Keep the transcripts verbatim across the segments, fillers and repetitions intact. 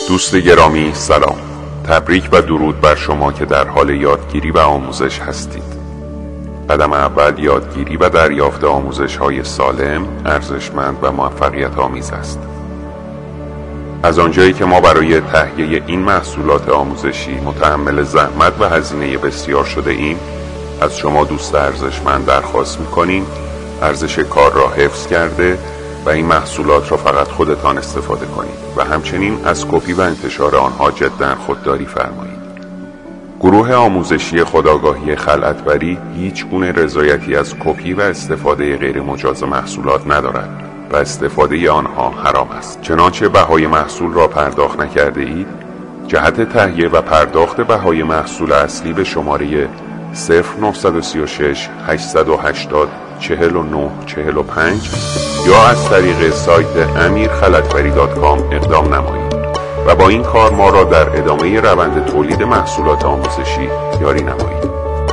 دوست گرامی سلام، تبریک و درود بر شما که در حال یادگیری و آموزش هستید. قدم اول یادگیری و دریافت آموزش‌های سالم، ارزشمند و موفقیت آمیز است. از آنجایی که ما برای تهیه این محصولات آموزشی متحمل زحمت و هزینه بسیار شده ایم، از شما دوست ارزشمند درخواست می‌کنیم ارزش کار را حفظ کرده و این محصولات را فقط خودتان استفاده کنید و همچنین از کپی و انتشار آنها جداً خودداری فرمایید. گروه آموزشی خودآگاهی خلعتبری هیچ گونه رضایتی از کپی و استفاده غیر مجاز محصولات ندارد و استفاده آنها حرام است. چنانچه بهای محصول را پرداخت نکرده اید، جهت تهیه و پرداخت بهای محصول اصلی به شماره صفر نه سه شش هشت هشت صفر چهل و نه چهل و پنج یا از طریق سایت امیر خلعتبری دات کام اقدام نمایید و با این کار ما را در ادامه روند تولید محصولات آموزشی یاری نمایید.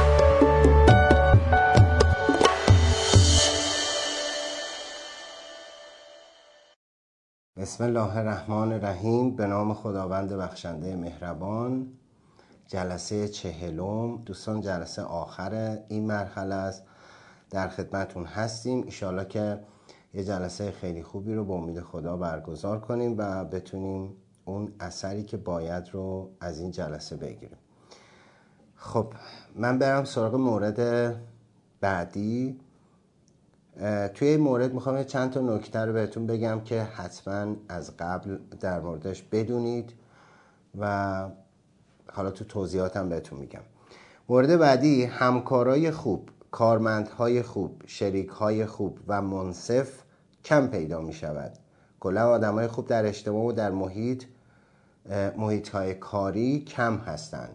بسم الله الرحمن الرحیم. به نام خداوند بخشنده مهربان. جلسه چهلم دوستان، جلسه آخر این مرحله است. در خدمتون هستیم. انشالله که یه جلسه خیلی خوبی رو به امید خدا برگزار کنیم و بتونیم اون اثری که باید رو از این جلسه بگیریم. خب من برم سراغ مورد بعدی. توی این مورد میخوام چند تا نکته رو بهتون بگم که حتما از قبل در موردش بدونید و حالا تو توضیحاتم بهتون میگم. مورد بعدی، همکارای خوب، کارمندهای خوب، شریکهای خوب و منصف کم پیدا میشود. کلا آدمای خوب در اجتماع و در محیط محیطهای کاری کم هستند.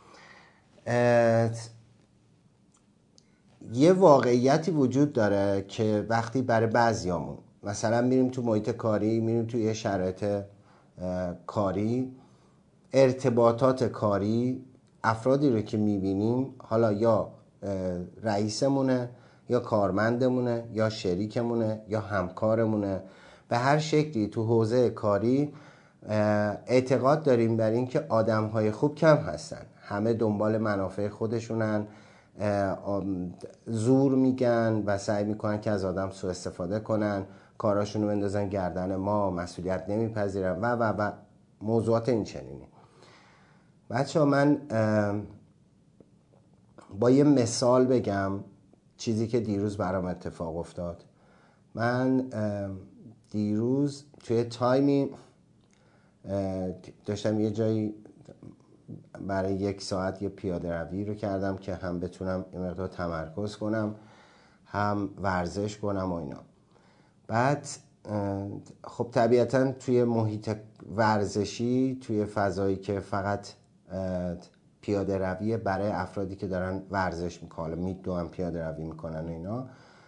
یه واقعیتی وجود داره که وقتی برای بعضیامون مثلا میریم تو محیط کاری، میریم تو یه شرایط کاری، ارتباطات کاری، افرادی رو که میبینیم، حالا یا رئیسمونه یا کارمندمونه یا شریکمونه یا همکارمونه، به هر شکلی تو حوزه کاری اعتقاد داریم بر این که آدمهای خوب کم هستن. همه دنبال منافع خودشونن، زور میگن و سعی میکنن که از آدم سوء استفاده کنن، کاراشونو بندازن گردن ما، مسئولیت نمیپذیرن و و و موضوعات این چنینی. بچه ها، من با یه مثال بگم چیزی که دیروز برام اتفاق افتاد. من دیروز توی تایمی داشتم یه جایی برای یک ساعت یه پیاده روی رو کردم که هم بتونم یه مقدار تمرکز کنم، هم ورزش کنم و اینا. بعد خب طبیعتاً توی محیط ورزشی، توی فضایی که فقط پیاده روی برای افرادی که دارن ورزش میکنن، میدوئن پیاده روی میکنن و اینا،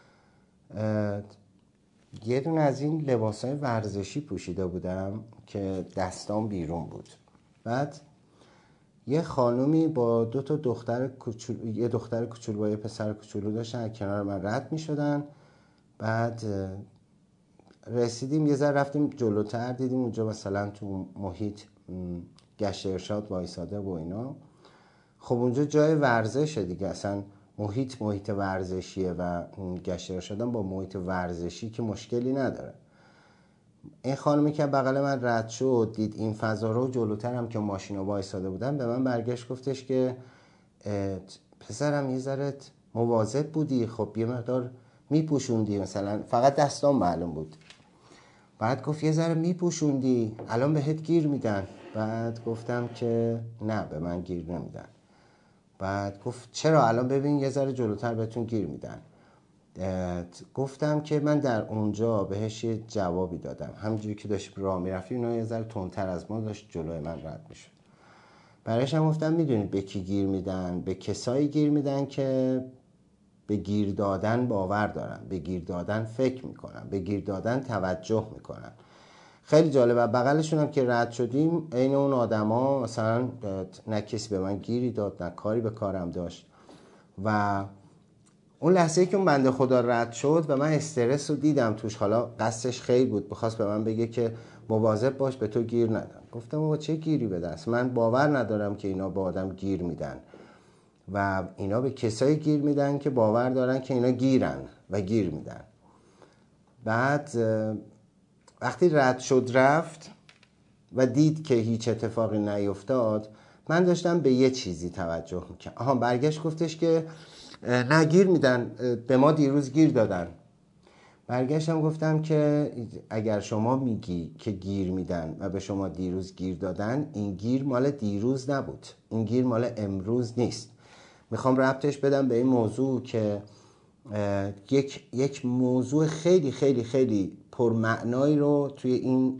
یه دونه از این لباسای ورزشی پوشیده بودم که دستام بیرون بود. بعد یه خانومی با دو تا دختر کوچولو، یه دختر کوچولو با یه پسر کوچولو داشتن کنار من رد میشدن. بعد رسیدیم یه ذره رفتیم جلوتر، دیدیم اونجا مثلا تو محیط گشت ارشاد وایساده و اینا. خب اونجا جای ورزشه دیگه، اصلا محیط محیط ورزشیه و گشت ارشادم با محیط ورزشی که مشکلی نداره. این خانمی که بغل من رد شد، دید این فضا رو، جلوتر هم که ماشینا وایساده بودن، به من برگشت گفتش که پسرم یه ذره مواظب بودی، خب یه مقدار میپوشوندی، مثلا فقط دستام معلوم بود. بعد گفت یه ذره میپوشوندی، الان بهت گیر میدن. بعد گفتم که نه، به من گیر نمیدن. بعد گفت چرا؟ الان ببین یه ذره جلوتر بهتون گیر میدن. گفتم که من در اونجا بهش یه جوابی دادم، همینجوری که داشت راه میرفتیم اینا یه ذره تندتر از ما داشت جلوی من رد میشد. برایش هم گفتم میدونید به کی گیر میدن؟ به کسایی گیر میدن که به گیر دادن باور دارن، به گیر دادن فکر میکنن، به گیر دادن توجه میکنن. خیلی جالبه. بغلشون هم که رد شدیم، عین اون آدما مثلا نه کسی به من گیری داد، نه کاری به کارم داشت. و اون لحظه‌ای که اون بنده خدا رد شد و من استرس رو دیدم توش، حالا قصدش خیر بود، بخواست به من بگه که مواظب باش به تو گیر ندن. گفتم آقا چه گیری به دست؟ من باور ندارم که اینا به آدم گیر میدن و اینا به کسایی گیر میدن که باور دارن که اینا گیرن و گیر میدن. بعد وقتی رد شد رفت و دید که هیچ اتفاقی نیفتاد، من داشتم به یه چیزی توجه میکنم. آها برگشت گفتش که نه گیر میدن، به ما دیروز گیر دادن. برگشتم گفتم که اگر شما میگی که گیر میدن و به شما دیروز گیر دادن، این گیر مال دیروز نبود، این گیر مال امروز نیست. میخوام ربطش بدم به این موضوع که یک یک موضوع خیلی خیلی خیلی پرمعنایی رو توی این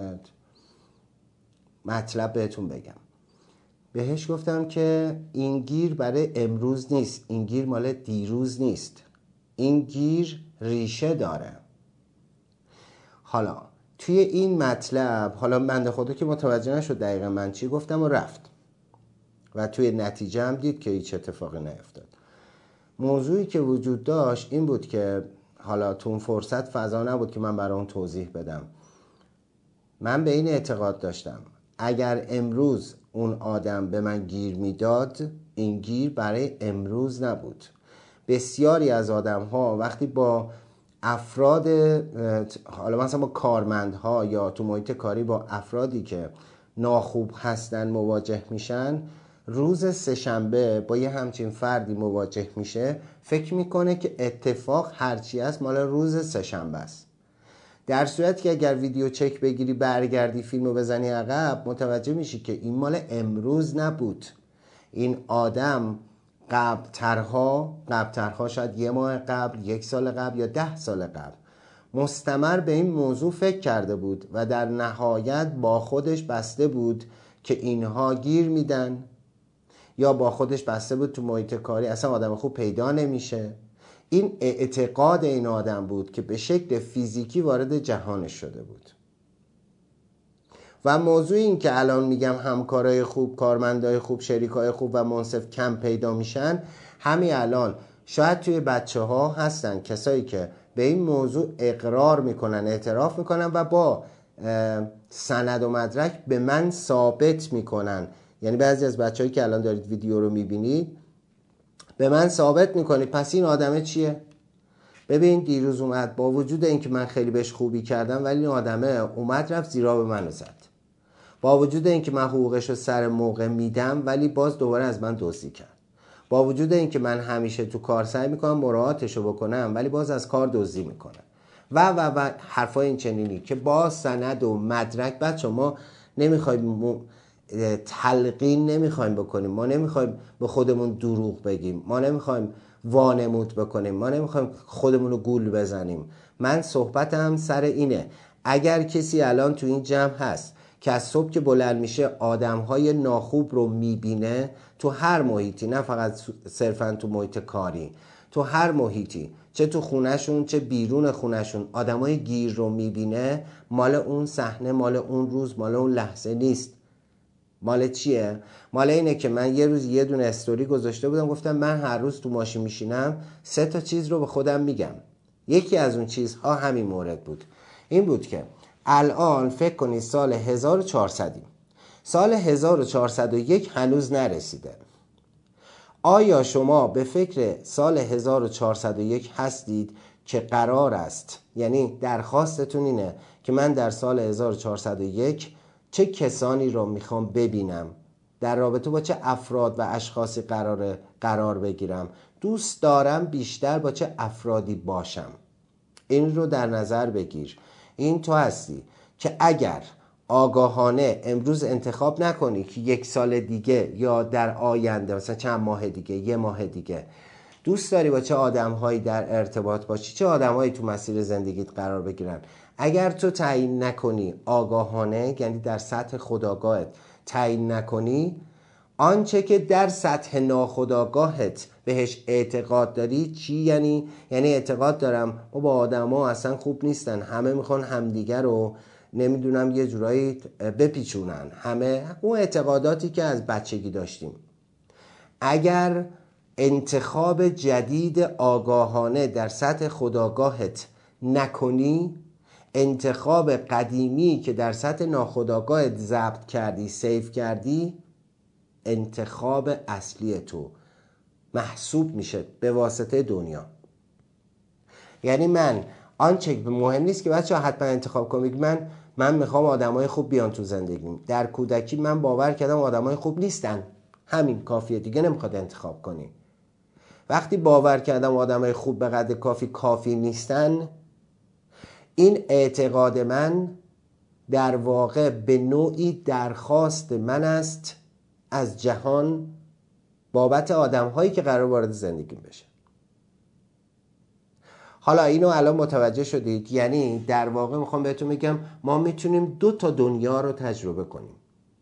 مطلب بهتون بگم. بهش گفتم که این گیر برای امروز نیست، این گیر مال دیروز نیست، این گیر ریشه داره. حالا توی این مطلب، حالا بنده خدا که متوجه نشد دقیقا من چی گفتم و رفت و توی نتیجه هم دید که هیچ اتفاقی نیفتاد. موضوعی که وجود داشت این بود که حالا تو اون فرصت فضا نبود که من برای اون توضیح بدم. من به این اعتقاد داشتم اگر امروز اون آدم به من گیر میداد، این گیر برای امروز نبود. بسیاری از آدم ها وقتی با افراد، حالا مثلا با کارمندها یا تو محیط کاری با افرادی که ناخوب هستن مواجه میشن، روز سه‌شنبه با یه همچین فردی مواجه میشه، فکر میکنه که اتفاق هرچی است مال روز سه‌شنبه است. در صورتی که اگر ویدیو چک بگیری برگردی فیلمو بزنی عقب، متوجه میشی که این مال امروز نبود. این آدم قبل ترها قبل ترها شاید یه ماه قبل، یک سال قبل یا ده سال قبل مستمر به این موضوع فکر کرده بود و در نهایت با خودش بسته بود که اینها گیر میدن، یا با خودش بسته بود تو محیط کاری اصلا آدم خوب پیدا نمیشه. این اعتقاد این آدم بود که به شکل فیزیکی وارد جهانش شده بود. و موضوع این که الان میگم همکارای خوب، کارمندای خوب، شریکای خوب و منصف کم پیدا میشن، همین الان شاید توی بچه ها هستن کسایی که به این موضوع اقرار میکنن، اعتراف میکنن و با سند و مدرک به من ثابت میکنن. یعنی بعضی از بچه‌هایی که الان دارید ویدیو رو میبینید به من ثابت میکنید پس این آدمه چیه؟ ببین دیروز اومد، با وجود اینکه من خیلی بهش خوبی کردم ولی این آدمه اومد رفت زیرا به من زد. با وجود اینکه من حقوقش رو سر موقع میدم ولی باز دوباره از من دزدی کرد. با وجود اینکه من همیشه تو کار سعی میکنم مراعاتش رو بکنم ولی باز از کار دزدی میکنه و و و حرفای این چنینی که با سند و مدرک. بچه ما نمیخوایم تلقین نمیخوایم بکنیم، ما نمیخوایم به خودمون دروغ بگیم، ما نمیخوایم وانمود بکنیم، ما نمیخوایم خودمون رو گول بزنیم. من صحبتم سر اینه اگر کسی الان تو این جمع هست که از صبح که بلند میشه آدمهای ناخوب رو میبینه تو هر محیطی، نه فقط صرفا تو محیط کاری، تو هر محیطی، چه تو خونهشون چه بیرون خونهشون آدمای گیر رو میبینه، مال اون صحنه، مال اون روز، مال اون لحظه نیست. مال چیه؟ مال اینه که من یه روز یه دونه استوری گذاشته بودم، گفتم من هر روز تو ماشین میشینم سه تا چیز رو به خودم میگم. یکی از اون چیزها همین مورد بود. این بود که الان فکر کنید سال هزار و چهارصد، سال هزار و چهارصد و یک هنوز نرسیده. آیا شما به فکر سال هزار و چهارصد و یک هستید که قرار است، یعنی درخواستتون اینه که من در سال هزار و چهارصد و یک چه کسانی رو میخوام ببینم، در رابطه با چه افراد و اشخاصی قرار قرار بگیرم، دوست دارم بیشتر با چه افرادی باشم؟ این رو در نظر بگیر. این تو هستی که اگر آگاهانه امروز انتخاب نکنی که یک سال دیگه یا در آینده، مثلا چند ماه دیگه، یه ماه دیگه، دوست داری با چه آدم‌هایی در ارتباط باشی، چه آدم‌هایی تو مسیر زندگیت قرار بگیرن، اگر تو تعیین نکنی آگاهانه، یعنی در سطح خودآگاهت تعیین نکنی، آنچه که در سطح ناخودآگاهت بهش اعتقاد داری چی یعنی؟ یعنی اعتقاد دارم ما با آدما اصلا خوب نیستن، همه میخوان همدیگر رو نمیدونم یه جورایی بپیچونن، همه اون اعتقاداتی که از بچگی داشتیم. اگر انتخاب جدید آگاهانه در سطح خودآگاهت نکنی، انتخاب قدیمی که در سطح ناخودآگاهت ضبط کردی، سیو کردی، انتخاب اصلی تو محسوب میشه به واسطه دنیا. یعنی من آنچه مهم نیست که بچه ها حتما انتخاب کنید. من من میخوام آدمای خوب بیان تو زندگیم. در کودکی من باور کردم آدمای خوب نیستن، همین کافیه، دیگه نمیخواد انتخاب کنی. وقتی باور کردم آدمای خوب به قدر کافی کافی نیستن، این اعتقاد من در واقع به نوعی درخواست من است از جهان بابت آدم‌هایی که قرار وارد زندگیم بشه. حالا اینو الان متوجه شدید؟ یعنی در واقع میخوام بهتون بگم ما میتونیم دو تا دنیا رو تجربه کنیم.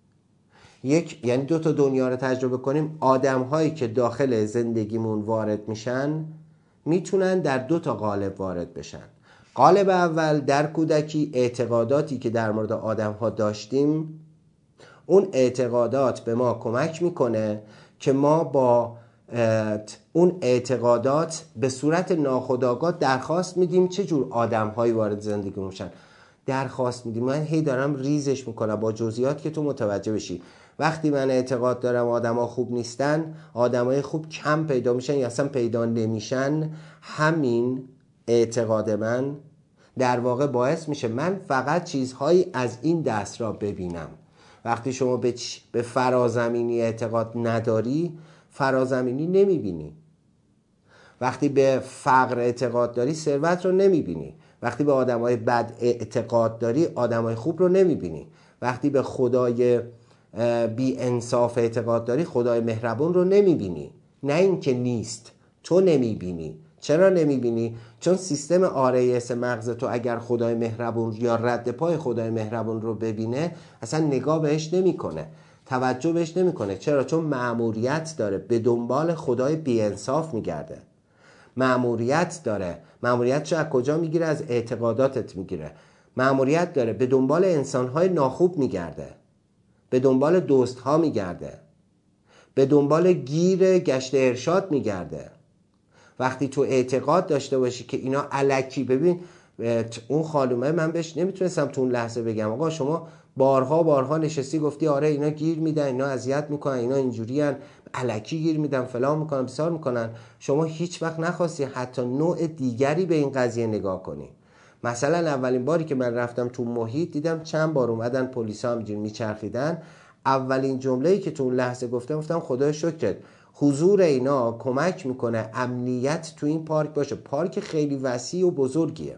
یک، یعنی دو تا دنیا رو تجربه کنیم. آدم‌هایی که داخل زندگیمون وارد میشن میتونن در دو تا قالب وارد بشن. قالب اول در کودکی اعتقاداتی که در مورد آدم‌ها داشتیم، اون اعتقادات به ما کمک میکنه که ما با اون اعتقادات به صورت ناخودآگاه درخواست میدیم چه جور آدم‌هایی وارد زندگی میشن. درخواست میدیم. من هی دارم ریزش میکنم با جزئیات که تو متوجه بشی. وقتی من اعتقاد دارم آدم‌ها خوب نیستن، آدم‌های خوب کم پیدا میشن یا اصلا پیدا نمیشن، همین اعتقاد من در واقع باعث میشه من فقط چیزهایی از این دست را ببینم. وقتی شما به, به فرازمینی اعتقاد نداری، فرازمینی نمیبینی. وقتی به فقر اعتقاد داری، ثروت رو نمیبینی. وقتی به آدمای بد اعتقاد داری، آدمای خوب رو نمیبینی. وقتی به خدای بی انصاف اعتقاد داری، خدای مهربون رو نمیبینی. نه اینکه نیست، تو نمیبینی. چرا نمیبینی؟ چون سیستم آر ای اس مغز تو اگر خدای مهربون یا رد پای خدای مهربون رو ببینه، اصلا نگاه بهش نمیکنه، توجه بهش نمیکنه. چرا؟ چون مأموریت داره، به دنبال خدای بی‌انصاف میگرده. مأموریت داره. مأموریتش از کجا میگیره؟ از اعتقاداتت میگیره. مأموریت داره، به دنبال انسانهای ناخوب میگرده، به دنبال دوستها میگرده، به دنبال گیر گشت ارشاد میگرده. وقتی تو اعتقاد داشته باشی که اینا الکی، ببین اون خانومه، من بهش نمیتونستم تو اون لحظه بگم آقا شما بارها بارها نشستی گفتی آره اینا گیر میدن، اینا اذیت میکنن، اینا اینجوریان، الکی گیر میدن، فلان میکنن، بسار میکنن. شما هیچ وقت نخواستی حتی نوع دیگری به این قضیه نگاه کنی. مثلا اولین باری که من رفتم تو محیط، دیدم چند بار اومدن پلیسا همینجوری میچرخیدن. اولین جمله‌ای که تو اون لحظه گفتم گفتم خدای شکرت، حضور اینا کمک میکنه امنیت تو این پارک باشه. پارک خیلی وسیع و بزرگیه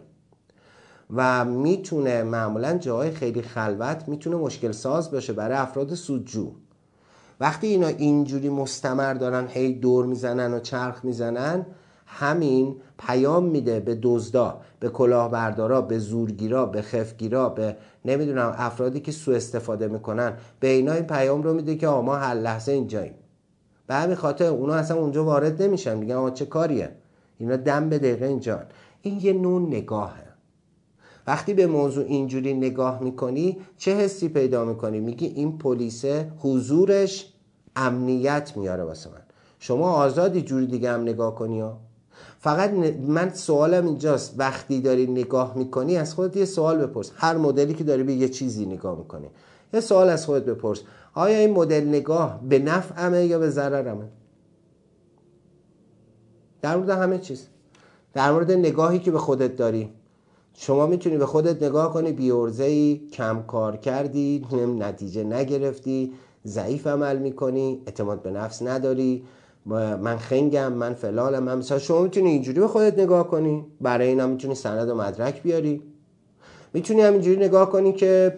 و میتونه معمولا جاهای خیلی خلوت، میتونه مشکل ساز باشه برای افراد سودجو. وقتی اینا اینجوری مستمر دارن هی دور میزنن و چرخ میزنن، همین پیام میده به دزدا، به کلاهبردارا، به زورگیرا، به خفگیرا، به نمیدونم افرادی که سوء استفاده میکنن، به اینا این پیام رو میده که ما هر لحظه اینجاییم. به همین خاطر اونا اصلا اونجا وارد نمیشن، میگن آقا چه کاریه، اینا دم به دقیقه اینجان. این یه نوع نگاهه. وقتی به موضوع اینجوری نگاه میکنی، چه حسی پیدا میکنی؟ میگی این پلیسه حضورش امنیت میاره واسه من. شما آزادی جوری دیگه هم نگاه کنی ها. فقط من سوالم اینجاست، وقتی داری نگاه میکنی از خودت یه سوال بپرس. هر مدلی که داری به یه چیزی نگاه میکنی، یه سوال از خودت بپرس، آیا این مدل نگاه به نفعمه یا به ضررمه؟ در مورد همه چیز، در مورد نگاهی که به خودت داری. شما میتونی به خودت نگاه کنی بی‌عرضه‌ای، کم کار کردی، نتیجه نگرفتی، ضعیف عمل میکنی، اعتماد به نفس نداری، من خنگم، من فلانم، من مثلا. شما میتونی اینجوری به خودت نگاه کنی، برای اینا میتونی سند و مدرک بیاری. میتونی همینجوری نگاه کنی که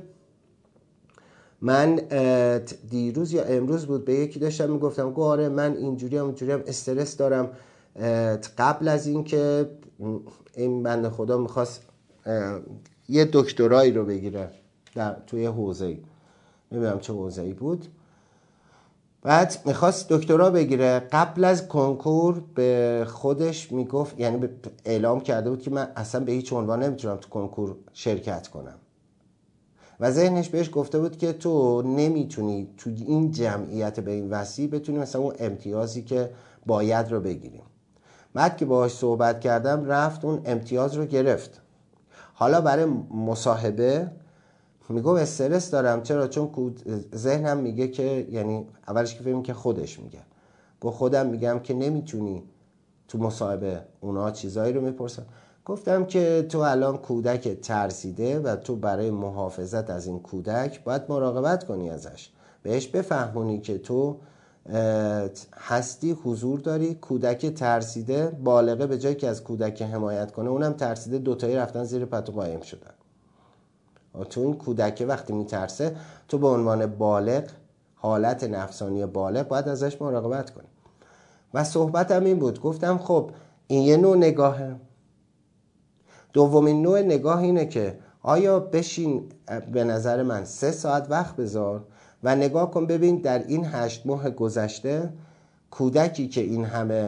من دیروز یا امروز بود به یکی داشتم میگفتم گو آره من اینجوری هم اینجوری هم استرس دارم. قبل از این که این بنده خدا میخواست یه دکترایی رو بگیره در توی حوزه‌ای، نمیدونم چه حوزه‌ای بود، بعد میخواست دکترا بگیره. قبل از کنکور به خودش میگفت، یعنی اعلام کرده بود که من اصلا به هیچ عنوان نمیتونم تو کنکور شرکت کنم و ذهنش بهش گفته بود که تو نمیتونی تو این جمعیت به این وسیع بتونی مثلا اون امتیازی که باید رو بگیریم. بعد که باهاش صحبت کردم رفت اون امتیاز رو گرفت. حالا برای مصاحبه میگم استرس دارم. چرا؟ چون ذهنم میگه که، یعنی اولش که فهمیم که خودش میگه، گفت خودم میگم که نمیتونی تو مصاحبه اونا چیزایی رو میپرسن. گفتم که تو الان کودک ترسیده و تو برای محافظت از این کودک باید مراقبت کنی ازش، بهش بفهمونی که تو هستی، حضور داری. کودک ترسیده بالغه به جایی که از کودک حمایت کنه اونم ترسیده، دوتایی رفتن زیر پتو قایم شدن. تو این کودک وقتی میترسه تو به عنوان بالغ، حالت نفسانی بالغ، باید ازش مراقبت کنی. و صحبتم این بود، گفتم خب این یه نوع نگاهه. دومین نوع نگاه اینه که آیا بشین به نظر من سه ساعت وقت بذار و نگاه کن ببین در این هشت ماه گذشته کودکی که این همه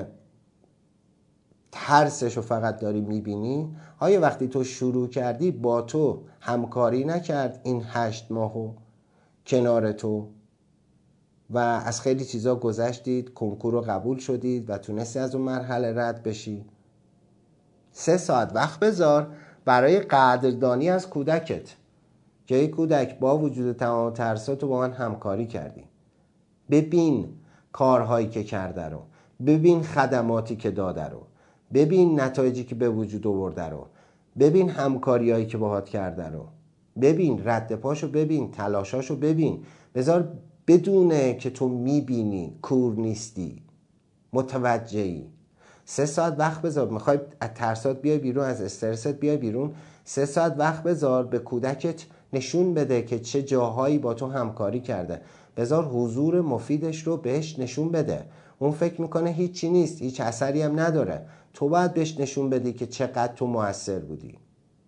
ترسشو فقط داری میبینی، آیا وقتی تو شروع کردی با تو همکاری نکرد این هشت ماهو کنار تو و از خیلی چیزا گذشتید، کنکور رو قبول شدید و تونستی از اون مرحله رد بشی؟ سه ساعت وقت بذار برای قدردانی از کودکت که ای کودک با وجود تمام ترساتو با من همکاری کردی. ببین کارهایی که کرده رو، ببین خدماتی که داده رو، ببین نتایجی که به وجود آورده رو، ببین همکاریایی که باهات کرده رو، ببین رد پاشو، ببین تلاشاشو، ببین. بذار بدونه که تو میبینی، کور نیستی، متوجهی. سه ساعت وقت بذار. میخوای از ترسات بیای بیرون، از استرست بیای بیرون، سه ساعت وقت بذار به کودکت نشون بده که چه جاهایی با تو همکاری کرده. بذار حضور مفیدش رو بهش نشون بده. اون فکر میکنه هیچی نیست، هیچ اثری هم نداره. تو باید بهش نشون بدی که چقدر تو مؤثر بودی.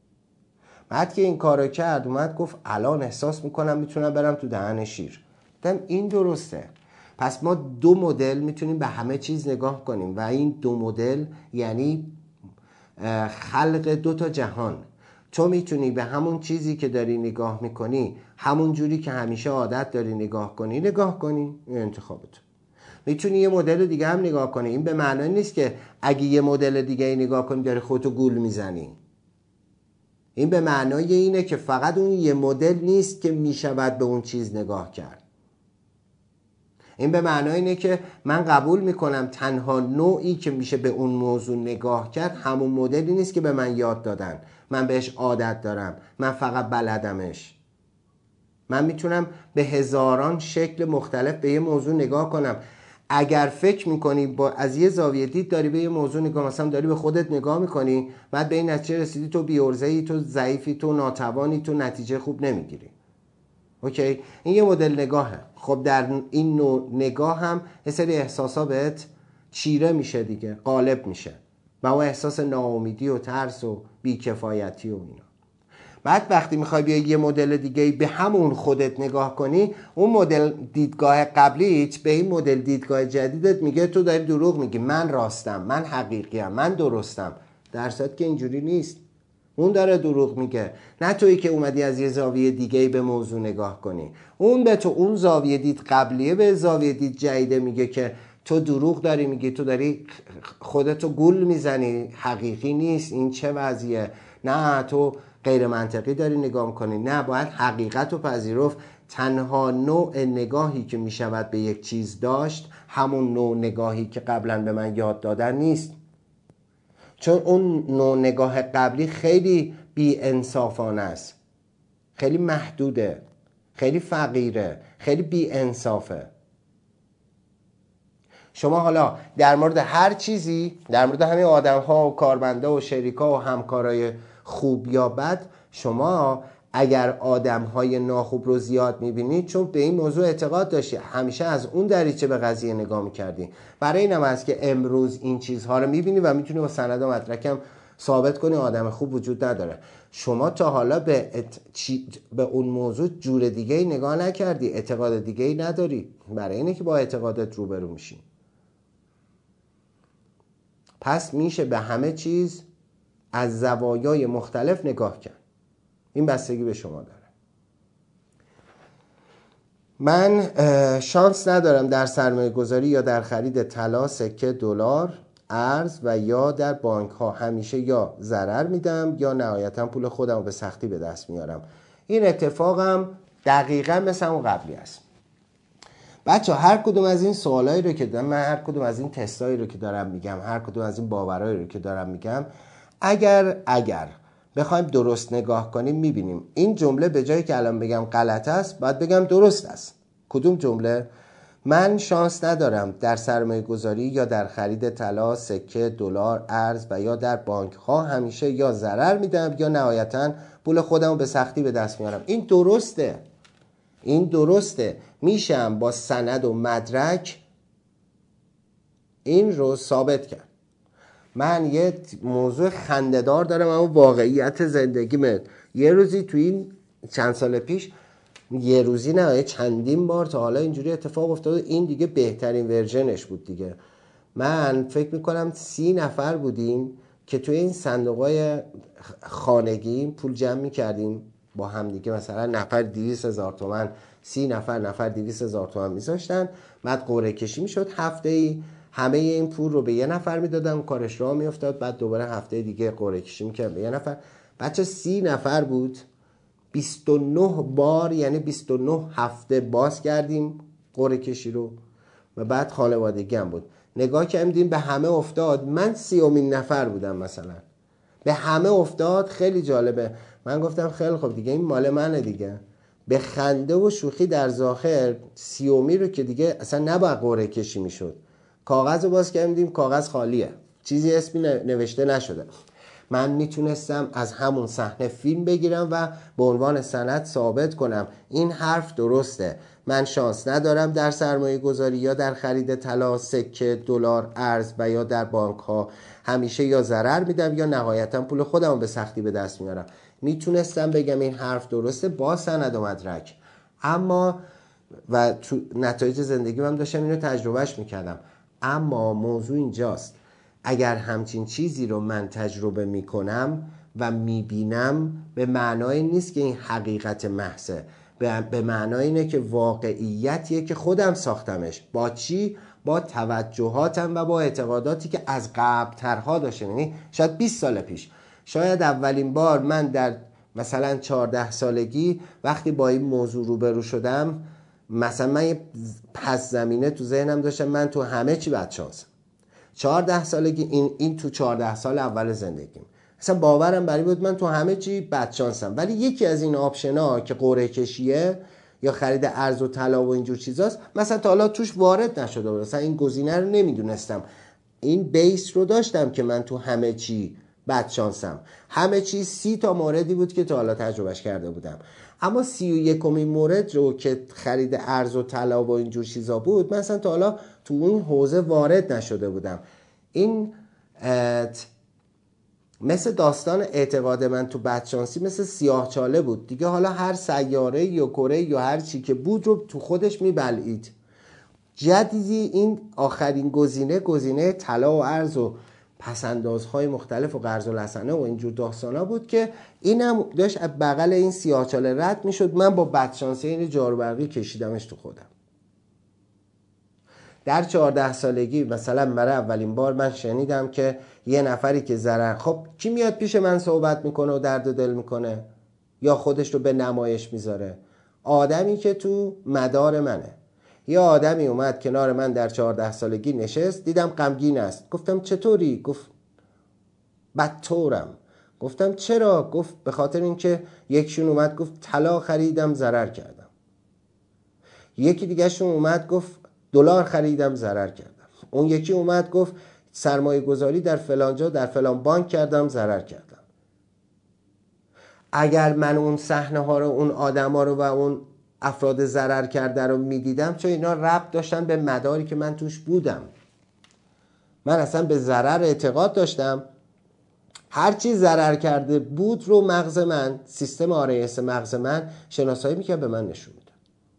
بعد که این کارو کرد اومد گفت الان احساس میکنم میتونم برم تو دهن شیر. گفتم این درسته. پس ما دو مدل میتونیم به همه چیز نگاه کنیم و این دو مدل یعنی خلق دو تا جهان. تو میتونی به همون چیزی که داری نگاه میکنی همون جوری که همیشه عادت داری نگاه کنی نگاه کنی، این انتخابت. میتونی یه مدل دیگه هم نگاه کنی. این به معنی نیست که اگه یه مدل دیگه ای نگاه کنی داری خودتو گول میزنی. این به معنای اینه که فقط اون یه مدل نیست که میشود به اون چیز نگاه کرد. این به معنای اینه که من قبول میکنم تنها نوعی که میشه به اون موضوع نگاه کرد همون مدلی نیست که به من یاد دادن، من بهش عادت دارم، من فقط بلدمش. من میتونم به هزاران شکل مختلف به یه موضوع نگاه کنم. اگر فکر میکنی با از یه زاویه دید داری به یه موضوع نگاه، مثلا داری به خودت نگاه میکنی بعد به این نتیجه رسیدی تو بی‌عرضه‌ای، تو ضعیفی، تو ناتوانی، تو نتیجه خوب نمیگیری. اوکی، این یه مدل نگاهه. خب در این نوع نگاه هم یه سری احساسا بهت چیره میشه دیگه، غالب میشه و اون احساس ناامیدی و ترس و بیکفایتی و اینا. بعد وقتی میخوای بیای یه مدل دیگه به همون خودت نگاه کنی، اون مدل دیدگاه قبلیت به این مدل دیدگاه جدیدت میگه تو داری دروغ میگی، من راستم، من حقیقیم، من درستم. در صورتی که اینجوری نیست. اون داره دروغ میگه، نه تویی که اومدی از یه زاویه دیگه به موضوع نگاه کنی. اون به تو اون زاویه دید قبلیه به زاویه دید جدیده میگه که تو دروغ داری میگی، تو داری خودتو گول میزنی، حقیقی نیست، این چه وضعیه، نه تو غیر منطقی داری نگاه میکنی، نه باید حقیقت رو پذیرفت. تنها نوع نگاهی که میشود به یک چیز داشت همون نوع نگاهی که قبلا به من یاد دادن نیست، چون اون نوع نگاه قبلی خیلی بی انصافانه است، خیلی محدوده، خیلی فقیره، خیلی بی انصافه. شما حالا در مورد هر چیزی، در مورد همین آدم ها و کارمنده و شریکا و همکارای خوب یا بد، شما اگر آدم های ناخوب رو زیاد میبینید چون به این موضوع اعتقاد داشتی، همیشه از اون دریچه به قضیه نگاه میکردی. برای این هم هست که امروز این چیزها رو میبینی و میتونی با سند و مدرکم ثابت کنی آدم خوب وجود نداره. شما تا حالا به, ات... چی... به اون موضوع جور دیگه ای نگاه نکردی، اعتقاد دیگه ای نداری، برای اینه که با اعتقادت روبرو میشی. پس میشه به همه چیز از زوایای مختلف نگاه کرد. این بستگی به شما داره. من شانس ندارم در سرمایه گذاری یا در خرید طلا، سکه، دلار ارز و یا در بانک ها همیشه یا ضرر میدم یا نهایتا پول خودم رو به سختی به دست میارم. این اتفاقم دقیقا مثل اون قبلی است. بچه هر کدوم از این سوالایی رو که دارم، من هر کدوم از این تستایی رو که دارم میگم، هر کدوم از این باورایی رو که دارم میگم، اگر اگر بخوایم درست نگاه کنیم میبینیم این جمله به جایی که الان بگم غلط است باید بگم درست است. کدوم جمله؟ من شانس ندارم در سرمایه گذاری یا در خرید طلا، سکه، دلار، ارز و یا در بانک ها همیشه یا ضرر میدم یا نهایتا پول خودم رو به سختی به دست میارم. این درسته، این درسته. میشم با سند و مدرک این رو ثابت کرد. من یه موضوع خنده‌دار دارم اما واقعیت زندگیمه. یه روزی تو این چند سال پیش، یه روزی نه چندین بار تا حالا اینجوری اتفاق افتاده، این دیگه بهترین ورژنش بود دیگه. من فکر میکنم سی نفر بودیم که توی این صندوقای خانگی پول جمع میکردیم با هم دیگه، مثلا نفر دویست هزار تومن، سی نفر نفر دویست هزار تومن میذاشتن، بعد قرعه کشی میشد هفته ای، همه این پول رو به یه نفر میدادم، کارش راه میافتاد، بعد دوباره هفته دیگه قرعه کشی میکرد به یه نفر. بچه سی نفر بود، بیست و نه بار یعنی بیست و نه هفته باز کردیم قرعه کشی رو و بعد خانوادگی هم بود. نگاه کردیم به همه افتاد، من سیومین نفر بودم مثلا، به همه افتاد. خیلی جالبه. من گفتم خیلی خب دیگه این مال منه دیگه. به خنده و شوخی در ظاهر سیومی رو که دیگه اصلا نباید قرعه کشی میشد، کاغذ رو باز کردیم، کاغذ خالیه، چیزی اسمی نوشته نشده. من میتونستم از همون صحنه فیلم بگیرم و به عنوان سند ثابت کنم این حرف درسته. من شانس ندارم در سرمایه گذاری یا در خرید طلا، سکه، دلار، ارز و یا در بانک ها همیشه یا ضرر میدم یا نهایتا پول خودم رو به سختی به دست میارم. میتونستم بگم این حرف درسته با سند و مدرک، اما و تو نتایج زندگی من داشتم اینو تجربهش میکردم. اما موضوع اینجاست، اگر همچین چیزی رو من تجربه میکنم و میبینم به معنای نیست که این حقیقت محضه، به معنای اینه که واقعیتیه که خودم ساختمش. با چی؟ با توجهاتم و با اعتقاداتی که از قبل ترها داشتم. یعنی شاید بیست سال پیش، شاید اولین بار من در مثلا چهارده سالگی وقتی با این موضوع روبرو شدم، مثلا من یه پس زمینه تو ذهنم داشتم من تو همه چی بدشانسم. چهارده سالگی این این تو چهارده سال اول زندگیم اصلا باورم بر این بود من تو همه چی بدشانسم. ولی یکی از این آپشن‌ها که قرعه کشیه یا خرید ارز و طلا و اینجور چیزاست، مثلا تا حالا توش وارد نشده بود، مثلا این گزینه رو نمیدونستم. این بیس رو داشتم که من تو همه چی بدشانسم. همه چی سی تا موردی بود که تا حالا تجربهش کرده بودم، اما سی و یکمین مورد رو که خرید ارز و طلا و اینجور چیزا بود، مثلا تا حالا تو اون حوزه وارد نشده بودم. این مثل داستان اعتقاد من تو بدشانسی مثل سیاه چاله بود دیگه. حالا هر سیاره یا کره یا هر چی که بود رو تو خودش میبلعید. جدیدی این آخرین گزینه گزینه طلا و ارز و پسندازهای مختلف و قرض الحسنه و اینجور داستانا بود که اینم داشت از بغل این سیاه چاله رد میشد. من با بدشانسی این جاروبرقی کشیدمش تو خودم. در چهارده سالگی مثلا برای اولین بار من شنیدم که یه نفری که ضرر، خب کی میاد پیش من صحبت میکنه و درد دل میکنه یا خودش رو به نمایش میذاره؟ آدمی که تو مدار منه. یه آدمی اومد کنار من در چهارده سالگی نشست، دیدم غمگین است. گفتم چطوری؟ گفت بدطورم. گفتم چرا؟ گفت به خاطر اینکه یکیشون اومد گفت طلا خریدم ضرر کردم، یکی دیگه شون اومد گفت دلار خریدم ضرر کردم، اون یکی اومد گفت سرمایه گذاری در فلان جا در فلان بانک کردم ضرر کردم. اگر من اون صحنه ها رو، اون آدم ها رو و اون افراد ضرر کرده رو میدیدم، چون اینا ربط داشتن به مداری که من توش بودم. من اصلا به ضرر اعتقاد داشتم. هر چی ضرر کرده بود رو مغز من، سیستم آر ای اس مغز من شناسایی میکرد، به من نشون میداد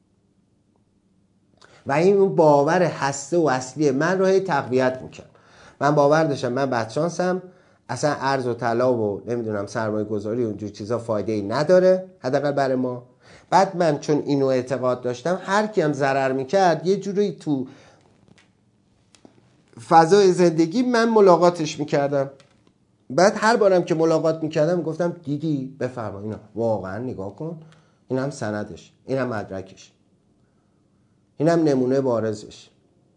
و این باور هسته و اصلی من رو هی تقویت میکرد. من باور داشتم من بدشانسم، اصلا ارز و طلا و نمیدونم سرمایه گذاری و اونجور چیزا فایده ای نداره، حداقل برای ما. بعد من چون اینو اعتقاد داشتم، هر کی هم ضرر میکرد یه جوری تو فضای زندگی من ملاقاتش میکردم. بعد هر بارم که ملاقات میکردم گفتم دیدی بفرما اینا واقعا نگاه کن، اینم سندش، اینم مدرکش، اینم نمونه بارزش.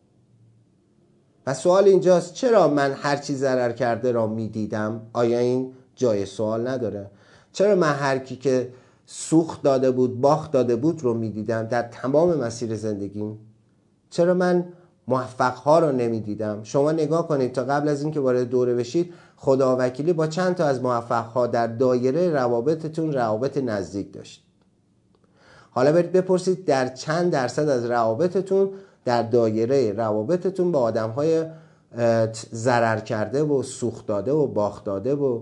و سوال اینجاست چرا من هر چی ضرر کرده را میدیدم؟ آیا این جای سوال نداره؟ چرا من هر کی که سوخت داده بود، باخت داده بود رو میدیدم در تمام مسیر زندگیم؟ چرا من موفق‌ها رو نمیدیدم؟ شما نگاه کنید تا قبل از این که وارد دوره بشید خداوکیلی با چند تا از موفق‌ها در دایره روابطتون روابط نزدیک داشت. حالا برید بپرسید در چند درصد از روابطتون در دایره روابطتون با آدم‌های ضرر کرده و سوخت داده و باخت داده و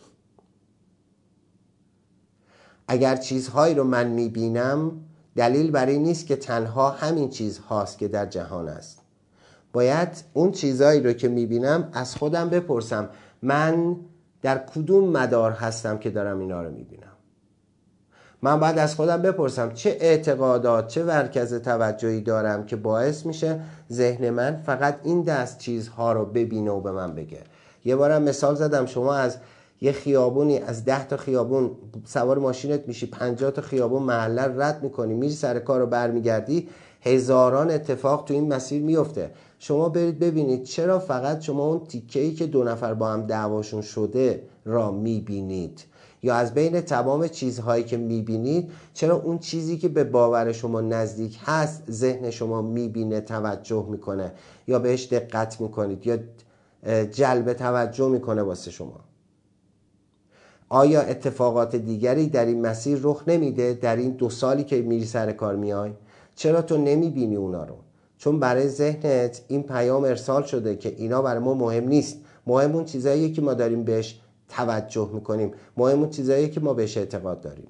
اگر چیزهایی رو من میبینم دلیل بر این نیست که تنها همین چیز هاست که در جهان است. باید اون چیزهایی رو که میبینم از خودم بپرسم من در کدوم مدار هستم که دارم اینا رو میبینم. من باید از خودم بپرسم چه اعتقادات، چه مرکز توجهی دارم که باعث میشه ذهن من فقط این دست چیزها رو ببینه و به من بگه. یه بارم مثال زدم، شما از یه خیابونی، از ده تا خیابون سوار ماشینت میشی، پنجاه تا خیابون محله رد میکنی، میری سر کار رو برمیگردی، هزاران اتفاق تو این مسیر میفته. شما برید ببینید چرا فقط شما اون تیکه‌ای که دو نفر با هم دعواشون شده را میبینید، یا از بین تمام چیزهایی که میبینید چرا اون چیزی که به باور شما نزدیک هست ذهن شما میبینه، توجه میکنه یا بهش دقت میکنید یا جلب توجه میکنه واسه شما. آیا اتفاقات دیگری در این مسیر رخ نمیده در این دو سالی که میری سر کار میای؟ چرا تو نمیبینی اونا رو؟ چون برای ذهنت این پیام ارسال شده که اینا برای ما مهم نیست. مهم اون چیزاییه که ما داریم بهش توجه میکنیم، مهم اون چیزاییه که ما بهش اعتقاد داریم.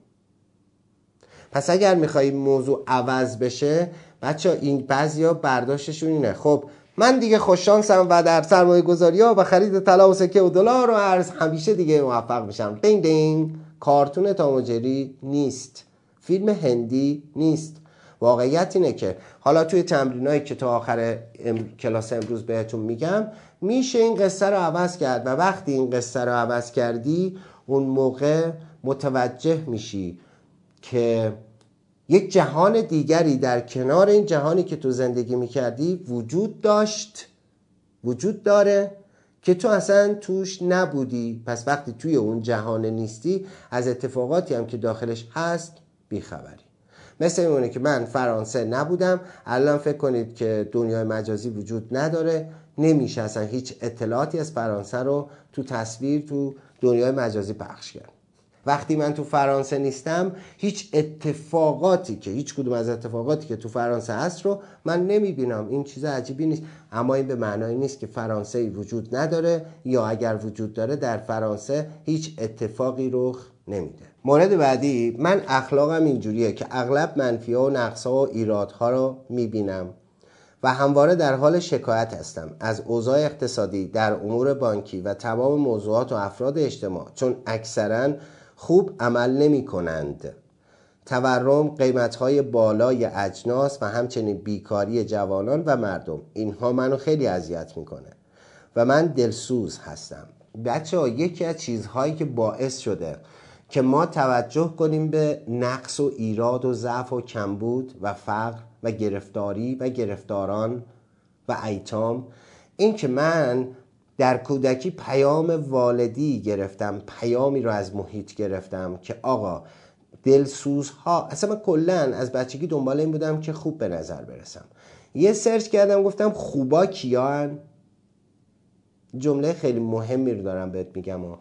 پس اگر میخوایی موضوع عوض بشه بچه این بعضیا برداشتشون اینه خب من دیگه خوششانسم و در سرمایه گذاری ها و خرید طلا و سکه و دلار و ارز همیشه دیگه موفق میشم. دینگ دینگ. کارتون تام و جری نیست، فیلم هندی نیست. واقعیت اینه که حالا توی تمرینایی که تا آخر ام... کلاس امروز بهتون میگم میشه این قصه رو عوض کرد و وقتی این قصه رو عوض کردی اون موقع متوجه میشی که یک جهان دیگری در کنار این جهانی که تو زندگی میکردی وجود داشت، وجود داره که تو اصلا توش نبودی. پس وقتی توی اون جهان نیستی از اتفاقاتی هم که داخلش هست بیخبری. مثل اینه که من فرانسه نبودم، الان فکر کنید که دنیای مجازی وجود نداره، نمیشه اصلا هیچ اطلاعاتی از فرانسه رو تو تصویر تو دنیای مجازی پخش کرد. وقتی من تو فرانسه نیستم هیچ اتفاقاتی که هیچ کدوم از اتفاقاتی که تو فرانسه هست رو من نمیبینم. این چیز عجیبی نیست، اما این به معنای نیست که فرانسه وجود نداره یا اگر وجود داره در فرانسه هیچ اتفاقی رخ نمیده. مورد بعدی، من اخلاقم اینجوریه که اغلب منفی‌ها و نقص‌ها و ایرادها رو میبینم و همواره در حال شکایت هستم از اوضاع اقتصادی در امور بانکی و تمام موضوعات و افراد اجتماع، چون اکثراً خوب عمل نمی کنند. تورم، قیمت‌های بالای اجناس و همچنین بیکاری جوانان و مردم، اینها منو خیلی اذیت میکنه و من دلسوز هستم. بچه‌ها یکی از چیزهایی که باعث شده که ما توجه کنیم به نقص و ایراد و ضعف و کمبود و فقر و گرفتاری و گرفتاران و ایتام، این که من در کودکی پیام والدی گرفتم، پیامی رو از محیط گرفتم که آقا دلسوزها، اصلا من کلن از بچگی دنبال این بودم که خوب به نظر برسم. یه سرچ کردم گفتم خوبا کیان. جمله خیلی مهمی رو دارم بهت میگم و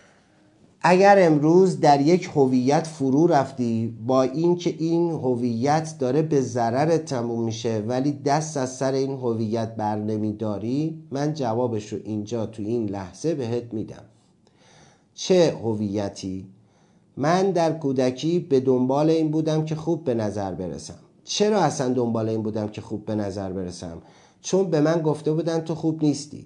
اگر امروز در یک هویت فرو رفتی با این که این هویت داره به ضرر تموم میشه ولی دست از سر این هویت بر نمیداری، من جوابش رو اینجا تو این لحظه بهت میدم. چه هویتی؟ من در کودکی به دنبال این بودم که خوب به نظر برسم. چرا اصلا دنبال این بودم که خوب به نظر برسم؟ چون به من گفته بودن تو خوب نیستی.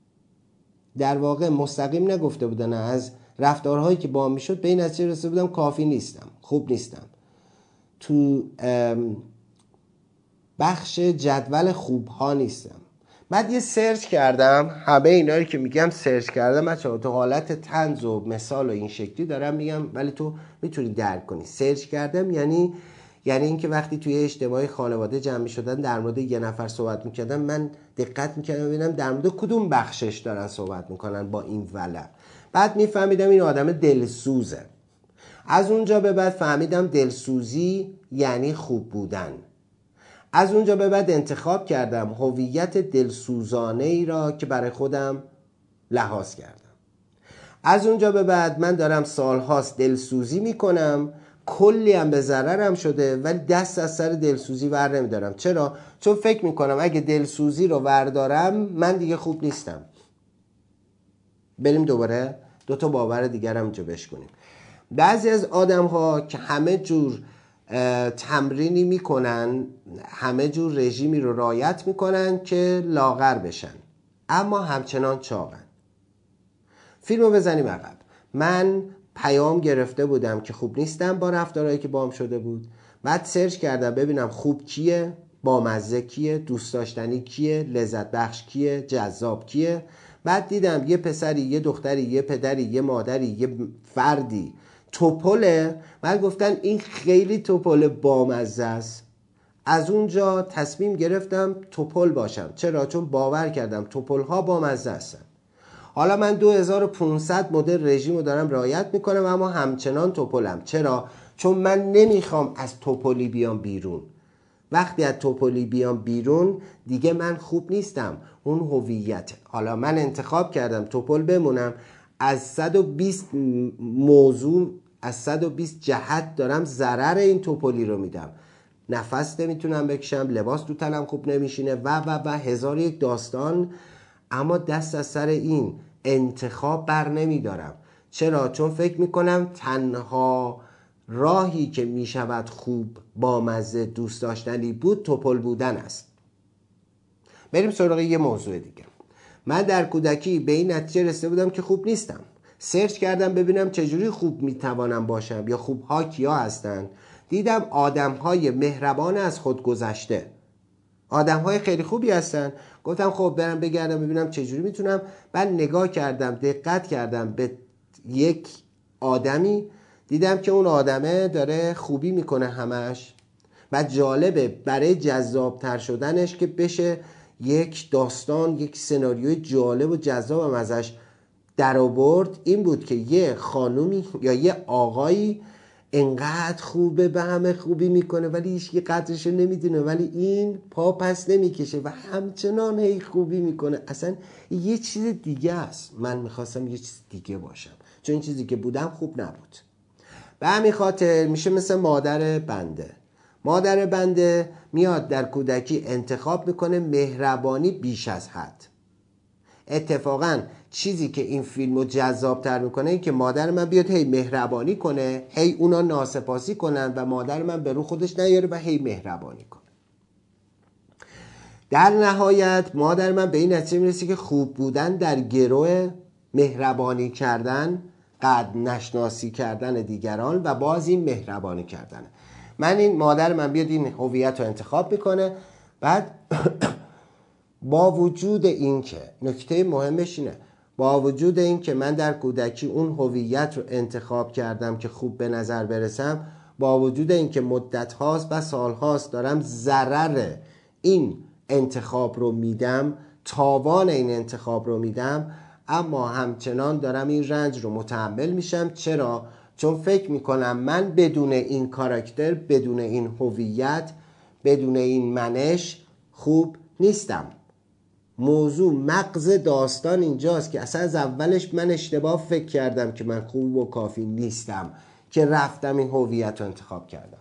در واقع مستقیم نگفته بودن، از رفتارهایی که با هم میشد به این نتیجه رسیده بودم کافی نیستم، خوب نیستم، تو بخش جدول خوب ها نیستم. بعد یه سرچ کردم، همه اینا رو که میگم سرچ کردم بچه‌ها تو حالت طنز و مثال و این شکلی دارم میگم، ولی تو میتونی درک کنی. سرچ کردم یعنی یعنی اینکه وقتی توی اجتماعی خانواده جمع می‌شدن در مورد یه نفر صحبت می‌کردن، من دقت می‌کردم ببینم در مورد کدوم بخشش دارن صحبت می‌کنن با این ولع. بعد میفهمیدم این آدم دلسوزه. از اونجا به بعد فهمیدم دلسوزی یعنی خوب بودن. از اونجا به بعد انتخاب کردم هویت دلسوزانه ای را که برای خودم لحاظ کردم. از اونجا به بعد من دارم سالهاست دلسوزی میکنم، کلی هم به ضررم شده، ولی دست از سر دلسوزی ور نمیدارم. چرا؟ چون فکر میکنم اگه دلسوزی رو وردارم من دیگه خوب نیستم. بریم دوباره دو تا باور دیگر هم اینجا بشکنیم. بعضی از آدم ها که همه جور تمرینی میکنن، همه جور رژیمی رو رعایت میکنن که لاغر بشن، اما همچنان چاقن. فیلمو بزنیم عقب. من پیام گرفته بودم که خوب نیستم با رفتارهایی که باهم شده بود. بعد سرچ کردم ببینم خوب کیه، بامزه کیه، دوست داشتنی کیه، لذت بخش کیه، جذاب کیه. بعد دیدم یه پسری، یه دختری، یه پدری، یه مادری، یه فردی توپله. بعد گفتن این خیلی توپل بامزه است. از اونجا تصمیم گرفتم توپل باشم. چرا؟ چون باور کردم توپل ها بامزه هستن. حالا من دو هزار و پانصد مدل رژیم رو دارم رعایت میکنم، اما همچنان توپلم. چرا؟ چون من نمیخوام از توپلی بیام بیرون. وقتی از توپلی بیام بیرون دیگه من خوب نیستم. اون هویته. حالا من انتخاب کردم توپل بمونم. از صد و بیست موضوع، از صد و بیست جهت دارم ضرر این توپلی رو میدم. نفس نمیتونم بکشم، لباس تو تنم خوب نمیشینه و و و هزار یک داستان. اما دست از سر این انتخاب بر نمیدارم. چرا؟ چون فکر میکنم تنها راهی که میشود خوب، بامزه، دوست داشتنی بود توپل بودن است. بریم سراغ یه موضوع دیگه. من در کودکی به این نتیجه رسیده بودم که خوب نیستم. سرچ کردم ببینم چجوری خوب میتوانم باشم یا خوب ها کیا هستن. دیدم آدم های مهربان از خود گذشته، آدم های خیلی خوبی هستن. گفتم خب برم بگردم ببینم چجوری میتونم. بعد نگاه کردم، دقت کردم به یک آدمی، دیدم که اون آدمه داره خوبی میکنه همش. و جالبه برای جذابتر شدنش که بشه یک داستان، یک سناریوی جالب و جذابم ازش در آورد، این بود که یه خانومی یا یه آقایی انقدر خوبه، به همه خوبی میکنه ولی هیچکی قدرشو نمیدونه، ولی این پا پس نمیکشه و همچنان هی خوبی میکنه. اصلا یه چیز دیگه است. من میخواستم یه چیز دیگه باشم، چون این چیزی که بودم خوب نبود. به همین خاطر میشه مثل مادر بنده. مادر بنده میاد در کودکی انتخاب میکنه مهربانی بیش از حد. اتفاقا چیزی که این فیلمو جذاب‌تر میکنه این که مادر من بیاد هی مهربانی کنه، هی اونا ناسپاسی کنن و مادر من به رو خودش نیاره و هی مهربانی کنه. در نهایت مادر من به این نتیجه میرسه که خوب بودن در گروه مهربانی کردن، قدر نشناسی کردن دیگران و باز این مهربانی کردن. من این مادر من بیاد این هویت رو انتخاب میکنه. بعد با وجود این که نکته مهمش اینه، با وجود این که من در کودکی اون هویت رو انتخاب کردم که خوب به نظر برسم، با وجود این که مدت هاست و سال هاست دارم ضرر این انتخاب رو میدم، تاوان این انتخاب رو میدم، اما همچنان دارم این رنج رو متحمل میشم. چرا؟ چون فکر میکنم من بدون این کاراکتر، بدون این هویت، بدون این منش خوب نیستم. موضوع مغز داستان اینجاست که اصلا از اولش من اشتباه فکر کردم که من خوب و کافی نیستم که رفتم این هویت رو انتخاب کردم.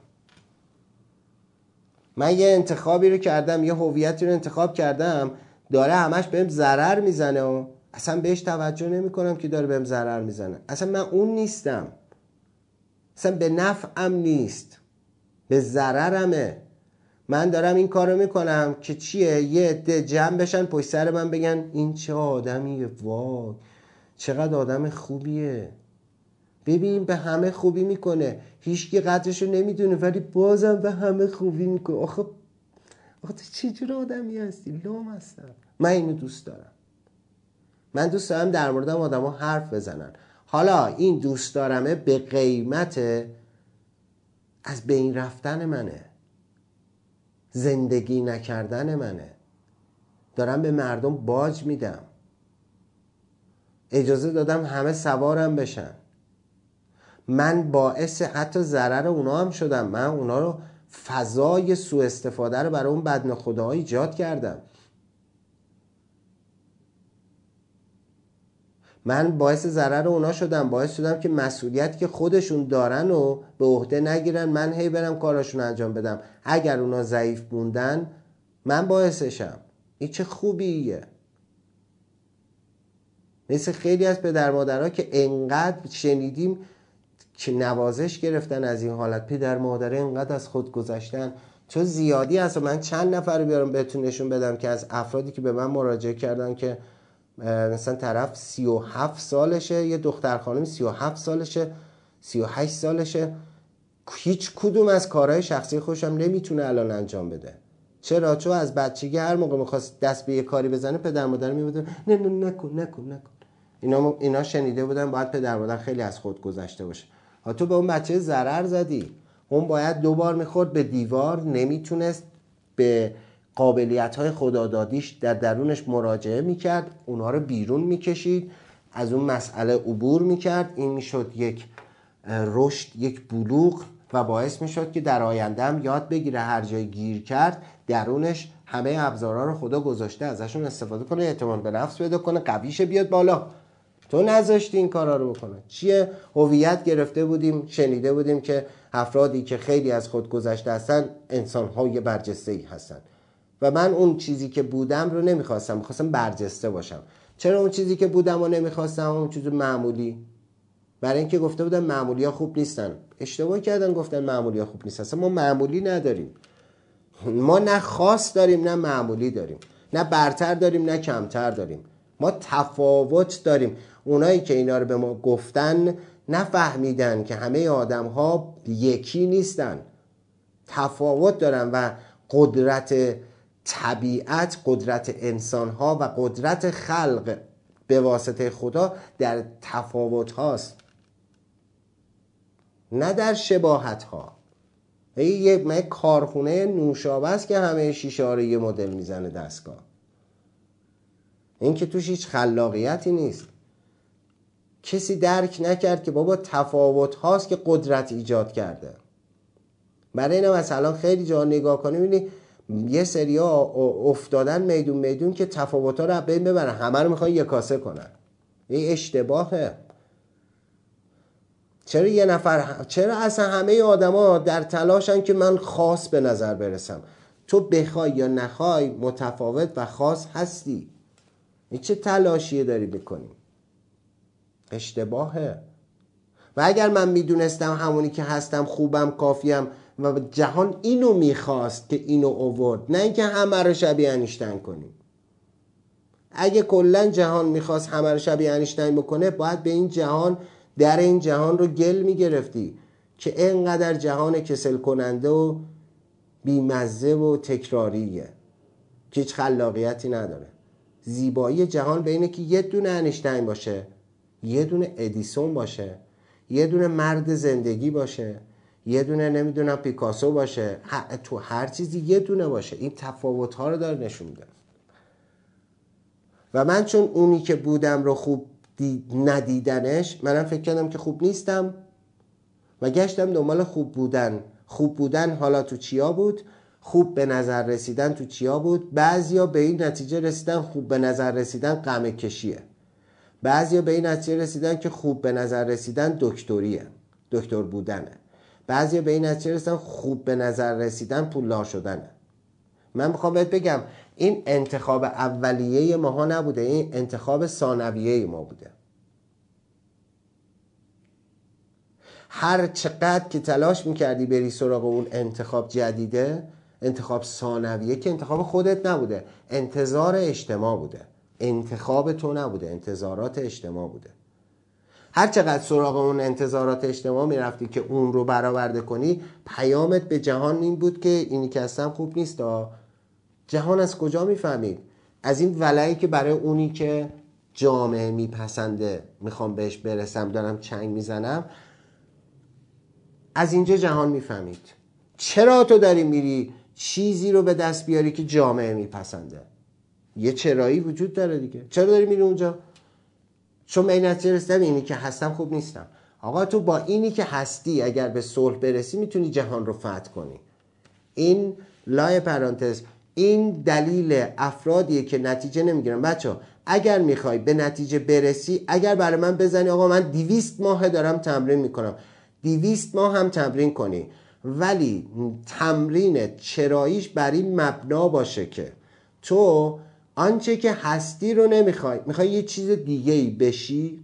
من یه انتخابی رو کردم، یه هویتی رو انتخاب کردم، داره همش بهم ضرر میزنه و اصلا بهش توجه نمی کنم که داره بهم ضرر میزنه. اصلا من اون نیستم، اصلا به نفعم نیست، به ضررمه. من دارم این کارو میکنم که چیه؟ یه عده جمع بشن پشت سر من بگن این چه آدمیه، وای چقدر آدم خوبیه، ببین به همه خوبی میکنه، هیچکی قدرشو نمیدونه ولی بازم به همه خوبی میکنه. آخه آقا تو چجور آدمی هستی؟ لام هستم. من اینو دوست دارم. من دوست دارم در موردم آدم ها حرف بزنن. حالا این دوست دارمه به قیمت از بین رفتن منه، زندگی نکردن منه. دارم به مردم باج میدم، اجازه دادم همه سوارم بشن. من باعث حتی ضرر اونا هم شدم. من اونا رو فضای سوء استفاده رو برای اون بدنخداها ایجاد کردم. من باعث ضرر اونا شدم، باعث شدم که مسئولیتی که خودشون دارن و به عهده نگیرن، من هی برم کاراشون انجام بدم. اگر اونا ضعیف موندن من باعثشم. این چه خوبیه؟ مثل خیلی از پدر مادرها که انقدر شنیدیم که نوازش گرفتن از این حالت، پدر مادره انقدر از خود گذشتن. چون زیادی هست. من چند نفر رو بیارم بهتون نشون بدم که از افرادی که به من مراجعه کردن که مثلا طرف سی و هفت سالشه، یه دختر خانم سی و هفت سالشه، سی و هشت سالشه، هیچ کدوم از کارهای شخصی خودش هم نمیتونه الان انجام بده. چرا؟ چون از بچگی هر موقع میخواست دست به یه کاری بزنه پدر مادر میبودن نه نه نکن نکن نکن. اینا اینا شنیده بودن باید پدر مادر خیلی از خود گذشته باشه. ها تو به اون بچه ضرر زدی. اون باید دوبار میخورد به دیوار، نمیتونست به قابلیت‌های خدادادیش در درونش مراجعه میکرد، اونها رو بیرون میکشید، از اون مسئله عبور میکرد. این میشد یک رشد، یک بلوغ و باعث میشد که در آینده هم یاد بگیره هر جای گیر کرد درونش همه ابزارها رو خدا گذاشته، ازشون استفاده کنه، اعتماد به نفس پیدا کنه، قویشه بیاد بالا. تو نذاشتی این کارا رو بکنه. چیه؟ هویت گرفته بودیم، شنیده بودیم که افرادی که خیلی از خود گذشته هستن انسان‌های برجسته‌ای هستن و من اون چیزی که بودم رو نمیخواستم، میخواستم برجسته باشم. چرا اون چیزی که بودم رو نمیخواستم؟ اون چیز معمولی. برای اینکه گفته بودن معمولی ها خوب نیستن. اشتباه کردن، گفتن معمولی ها خوب نیستن. اصلا ما معمولی نداریم. ما نه خاص داریم نه معمولی داریم، نه برتر داریم نه کمتر داریم. ما تفاوت داریم. اونایی که اینا رو به ما گفتن نفهمیدن که همه آدم ها یکی نیستن، تفاوت دارن و قدرت طبیعت، قدرت انسان ها و قدرت خلق به واسطه خدا در تفاوت هاست، نه در شباهت ها. یه کارخونه نوشابه است که همه شیشه ها رو یه مدل میزنه دستگاه. این که توش هیچ خلاقیتی نیست. کسی درک نکرد که بابا تفاوت هاست که قدرت ایجاد کرده. برای اینم مثلا خیلی جا نگاه کنی میبینی یه سری ها افتادن میدون میدون که تفاوت ها رو بین ببرن، همه رو میخوان یکاسه کنن. این اشتباهه. چرا یه نفر، چرا اصلا همه آدما در تلاشن که من خاص به نظر برسم؟ تو بخوای یا نخوای متفاوت و خاص هستی. این چه تلاشیه داری بکنی؟ اشتباهه. و اگر من میدونستم همونی که هستم خوبم کافیم و جهان اینو میخواست که اینو آورد، نه اینکه همه رو شبیه انیشتین کنیم. اگه کلا جهان میخواست همه رو شبیه انیشتین بکنه، باید به این جهان، در این جهان رو گل میگرفتی که اینقدر جهان کسل کننده و بیمزه و تکراریه که هیچ خلاقیتی نداره. زیبایی جهان به اینه که یه دونه انیشتین باشه، یه دونه ادیسون باشه، یه دونه مرد زندگی باشه، یه دونه نمیدونم پیکاسو باشه، تو هر چیزی یه دونه باشه. این تفاوت ها رو داره نشون میده. و من چون اونی که بودم رو خوب ندیدنش، منم فکر کردم که خوب نیستم و گشتم دنبال خوب بودن. خوب بودن حالا تو چیا بود؟ خوب به نظر رسیدن تو چیا بود؟ بعضیا به این نتیجه رسیدن خوب به نظر رسیدن غم کشیه. بعضیا به این نتیجه رسیدن که خوب به نظر رسیدن دکتریه، دکتر بودنه. بعضیا به این نتیجه رسیدن خوب به نظر رسیدن پولدار شدنه. من میخوام بهت بگم این انتخاب اولیه ماها نبوده، این انتخاب ثانویه ما بوده. هر چقدر که تلاش میکردی بری سراغ اون انتخاب جدیده، انتخاب ثانویه که انتخاب خودت نبوده، انتظار اجتماع بوده، انتخاب تو نبوده، انتظارات اجتماع بوده. هر چقدر سراغ اون انتظارات اجتماع میرفتی که اون رو برآورده کنی، پیامت به جهان این بود که اینی که هستم خوب نیست ها. جهان از کجا میفهمید؟ از این ولعی که برای اونی که جامعه میپسنده میخوام بهش برسم دارم چنگ میزنم، از اینجا جهان میفهمید. چرا تو داری میری چیزی رو به دست بیاری که جامعه میپسنده؟ یه چرایی وجود داره دیگه. چرا داری میری اونجا؟ چون من نتیجه رسیدم اینی که هستم خوب نیستم. آقا تو با اینی که هستی اگر به صلح برسی میتونی جهان رو فتح کنی. این لای پرانتز، این دلیل افرادیه که نتیجه نمیگیرن. بچه ها اگر میخوای به نتیجه برسی، اگر برای من بزنی آقا من دیویست ماه دارم تمرین میکنم، دیویست ماه هم تمرین کنی، ولی تمرین چراییش بر این مبنا باشه که تو آنچه که هستی رو نمیخوای، میخوای یه چیز دیگه ای بشی،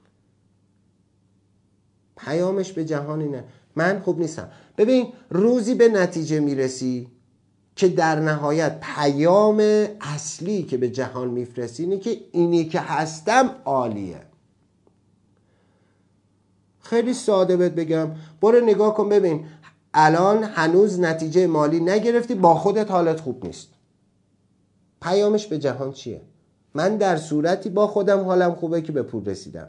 پیامش به جهان اینه من خوب نیستم. ببین روزی به نتیجه میرسی که در نهایت پیام اصلی که به جهان میفرستی اینه که اینی که هستم عالیه. خیلی ساده بهت بگم، برو نگاه کن ببین الان هنوز نتیجه مالی نگرفتی، با خودت حالت خوب نیست. پیامش به جهان چیه؟ من در صورتی با خودم حالم خوبه که به پول رسیدم،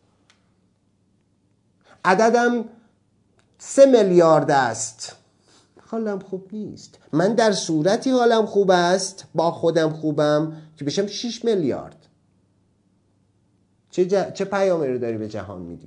عددم سه میلیارد است، حالم خوب نیست. من در صورتی حالم خوب است، با خودم خوبم که بشم شش میلیارد. چه, ج... چه پیامی رو داری به جهان میدی؟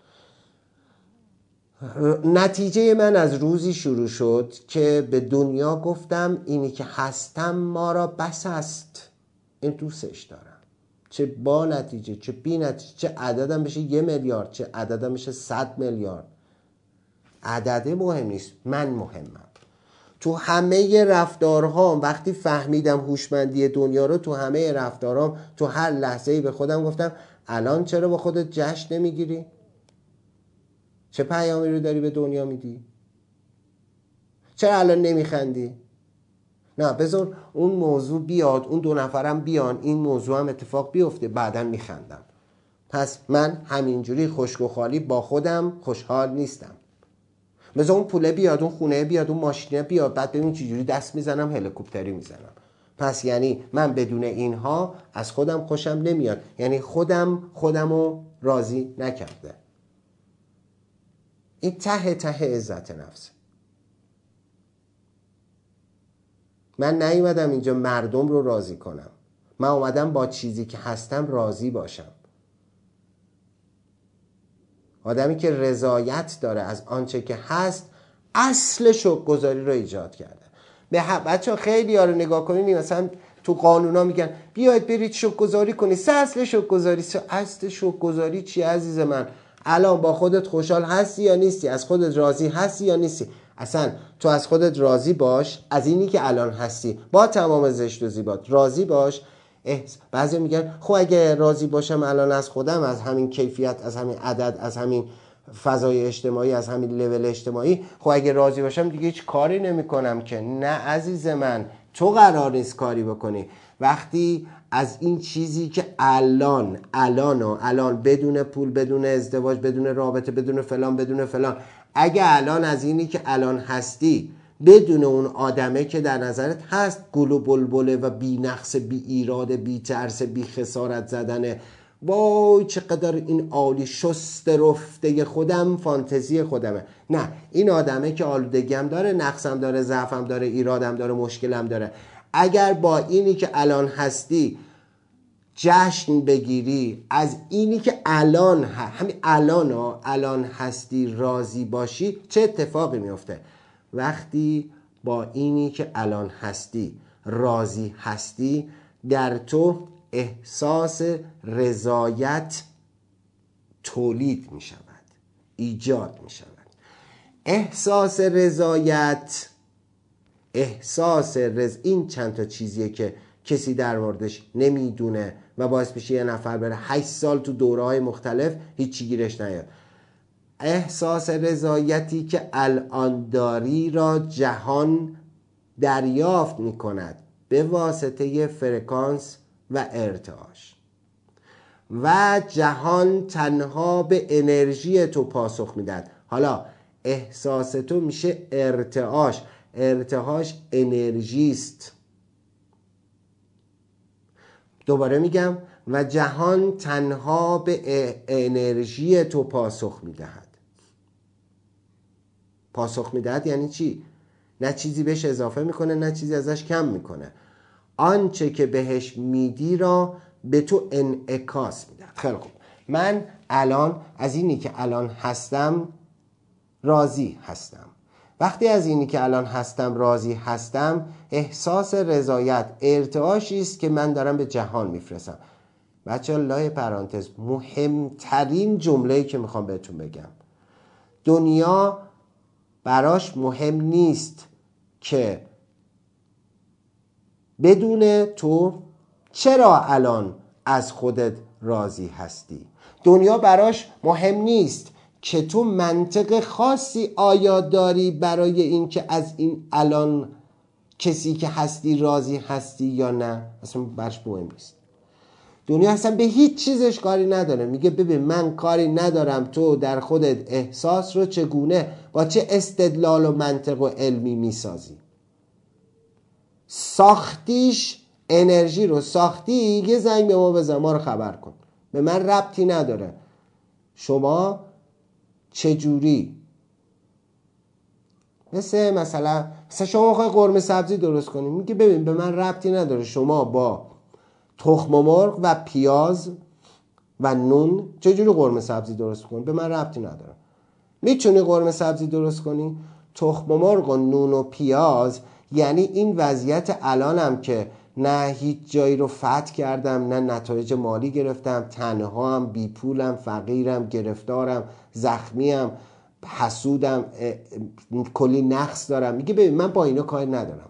نتیجه من از روزی شروع شد که به دنیا گفتم اینی که هستم ما را بس است، این دوستش دارم، چه با نتیجه چه بی نتیجه، چه عددم بشه یه میلیارد چه عددم بشه صد میلیارد، عدده مهم نیست، من مهمم. تو همه رفتارهام وقتی فهمیدم هوشمندی دنیا رو، تو همه رفتارهام تو هر لحظه‌ای به خودم گفتم الان چرا با خودت جشن نمیگیری؟ چه پیامی رو داری به دنیا میدی؟ چرا الان نمیخندی؟ نه بذار اون موضوع بیاد، اون دو نفرم بیان، این موضوع هم اتفاق بیفته، بعداً میخندم. پس من همینجوری خشک و خالی با خودم خوشحال نیستم. بذار اون پوله بیاد، اون خونه بیاد، اون ماشینه بیاد، بعد ببین چجوری دست میزنم، هلیکوپتری میزنم. پس یعنی من بدون اینها از خودم خوشم نمیاد، یعنی خودم خودمو راضی نکرده. این ته ته عزت نفس. من نیومدم اینجا مردم رو راضی کنم، من اومدم با چیزی که هستم راضی باشم. آدمی که رضایت داره از آنچه که هست اصل شکرگزاری رو ایجاد کرده. به بچه خیلی ها رو نگاه کنید مثلا تو قانونا میگن بیاید برید شکرگزاری کنید، سه اصل شکرگزاری. سه اصل شکرگزاری چی عزیز من؟ الان با خودت خوشحال هستی یا نیستی؟ از خودت راضی هستی یا نیستی؟ اصلا تو از خودت راضی باش، از اینی که الان هستی با تمام زشت و زیبات راضی باش. بعضی میگن خب اگه راضی باشم الان از خودم، از همین کیفیت، از همین عدد، از همین فضای اجتماعی، از همین لول اجتماعی، خب اگه راضی باشم دیگه هیچ کاری نمی کنم که. نه عزیز من، تو قرار نیست کاری بکنی. وقتی از این چیزی که الان الان و الان بدون پول، بدون ازدواج، بدون رابطه، بدون فلان بدون فلان، اگه الان از اینی که الان هستی بدون اون آدمه که در نظرت هست گل و بلبله و بی نقص، بی ایراد، بی ترس، بی خسارت زدنه، وای چقدر این عالی، شست رفته خودم، فانتزی خودمه. نه، این آدمه که آلودگیم داره، نقصم داره، ضعفم داره، ایرادم داره، مشکلم داره. اگر با اینی که الان هستی جشن بگیری، از اینی که الان همین الان الان هستی راضی باشی، چه اتفاقی میفته؟ وقتی با اینی که الان هستی راضی هستی، در تو احساس رضایت تولید می شود، ایجاد می شود. احساس رضایت، احساس رضا، این چند تا چیزیه که کسی در موردش نمیدونه و باعث میشه یه نفر بره هشت سال تو دوره‌های مختلف هیچی گیرش نیاد. احساس رضایتی که الان داری را جهان دریافت می کند به واسطه فرکانس و ارتعاش، و جهان تنها به انرژی تو پاسخ میدهد. حالا احساس تو میشه ارتعاش، ارتعاش انرژی است. دوباره میگم و جهان تنها به انرژی تو پاسخ میدهد. پاسخ میدهد یعنی چی؟ نه چیزی بهش اضافه میکنه نه چیزی ازش کم میکنه. آنچه که بهش میدی را به تو انعکاس میدهد. خیلی خوب، من الان از اینی که الان هستم راضی هستم. وقتی از اینی که الان هستم راضی هستم، احساس رضایت ارتعاشی است که من دارم به جهان میفرستم. بچه ها لای پرانتز، مهمترین جمله‌ای که میخوام بهتون بگم، دنیا براش مهم نیست که بدون تو چرا الان از خودت راضی هستی. دنیا براش مهم نیست که تو منطق خاصی آیا داری برای این که از این الان کسی که هستی راضی هستی یا نه. اصلا براش مهم نیست. دنیا اصلا به هیچ چیزش کاری نداره. میگه ببین من کاری ندارم تو در خودت احساس رو چگونه با چه استدلال و منطق و علمی میسازی. ساختیش انرژی رو ساختی، یه زنگ به ما بزن، ما رو خبر کن. به من ربطی نداره شما چجوری. مثل مثلا مثلا شما میخوای قرمه سبزی درست کنی، میگه ببین به من ربطی نداره شما با تخم مرغ و پیاز و نون چجوری قرمه سبزی درست کنی، به من ربطی نداره. میتونی قرمه سبزی درست کنی؟ تخم مرغ و نون و پیاز یعنی این وضعیت الانم که نه هیچ جایی رو فتح کردم، نه نتایج مالی گرفتم، تنها هم، بی پولم، فقیرم، گرفتارم، زخمیم، حسودم، کلی نقص دارم. میگه ببین من با اینا کاری ندارم.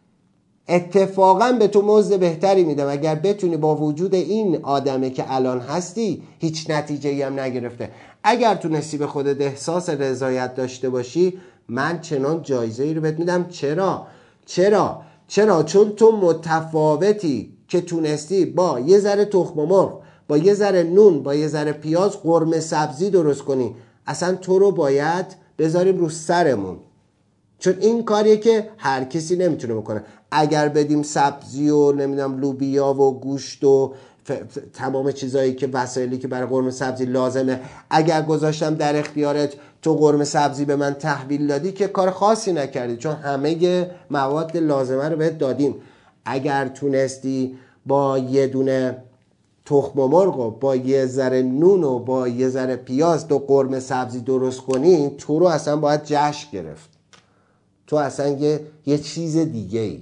اتفاقا به تو مزد بهتری میدم اگر بتونی با وجود این آدمه که الان هستی هیچ نتیجه‌ای هم نگرفته، اگر تونستی به خودت احساس رضایت داشته باشی، من چنان جایزه‌ای رو بهت میدم. چرا؟ چرا؟ چرا؟ چون تو متفاوتی که تونستی با یه ذره تخم مرغ، با یه ذره نون، با یه ذره پیاز قرمه سبزی درست کنی. اصلا تو رو باید بذاریم رو سرمون، چون این کاریه که هر کسی نمیتونه بکنه. اگر بدیم سبزی و نمیدونم لوبیا و گوشت و تمام چیزایی که وسایلی که برای قرمه سبزی لازمه، اگر گذاشتم در اختیارت تو قرمه سبزی به من تحویل دادی که کار خاصی نکردی، چون همه مواد لازمه رو بهت دادیم. اگر تونستی با یه دونه تخم مرغ و با یه ذره نون و با یه ذره پیاز تو قرمه سبزی درست کنی، تو رو اصلا باید جشن گرفت. تو اصلا یه, یه چیز دیگه ای.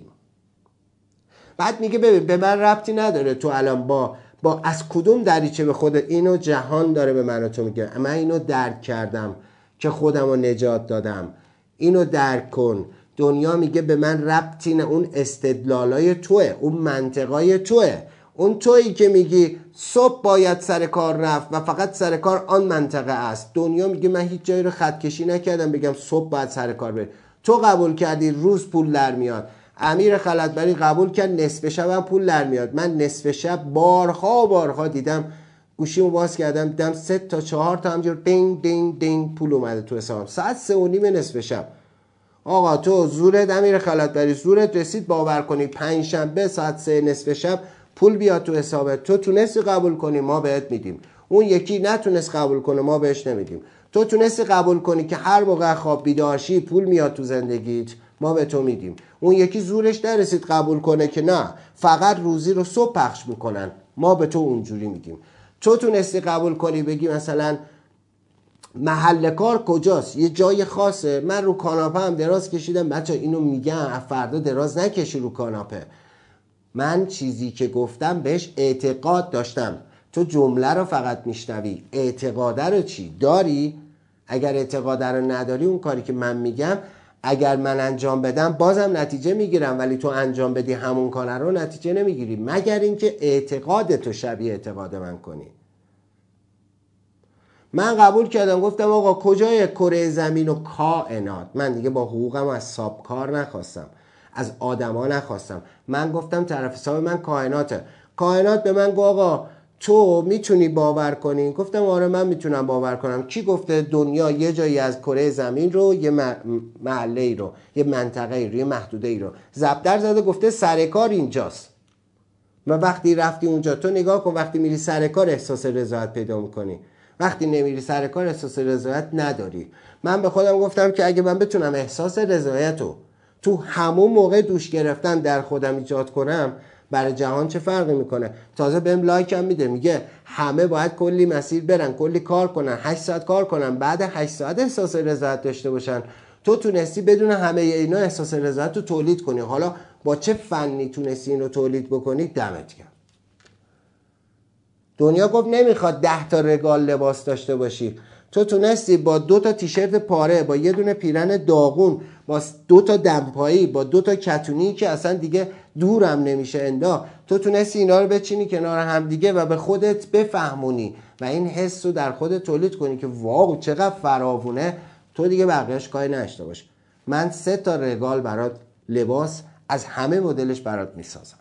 بعد میگه ببین به من ربطی نداره تو الان با با از کدوم دریچه به خود اینو جهان داره به من و تو میگه. من اینو درک کردم که خودم رو نجات دادم، اینو درک کن. دنیا میگه به من ربطی نه، اون استدلالای توه، اون منطقای توه، اون تویی که میگی صبح باید سر کار رفت و فقط سر کار آن منطقه است. دنیا میگه من هیچ جایی رو خط کشی نکردم بگم صبح باید سر کار بری. تو قبول کردی روز پول در میاد، امیر خلعتبری قبول کرد نصف شب هم پول در میاد. من نصف شب بارها بارها دیدم، گوشیمو باز کردم دیدم سه تا چهار تا همجور دینگ دینگ دینگ پول اومده تو حسابم ساعت سه و نیم نصف شب. آقا تو زورت امیر خلعتبری زورت رسید باور کنی پنج شنبه ساعت سه نصف شب پول بیاد تو حسابت. تو تونستی قبول کنی ما بهت میدیم، اون یکی نتونست قبول کنه ما بهش نمیدیم. تو تونستی قبول کنی که هر موقع خواب بیدارشی پول میاد تو زندگیت، ما به تو میدیم. اون یکی زورش نرسید قبول کنه که نه فقط روزی رو صبح پخش میکنن، ما به تو اونجوری میدیم. تو تونستی قبول کنی بگی مثلا محل کار کجاست، یه جای خاصه، من رو کاناپه هم دراز کشیدم. بچه اینو میگم فردا دراز نکشی رو کاناپه. من چیزی که گفتم بهش اعتقاد داشتم. تو جمله رو فقط میشنوی، اعتقاده رو چی داری؟ اگر اعتقاده رو نداری اون کاری که من میگم اگر من انجام بدم بازم نتیجه میگیرم، ولی تو انجام بدی همون کار رو نتیجه نمیگیری، مگر اینکه اعتقاد تو شبیه اعتقاد من کنی. من قبول کردم گفتم آقا کجای کره زمین و کائنات، من دیگه با حقوقم از ساب کار نخواستم، از آدما نخواستم، من گفتم طرف حساب من کائناته. کائنات به من گفت آقا تو میتونی باور کنی؟ گفتم آره من میتونم باور کنم. کی گفته دنیا یه جایی از کره زمین رو، یه محله ای رو، یه منطقه ای رو، یه محدوده ای رو ضرب در زده گفته سر کار اینجاست؟ و وقتی رفتی اونجا، تو نگاه کن وقتی میری سر کار احساس رضایت پیدا میکنی، وقتی نمیری سر کار احساس رضایت نداری. من به خودم گفتم که اگه من بتونم احساس رضایت رو تو همون موقع دوش گرفتن در خودم ایجاد کنم، برای جهان چه فرقی میکنه؟ تازه بهم لایک هم میده، میگه همه باید کلی مسیر برن، کلی کار کنن، هشت ساعت کار کنن، بعد هشت ساعت احساس رضایت داشته باشن. تو تونستی بدون همه اینا احساس رضایت رو تولید کنی. حالا با چه فنی تونستی این رو تولید بکنی؟ دمت گرم. دنیا گفت نمیخواد ده تا رگال لباس داشته باشی، تو تونستی با دو تا تیشرت پاره، با یه دونه پیرن داغون، با دو تا دمپایی، با دو تا کتونی که اصلا دیگه دورم نمیشه اندا، تو تونستی اینا رو بچینی کنار هم دیگه و به خودت بفهمونی و این حس رو در خودت تولید کنی که واو چقدر فراوونه، تو دیگه بقیه‌اش کاری نشته باش. من سه تا رگال برات لباس از همه مدلش برات میسازم.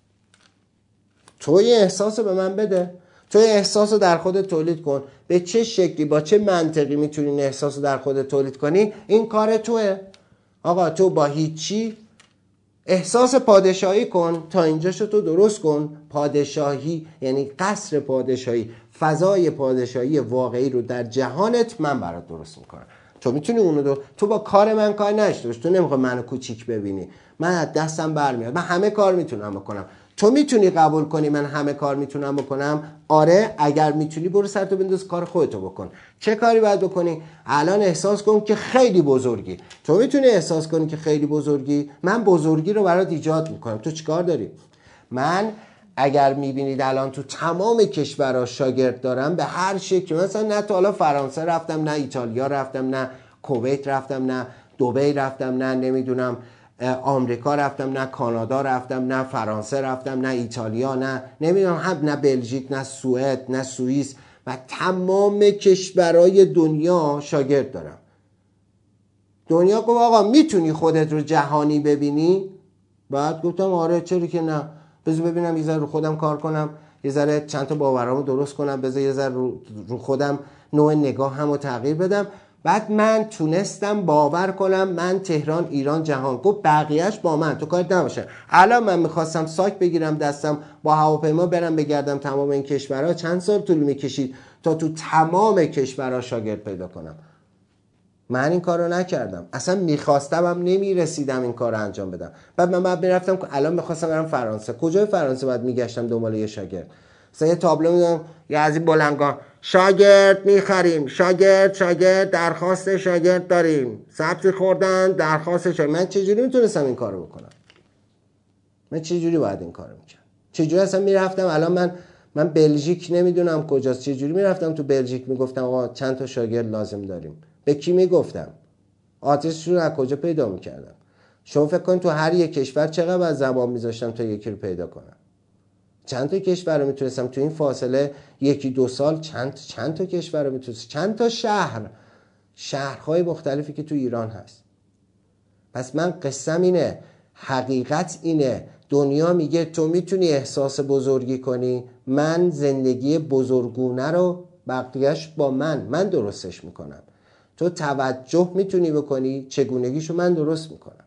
تو یه احساس رو به من بده، تو یه احساس رو در خودت تولید کن. به چه شکلی، با چه منطقی میتونی این احساس رو در خودت تولید کنی؟ این کار توه. آقا تو با هیچی احساس پادشاهی کن، تا اینجاشو تو درست کن. پادشاهی یعنی قصر پادشاهی، فضای پادشاهی واقعی رو در جهانت من برات درست میکنم. تو میتونی اونو دو... تو با کار من کار نشته باش، تو نمیخوای منو کوچیک ببینی، من از دستم برمیاد، من همه کار میتونم بکنم. تو میتونی قبول کنی من همه کار میتونم بکنم؟ آره، اگر میتونی برو سرتو بنداز کار خودتو بکن. چه کاری باید بکنی؟ الان احساس کن که خیلی بزرگی. تو میتونی احساس کنی که خیلی بزرگی؟ من بزرگی رو برات ایجاد میکنم. تو چیکار داری؟ من اگر میبینید الان تو تمام کشورها شاگرد دارم به هر شکل، مثلا نه تا حالا فرانسه رفتم، نه ایتالیا رفتم، نه کویت رفتم، نه دبی رفتم، نه نمیدونم آمریکا رفتم، نه کانادا رفتم، نه فرانسه رفتم، نه ایتالیا، نه نمیدونم هم نه بلژیک، نه سوئد، نه سوئیس، و تمام کشورهای دنیا شاگرد دارم. دنیا گفت آقا میتونی خودت رو جهانی ببینی؟ بعد گفتم آره، چرا که نه، بذار ببینم یه ذره رو خودم کار کنم، یه ذره چند تا باورامو درست کنم، بذار یه ذره رو, رو خودم نوع نگاهمو تغییر بدم. بعد من تونستم باور کنم من تهران، ایران، جهان. گفت بقیهش با من، تو کارت نباشه. الان من میخواستم ساک بگیرم دستم، با هواپیما برم بگردم تمام این کشورها، چند سال طول میکشید تا تو تمام کشورها شاگرد پیدا کنم. من این کارو نکردم، اصلا میخواستم هم نمیرسیدم این کارو انجام بدم. بعد من بعد میرفتم که الان میخواستم برم فرانسه، کجای فرانسه باید میگشتم دنبال یه شاگرد؟ مثلا یه تابلو میدونم یه از این بلندگاه شاگرد میخریم، شاگرد شاگرد درخواست شاگرد داریم، سبزی خوردن درخواست شاگرد. من چجوری میتونستم این کارو بکنم؟ من چجوری باید این کارو میکردم؟ چجوری اصلا میرفتم الان من من بلژیک نمیدونم کجاست، چجوری میرفتم تو بلژیک میگفتم آقا چند تا شاگرد لازم داریم؟ به کی میگفتم؟ آدرسش رو از کجا پیدا میکردم؟ شما فکر کن تو هر یک کشور چقدر از زمان میذاشتم تا یکی رو پیدا کنم؟ چند تا کشور رو میتونستم تو این فاصله یکی دو سال چند چند تا کشور رو میتونستم، چند تا شهر، شهرهای مختلفی که تو ایران هست. پس من قسم اینه، حقیقت اینه، دنیا میگه تو میتونی احساس بزرگی کنی، من زندگی بزرگونه رو بقیهش با من من درستش میکنم. تو توجه میتونی بکنی، چگونگیشو من درست میکنم.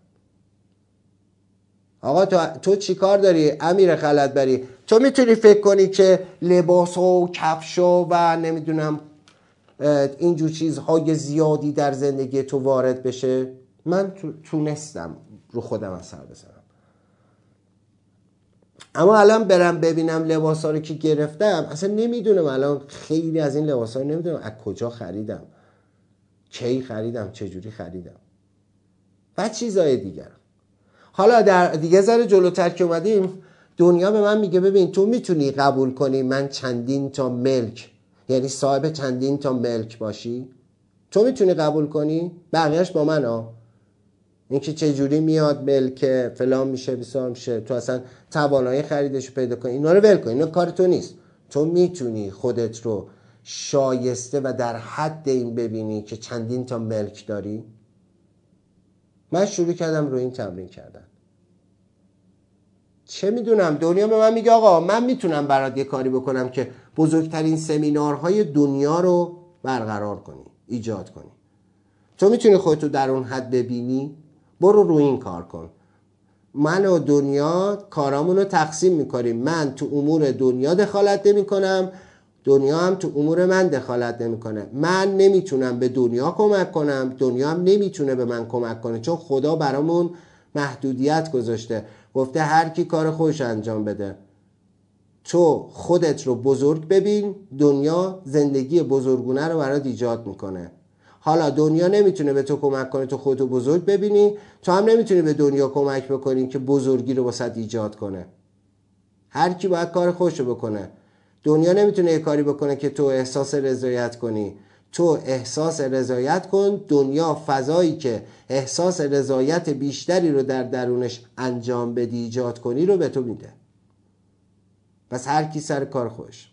آقا تو, تو چی کار داری امیر خلعتبری؟ تو میتونی فکر کنی که لباس و کفش و نمیدونم اینجور چیزهای زیادی در زندگی تو وارد بشه؟ من تونستم رو خودم اثر بزنم. اما الان برم ببینم لباس ها رو که گرفتم، اصلا نمیدونم الان خیلی از این لباس ها رو نمیدونم از کجا خریدم، کی خریدم، چجوری خریدم و چیزای دیگر. حالا در دیگه ذره جلوتر که اومدیم، دنیا به من میگه ببین تو میتونی قبول کنی من چندین تا ملک، یعنی صاحب چندین تا ملک باشی؟ تو میتونی قبول کنی؟ بقیهش با من ها. این که چجوری میاد ملک فلان میشه بسار میشه، تو اصلا توانایی خریدشو پیدا کنی، اینا رو ول کن، اینا کار تو نیست. تو میتونی خودت رو شایسته و در حد این ببینی که چندین تا ملک داری؟ من شروع کردم رو این تمرین کردن. چه میدونم دنیا به من میگه آقا من میتونم برات یه کاری بکنم که بزرگترین سمینارهای دنیا رو برقرار کنی، ایجاد کنی. تو میتونی خودتو در اون حد ببینی؟ برو رو این کار کن. من و دنیا کارامون رو تقسیم میکنیم. من تو امور دنیا دخالت نمی کنم، دنیا هم تو امور من دخالت نمیکنه. من نمیتونم به دنیا کمک کنم، دنیا هم نمیتونه به من کمک کنه، چون خدا برامون محدودیت گذاشته، گفته هر کی کار خودش انجام بده. تو خودت رو بزرگ ببین، دنیا زندگی بزرگونه رو برات ایجاد میکنه. حالا دنیا نمیتونه به تو کمک کنه تو خودتو بزرگ ببینی، تو هم نمیتونی به دنیا کمک بکنی که بزرگی رو واسط ایجاد کنه. هر کی باید کار خودش رو بکنه. دنیا نمیتونه یه کاری بکنه که تو احساس رضایت کنی. تو احساس رضایت کن، دنیا فضایی که احساس رضایت بیشتری رو در درونش انجام بدی، ایجاد کنی رو به تو میده. پس هر کی سر کار خودش.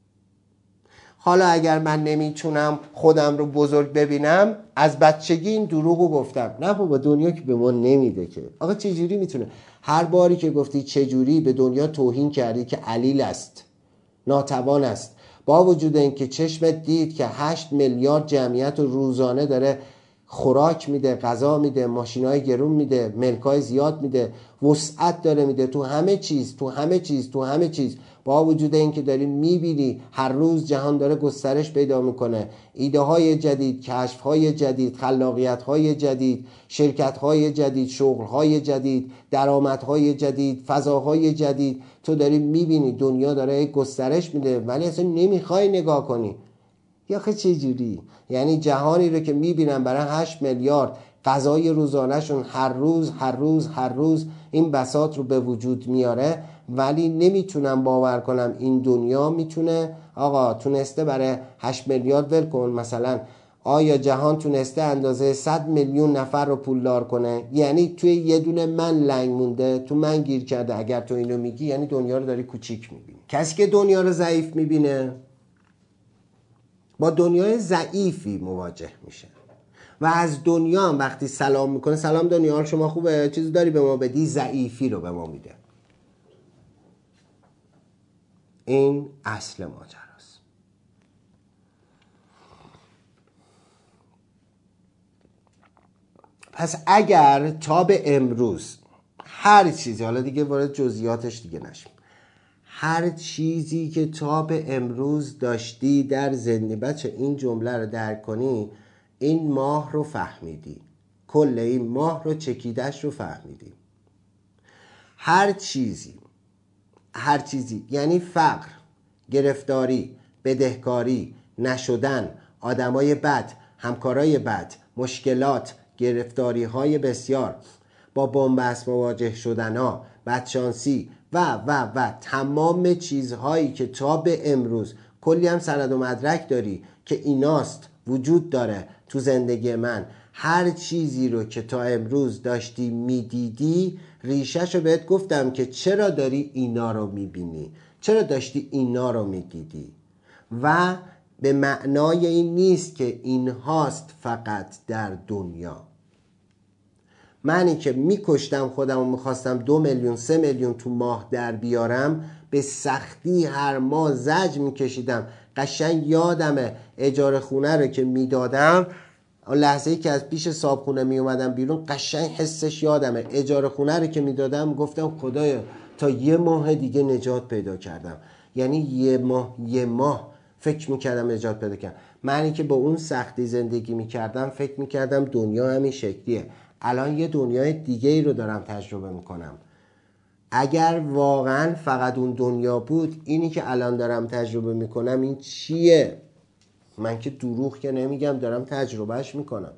حالا اگر من نمیتونم خودم رو بزرگ ببینم، از بچگی این دروغو گفتم، نه بابا دنیا که به ما نمیده که. آقا چجوری میتونه؟ هر باری که گفتی چجوری به دنیا توهین کردی که علیل است، ناتوان است، با وجود اینکه چشمت دید که هشت میلیارد جمعیت رو روزانه داره خوراک میده، غذا میده، ماشینای گرون میده، ملکای زیاد میده، وسعت داره میده تو همه چیز، تو همه چیز، تو همه چیز. با وجود اینکه داری میبینی هر روز جهان داره گسترش پیدا میکنه، ایده های جدید، کشف های جدید، خلاقیت های جدید، شرکت های جدید، شغل های جدید، درآمد های جدید، فضاهای جدید، تو داری میبینی دنیا داره گسترش میده، ولی اصلا نمیخوای نگاه کنی. یا خیلی چه جوری؟ یعنی جهانی رو که میبینن برای هشت میلیارد غذای روزانهشون هر روز هر روز هر روز این بساط رو به وجود میاره، ولی نمیتونم باور کنم این دنیا میتونه. آقا تونسته برای هشت میلیارد ول کن، مثلا آیا جهان تونسته اندازه صد میلیون نفر رو پولدار کنه؟ یعنی توی یه دونه من لنگ مونده، تو من گیر کرده. اگر تو اینو میگی یعنی دنیا رو داری کوچیک میبینی. کسی که دنیا رو ضعیف میبینه با دنیای ضعیفی مواجه میشه و از دنیا هم وقتی سلام میکنه، سلام دنیا شما خوبه، چیزی داری به ما بدی، ضعیفی رو به ما میده. این اصل ماجراست. پس اگر تا به امروز هر چیزی، حالا دیگه وارد جزئیاتش دیگه نشیم، هر چیزی که تا به امروز داشتی در زندگی، بچه این جمله رو درک کنی، این ماه رو فهمیدی، کل این ماه رو چکیدش رو فهمیدی. هر چیزی هر چیزی یعنی فقر، گرفتاری، بدهکاری، نشدن، آدمای بد، همکارای بد، مشکلات، گرفتاری های بسیار، با بن‌بست مواجه شدن ها، بدشانسی و و و تمام چیزهایی که تا به امروز، کلی هم سند و مدرک داری که ایناست وجود داره تو زندگی من، هر چیزی رو که تا امروز داشتی میدیدی، ریشه‌شو بهت گفتم که چرا داری اینا رو میبینی، چرا داشتی اینا رو میدیدی. و به معنای این نیست که این هاست فقط در دنیا. منی که میکشتم خودم و میخواستم دو میلیون سه میلیون تو ماه در بیارم، به سختی هر ماه زج میکشیدم. قشنگ یادمه اجاره خونه رو که میدادم، لحظه‌ای که از پیش صابخونه میومدم بیرون، قشنگ حسش یادمه. اجاره خونه رو که میدادم گفتم خدایا تا یه ماه دیگه نجات پیدا کردم. یعنی یه ماه یه ماه فکر میکردم نجات پیدا کردم. منی که با اون سختی زندگی میکردم فکر میکردم دنیا همین شکلیه. الان یه دنیای دیگه ای رو دارم تجربه میکنم. اگر واقعا فقط اون دنیا بود، اینی که الان دارم تجربه میکنم این چیه؟ من که دروغ که نمیگم، دارم تجربهش میکنم.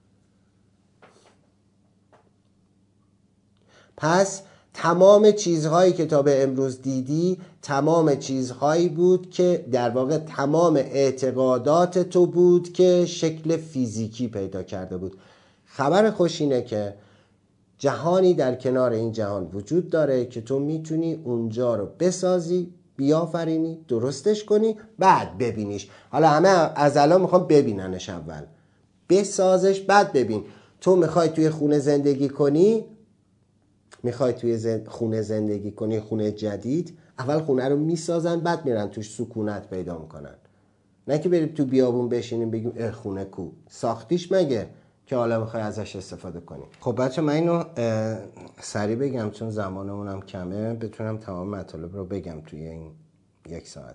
پس تمام چیزهایی که تا به امروز دیدی، تمام چیزهایی بود که در واقع تمام اعتقادات تو بود که شکل فیزیکی پیدا کرده بود. خبر خوش اینه که جهانی در کنار این جهان وجود داره که تو میتونی اونجا رو بسازی، بیافرینی، درستش کنی، بعد ببینیش. حالا همه از الان میخوام ببیننش، اول بسازش بعد ببین. تو میخوای توی خونه زندگی کنی، میخوای توی زند... خونه زندگی کنی، خونه جدید، اول خونه رو میسازن بعد میرن توش سکونت پیدا میکنن. نه که بریم تو بیابون بشینیم بگیم اه خونه کو ساختیش مگه؟ که حالا بخوای ازش استفاده کنی. خب بچه من اینو سریع بگم چون زمانمونم کمه، بتونم تمام مطالب رو بگم توی این یک ساعت.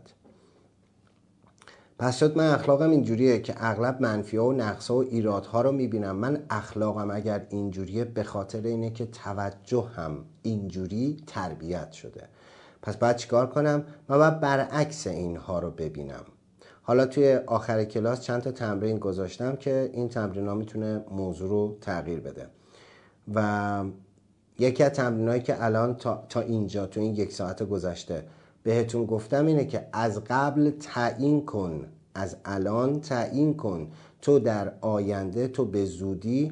پس شد من اخلاقم اینجوریه که اغلب منفی‌ها و نقص‌ها و ایرادها رو میبینم. من اخلاقم اگر اینجوریه به خاطر اینه که توجه هم اینجوری تربیت شده. پس باید چیکار کنم؟ من باید برعکس اینها رو ببینم. حالا توی آخر کلاس چند تا تمرین گذاشتم که این تمرین‌ها میتونه موضوع رو تغییر بده. و یکی از تمرینایی که الان تا, تا اینجا تو این یک ساعت گذشته بهتون گفتم اینه که از قبل تعیین کن، از الان تعیین کن تو در آینده، تو به زودی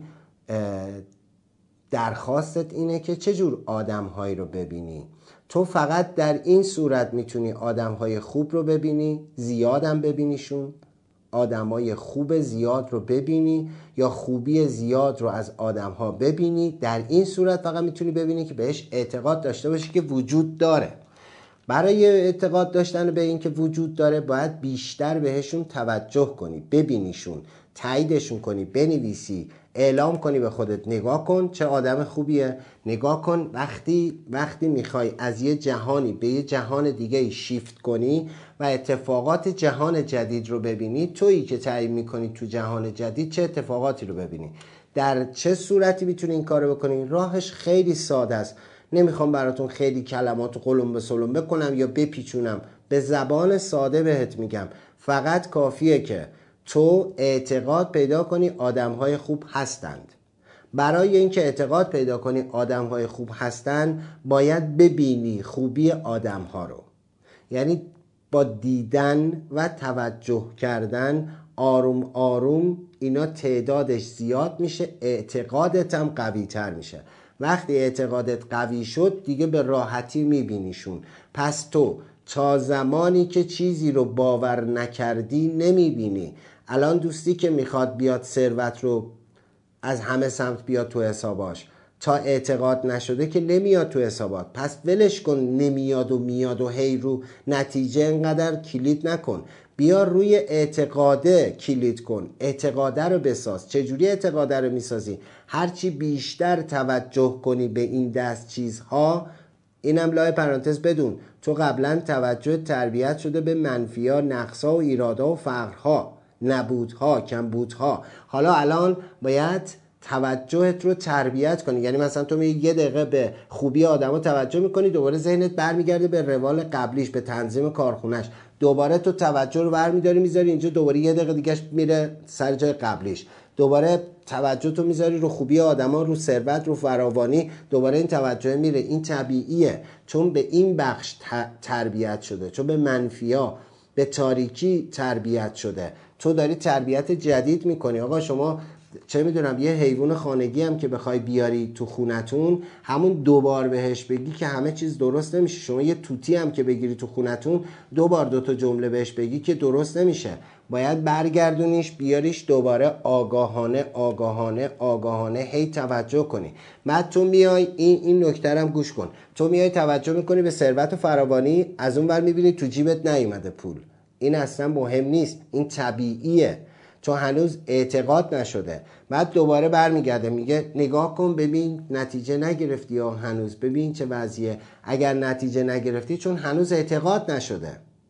درخواستت اینه که چه جور آدم‌هایی رو ببینی. تو فقط در این صورت میتونی آدم‌های خوب رو ببینی، زیادم ببینیشون، آدم‌های خوب زیاد رو ببینی یا خوبی زیاد رو از آدم‌ها ببینی. در این صورت فقط میتونی ببینی که بهش اعتقاد داشته باشی که وجود داره. برای اعتقاد داشتن به این که وجود داره باید بیشتر بهشون توجه کنی، ببینیشون، تاییدشون کنی، بنویسی، اعلام کنی به خودت. نگاه کن چه آدم خوبیه. نگاه کن وقتی وقتی میخوای از یه جهانی به یه جهان دیگه شیفت کنی و اتفاقات جهان جدید رو ببینی، تویی که تعیین میکنی تو جهان جدید چه اتفاقاتی رو ببینی. در چه صورتی میتونی این کارو بکنی؟ راهش خیلی ساده است. نمیخوام براتون خیلی کلمات قلم به سلم بکنم یا بپیچونم، به زبان ساده بهت میگم. فقط کافیه که تو اعتقاد پیدا کنی آدم‌های خوب هستند. برای اینکه اعتقاد پیدا کنی آدم‌های خوب هستند باید ببینی خوبی آدم‌ها رو. یعنی با دیدن و توجه کردن آروم آروم اینا تعدادش زیاد میشه، اعتقادت هم قوی تر میشه. وقتی اعتقادت قوی شد دیگه به راحتی میبینیشون. پس تو تا زمانی که چیزی رو باور نکردی نمیبینی. الان دوستی که میخواد بیاد ثروت رو از همه سمت بیاد تو حساباش، تا اعتقاد نشده که نمیاد تو حسابات. پس ولش کن نمیاد و میاد و هی رو نتیجه انقدر کلید نکن. بیا روی اعتقاده کلید کن، اعتقاده رو بساز. چجوری اعتقاده رو میسازی؟ هرچی بیشتر توجه کنی به این دست چیزها، اینم لای پرانتز بدون تو قبلا توجه تربیت شده به منفی‌ها، نقص‌ها و ایرادها و فقرها، نبودها، کمبودها. حالا الان باید توجهت رو تربیت کنی. یعنی مثلا تو میگی یه دقیقه به خوبی آدمو توجه میکنی، دوباره ذهنت برمیگرده به روال قبلیش، به تنظیم کارخونش. دوباره تو توجه رو برمیداری میذاری اینجا، دوباره یه دقیقه دیگه میره سر جای قبلیش. دوباره توجه تو میذاری رو خوبی آدما، رو ثروت، رو فراوانی، دوباره این توجه میره. این طبیعیه چون به این بخش تربیت شده، چون به منفیا، به تاریکی تربیت شده. تو داری تربیت جدید میکنی. آقا شما چه میدونم یه حیوان خانگی هم که بخوای بیاری تو خونتون، همون دوبار بهش بگی که همه چیز درست نمیشه. شما یه توتی هم که بگیری تو خونتون دوبار دوتا جمله بهش بگی که درست نمیشه. باید برگردونیش بیاریش دوباره، آگاهانه آگاهانه آگاهانه هی توجه کنی. بعد تو میای این این نکته هم گوش کن. تو میای توجه میکنی به ثروت و فراوانی، از اون ور میبینی تو جیبت نیومده پول. این اصلا مهم نیست، این طبیعیه چون هنوز اعتقاد نشده. بعد دوباره برمیگرده میگه نگاه کن ببین نتیجه نگرفتی یا هنوز، ببین چه وضعیه. اگر نتیجه نگرفتی چون هنوز اعتقاد نشده.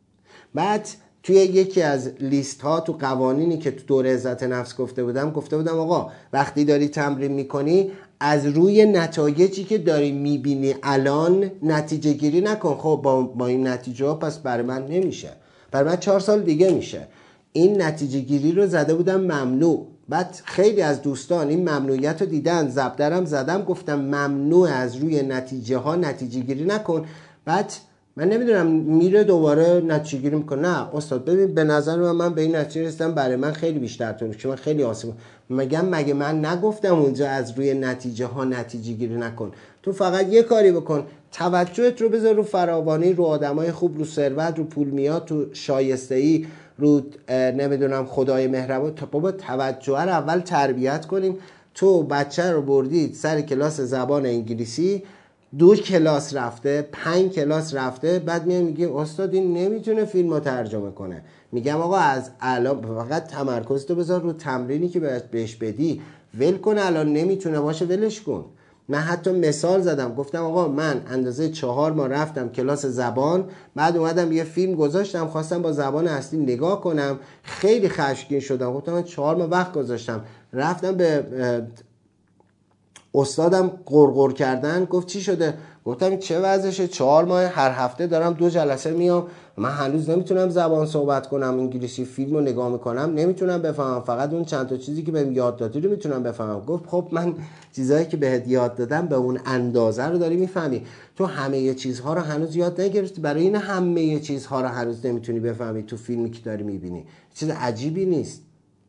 بعد توی یکی از لیست ها تو قوانینی که تو دوره عزت نفس گفته بودم گفته بودم آقا وقتی داری تمرین میکنی از روی نتایجی که داری میبینی الان نتیجه گیری نکن. خب با, با این نتیجه ها پس برای من نمیشه، برای من چهار سال دیگه میشه. این نتیجه گیری رو زده بودم ممنوع. بعد خیلی از دوستان این ممنوعیت رو دیدن، زبدرم زدم گفتم ممنوع از روی نتیجه ها نتیجه گیری نکن. بعد من نمیدونم میره دوباره نتیجه گیری میکنه. نه استاد ببین به نظر من من به این نتیجه رسیدم برای من خیلی بیشتر طول که من خیلی آسیب. مگم مگه من نگفتم اونجا از روی نتیجه ها نتیجه گیری نکن؟ تو فقط یه کاری بکن، توجهت رو بذار رو فراوانی، رو آدمای خوب، رو ثروت، رو پول میاد، تو شایسته‌ای، رو نمیدونم خدای مهربان. تا بابا توجه رو اول تربیت کنیم. تو بچه رو بردید سر کلاس زبان انگلیسی، دو کلاس رفته، پنج کلاس رفته، بعد میاد میگه استاد این نمیتونه فیلمو ترجمه کنه. میگم آقا از الان فقط تمرکز تو بذار رو تمرینی که بهش بدی. ول کن، الان نمیتونه باشه ولش کن. من حتی مثال زدم، گفتم آقا من اندازه چهار ماه رفتم کلاس زبان، بعد اومدم یه فیلم گذاشتم خواستم با زبان اصلی نگاه کنم، خیلی خشمگین شدم، گفتم من چهار ماه وقت گذاشتم، رفتم به استادم قرقر کردن، گفت چی شده؟ گفتم چه وضعشه؟ چهار ماه هر هفته دارم دو جلسه میام، من هنوز نمیتونم زبان صحبت کنم، انگلیسی فیلم رو نگاه میکنم نمیتونم بفهمم، فقط اون چند تا چیزی که بهم یاد دادی رو میتونم بفهمم. گفت خب من چیزایی که بهت یاد دادم به اون اندازه رو داری میفهمی، تو همه چیزها رو هنوز یاد نگرفتی، برای این همه چیزها رو هنوز نمیتونی بفهمی تو فیلمی که داری میبینی. چیز عجیبی نیست.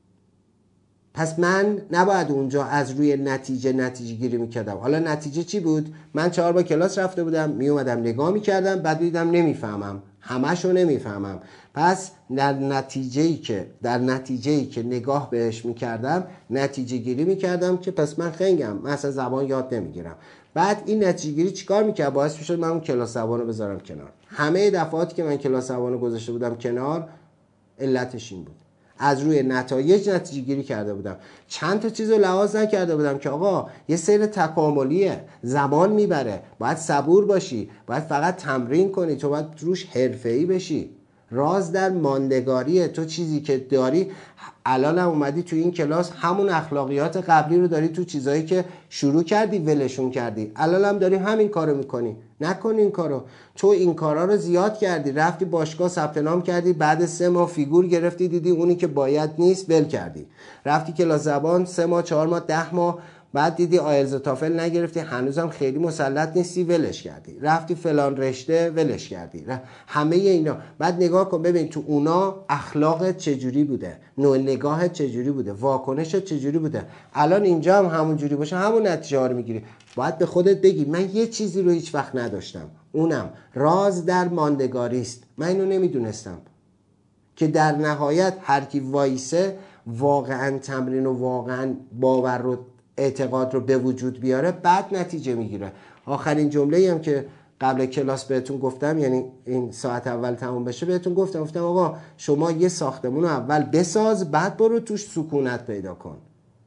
پس من نباید اونجا از روی نتیجه نتیجه گیری میکردم. حالا نتیجه چی بود؟ من چهار با کلاس رفته بودم، میومدم نگاه میکردم، بعد دیدم نمیفهمم، همشو نمیفهمم. پس در نتیجه‌ای که در نتیجه‌ای که نگاه بهش میکردم نتیجه گیری میکردم که پس من خنگم، من اصلا زبان یاد نمیگیرم. بعد این نتیجه گیری چیکار میکرد؟ باعث میشد من اون کلاس زبان رو بذارم کنار. همه دفعاتی که من کلاس زبان رو گذاشته بودم کنار، علتش این بود، از روی نتایج نتیجه گیری کرده بودم. چند تا چیز رو لحاظ نکرده بودم که آقا یه سیر تکاملیه، زمان میبره، باید صبور باشی، باید فقط تمرین کنی، تو باید روش حرفه‌ای بشی. راز در ماندگاریه. تو چیزی که داری الان هم اومدی تو این کلاس همون اخلاقیات قبلی رو داری، تو چیزایی که شروع کردی ولشون کردی، الان هم داری همین کارو میکنی. نکن این کارو. تو این کارا رو زیاد کردی، رفتی باشگاه ثبت نام کردی، بعد سه ماه فیگور گرفتی، دیدی اونی که باید نیست ول کردی، رفتی کلاس زبان سه ماه چهار ماه ده ماه، بعد دیدی آیلتس و تافل نگرفتی، هنوزم خیلی مسلط نیستی، ولش کردی، رفتی فلان رشته ولش کردی، همه اینا. بعد نگاه کن ببین تو اونا اخلاقت چجوری بوده، نوع نگاهت چجوری بوده، واکنشت چجوری بوده. الان اینجا هم همون جوری باشه همون نتیجه ها رو میگیری. باید به خودت بگی من یه چیزی رو هیچ وقت نداشتم، اونم راز در ماندگاری است. من اینو نمیدونستم که در نهایت هر کی وایسه واقعا تمرین و واقعا باور رو اعتقاد رو به وجود بیاره بعد نتیجه میگیره. آخرین جمله‌ای هم که قبل کلاس بهتون گفتم، یعنی این ساعت اول تموم بشه بهتون گفتم، گفتم آقا شما یه ساختمون رو اول بساز، بعد برو توش سکونت پیدا کن.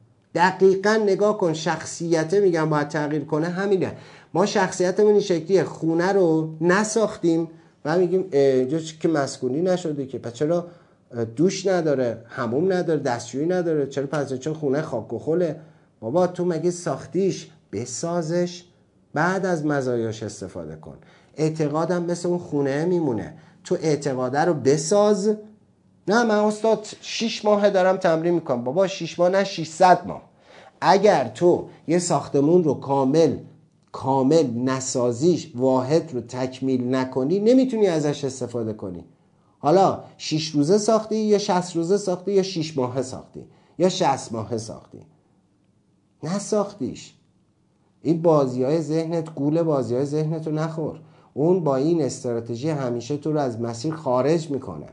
دقیقاً نگاه کن، شخصیت میگم باید تغییر کنه، همینه. ما شخصیتمون این شکلیه، خونه رو نساختیم و میگیم اینجا که مسکونی نشده که، پس چرا دوش نداره، حموم نداره، دستشویی نداره، چرا پس چون خونه خاک و خله؟ بابا تو مگه ساختیش؟ بسازش، بعد از مزایاش استفاده کن. اعتقادم مثل اون خونه میمونه، تو اعتقاده رو بساز. نه من استاد شیش ماه دارم تمرین میکنم، بابا شیش ماه نه ششصد ماه. اگر تو یه ساختمون رو کامل کامل نسازیش، واحد رو تکمیل نکنی، نمیتونی ازش استفاده کنی. حالا شش روزه ساختی یا شصت روزه ساختی یا شش ماهه ساختی یا شصت ماهه ساختی، نساختیش. این بازی های ذهنت، گول بازی های ذهنت رو نخور. اون با این استراتژی همیشه تو رو از مسیر خارج میکنه.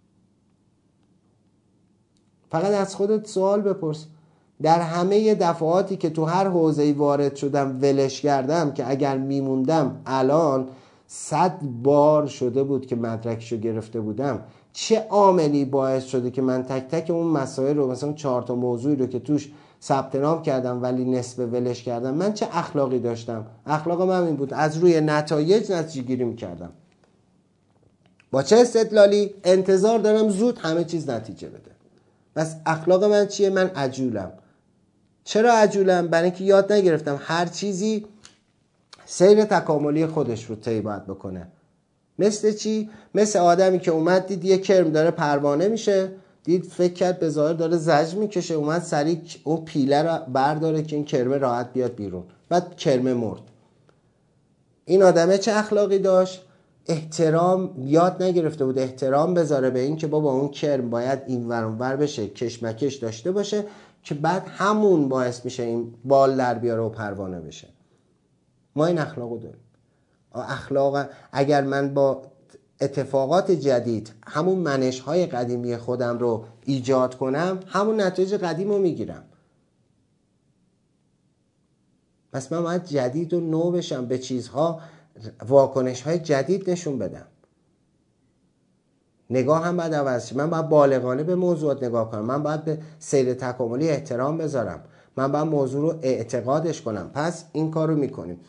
فقط از خودت سوال بپرس، در همه دفعاتی که تو هر حوزه‌ای وارد شدم ولش کردم که اگر میموندم الان صد بار شده بود که مدرکشو گرفته بودم، چه عاملی باعث شده که من تک تک اون مسائل رو، مثلا چهار تا موضوعی رو که توش ثبت نام کردم ولی نصف ولش کردم، من چه اخلاقی داشتم؟ اخلاقم همین بود، از روی نتایج نتیجه گیری میکردم. با چه استدلالی؟ انتظار دارم زود همه چیز نتیجه بده. بس اخلاق من چیه؟ من عجولم. چرا عجولم؟ برای اینکه یاد نگرفتم هر چیزی سیر تکاملی خودش رو طی باید بکنه. مثل چی؟ مثل آدمی که اومد دید یه کرم داره پروانه میشه، دید فکر کرد به ظاهر داره زجر میکشه، اومد سریع اون پیله رو برداره که این کرمه راحت بیاد بیرون، بعد کرمه مرد. این آدمه چه اخلاقی داشت؟ احترام یاد نگرفته بود، احترام بذاره به این که بابا اون کرم باید این ور اون ور بشه، کشمکش داشته باشه که بعد همون باعث میشه این بال در بیاره و پروانه بشه. ما این اخلاقو داریم. اخلاق اگر من با اتفاقات جدید همون منش‌های قدیمی خودم رو ایجاد کنم، همون نتایج قدیم رو میگیرم. پس من باید جدید و نو بشم، به چیزها واکنش‌های جدید نشون بدم. نگاه هم باید عوض شه. من باید بالغانه به موضوعات نگاه کنم. من باید به سیر تکاملی احترام بذارم. من باید موضوع رو اعتقادش کنم. پس این کار رو میکنیم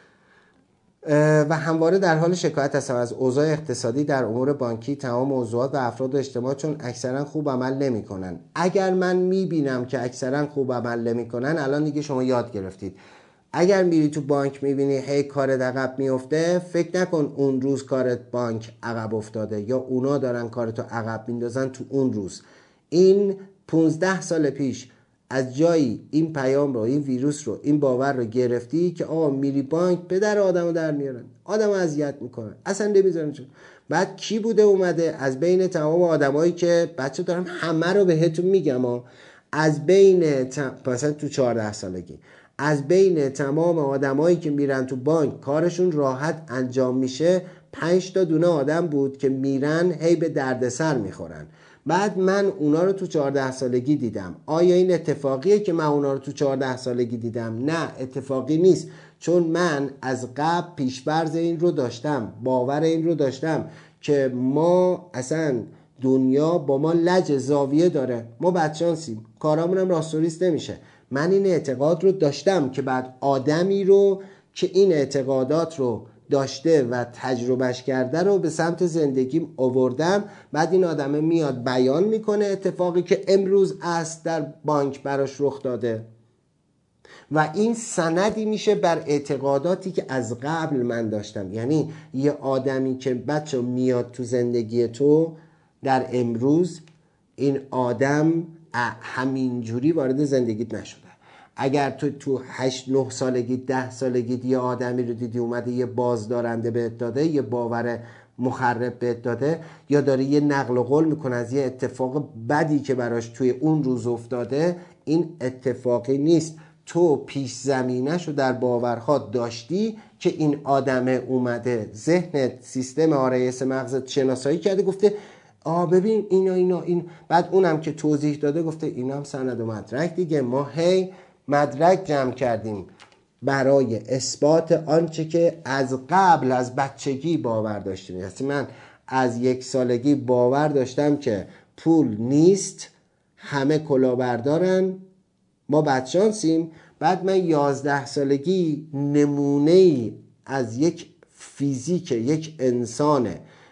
و همواره در حال شکایت هستم از اوضاع اقتصادی در امور بانکی تمام موضوعات و افراد اجتماع، چون اکثرا خوب عمل نمیکنن. اگر من میبینم که اکثرا خوب عمل نمیکنن، الان دیگه شما یاد گرفتید، اگر میری تو بانک میبینی هی کارت عقب میفته، فکر نکن اون روز کارت بانک عقب افتاده یا اونا دارن کارتو عقب میندازن تو اون روز. این پونزده سال پیش از جایی این پیام رو، این ویروس رو، این باور رو گرفتی که آقا میری بانک پدر آدمو در میارن، آدمو اذیت میکنن، اصلا نمیذارن. بعد کی بوده اومده از بین تمام آدمایی که بچه دارم همه رو بهتون میگم ها، از بین ت... مثلا تو چهارده سالگی از بین تمام آدمایی که میرن تو بانک کارشون راحت انجام میشه، پنج تا دونه آدم بود که میرن هی به دردسر میخورن. بعد من اونا رو تو چهارده سالگی دیدم. آیا این اتفاقیه که من اونا رو تو چهارده سالگی دیدم؟ نه، اتفاقی نیست، چون من از قبل پیش‌فرض این رو داشتم، باور این رو داشتم که ما اصلا دنیا با ما لج زاویه داره، ما بدشانسیم، کارامون هم راست و ریست نمیشه. من این اعتقاد رو داشتم که بعد آدمی رو که این اعتقادات رو داشته و تجربهش کرده رو به سمت زندگیم آوردم. بعد این آدمه میاد بیان میکنه اتفاقی که امروز است در بانک براش رخ داده و این سندی میشه بر اعتقاداتی که از قبل من داشتم. یعنی یه آدمی که بچه میاد تو زندگی تو در امروز، این آدم همینجوری وارد زندگیت نشده. اگر تو تو هشت نه سالگی ده سالگی یه آدمی رو دیدی اومده یه بازدارنده بهت داده، یه باور مخرب بهت داده، یا داره یه نقل و قول میکنه از یه اتفاق بدی که براش توی اون روز افتاده، این اتفاقی نیست. تو پیش زمینش رو در باورها داشتی که این آدم اومده ذهنت، سیستم آرایش مغزت شناسایی کرده، گفته آه ببین اینا اینا این، بعد اونم که توضیح داده گفته اینا هم سند و مدرک دیگه. ما هی مدرک جمع کردیم برای اثبات آنچه که از قبل از بچگی باور داشتیم. یعنی من از یک سالگی باور داشتم که پول نیست، همه کلاهبردارن، ما بدشانسیم. بعد من یازده سالگی نمونه‌ای از یک فیزیک یک انسان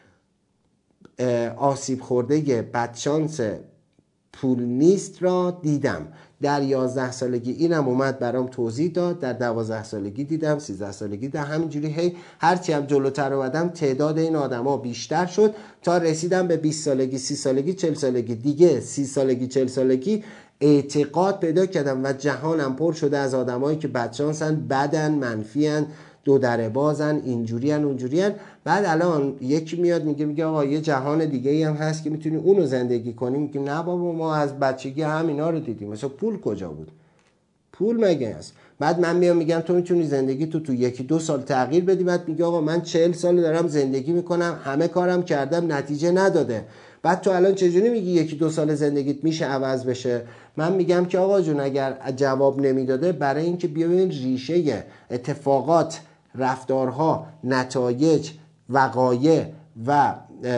آسیب خورده بدشانس پول نیست را دیدم. در یازده سالگی اینم اومد برام توضیح داد، در دوازده سالگی دیدم، سیزده سالگی دیدم، همینجوری هی هرچی هم جلوتر اومدم تعداد این آدما بیشتر شد تا رسیدم به بیست سالگی، سی سالگی، چهل سالگی. دیگه سی سالگی چهل سالگی اعتقاد پیدا کردم و جهانم پر شده از آدمایی که بدشانسن، بدن، منفیان، دو دره بازن، اینجوریان اونجوریان. بعد الان یکی میاد میگه میگه آقا یه جهان دیگه ای هم هست که میتونی اونو زندگی کنی. میگه نه بابا ما از بچگی همینا رو دیدیم. مثلا پول کجا بود؟ پول مگه هست؟ بعد من میام میگم تو میتونی زندگی تو تو یکی دو سال تغییر بدی. بعد میگه آقا من چهل سال دارم زندگی میکنم، همه کارم کردم، نتیجه نداده. بعد تو الان چجوری میگی یکی دو سال زندگیت میشه عوض بشه؟ من میگم که آقا جون اگر جواب نمیداده، برای اینکه بیاین ریشه اتفاقات، رفتارها، نتایج، وقایع و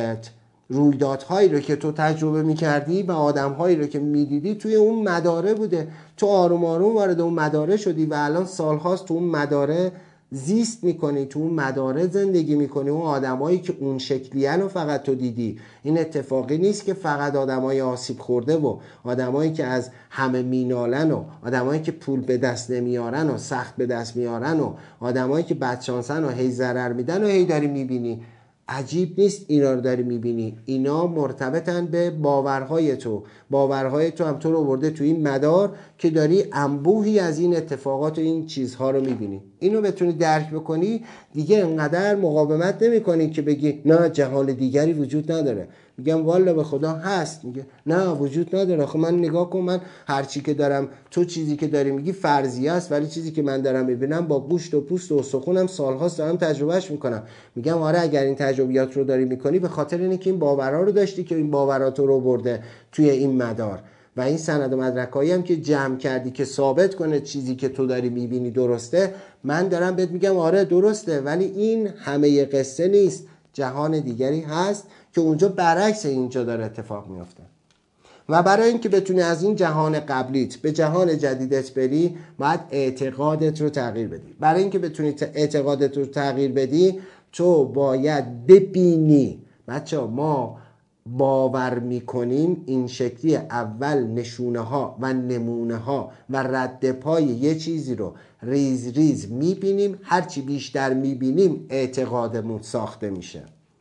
رویدادهایی رو که تو تجربه میکردی و آدمهایی رو که میدیدی توی اون مداره بوده. تو آروم آروم وارد اون مداره شدی و الان سالهاست تو اون مداره زیست میکنی، تو اون مداره زندگی میکنی. اون آدمایی که اون شکلیه رو فقط تو دیدی. این اتفاقی نیست که فقط آدمای آسیب خورده و آدمایی که از همه مینالن و آدمایی که پول به دست نمیارن و سخت به دست میارن و آدمایی که بدشانسن و هی ضرر میدن و هی داری میبینی. عجیب نیست اینا رو داری میبینی. اینا مرتبطن به باورهای تو. باورهای تو هم تو رو برده تو این مدار که داری انبوهی از این اتفاقات و این چیزها رو میبینی. اینو بتونی درک بکنی دیگه انقدر مقاومت نمی کنی که بگی نه جهان دیگری وجود نداره. میگم والا به خدا هست. میگه نه وجود نداره. خب من نگاه کن، من هر چی که دارم، تو چیزی که داری میگی فرضیه است، ولی چیزی که من دارم میبینم با گوشت و پوست و استخونم سالهاست دارم تجربهش میکنم. میگم آره اگر این تجربیات رو داری میکنی به خاطر اینه که این باورها رو داشتی که این باورات رو برده توی این مدار و این سند و مدرکایی هم که جمع کردی که ثابت کنه چیزی که تو داری میبینی درسته. من دارم بهت میگم آره درسته، ولی این همه قصه نیست. جهان دیگری هست که اونجا برعکس اینجا داره اتفاق میفته. و برای اینکه بتونی از این جهان قبلیت به جهان جدیدت بری باید اعتقادت رو تغییر بدی. برای اینکه بتونی اعتقادت رو تغییر بدی تو باید ببینی. بچه ما باور میکنیم این شکلی اول نشونه ها و نمونه ها و رد پای یه چیزی رو ریز ریز میبینیم. هرچی بیشتر میبینیم اعتقادمون ساخته میشه.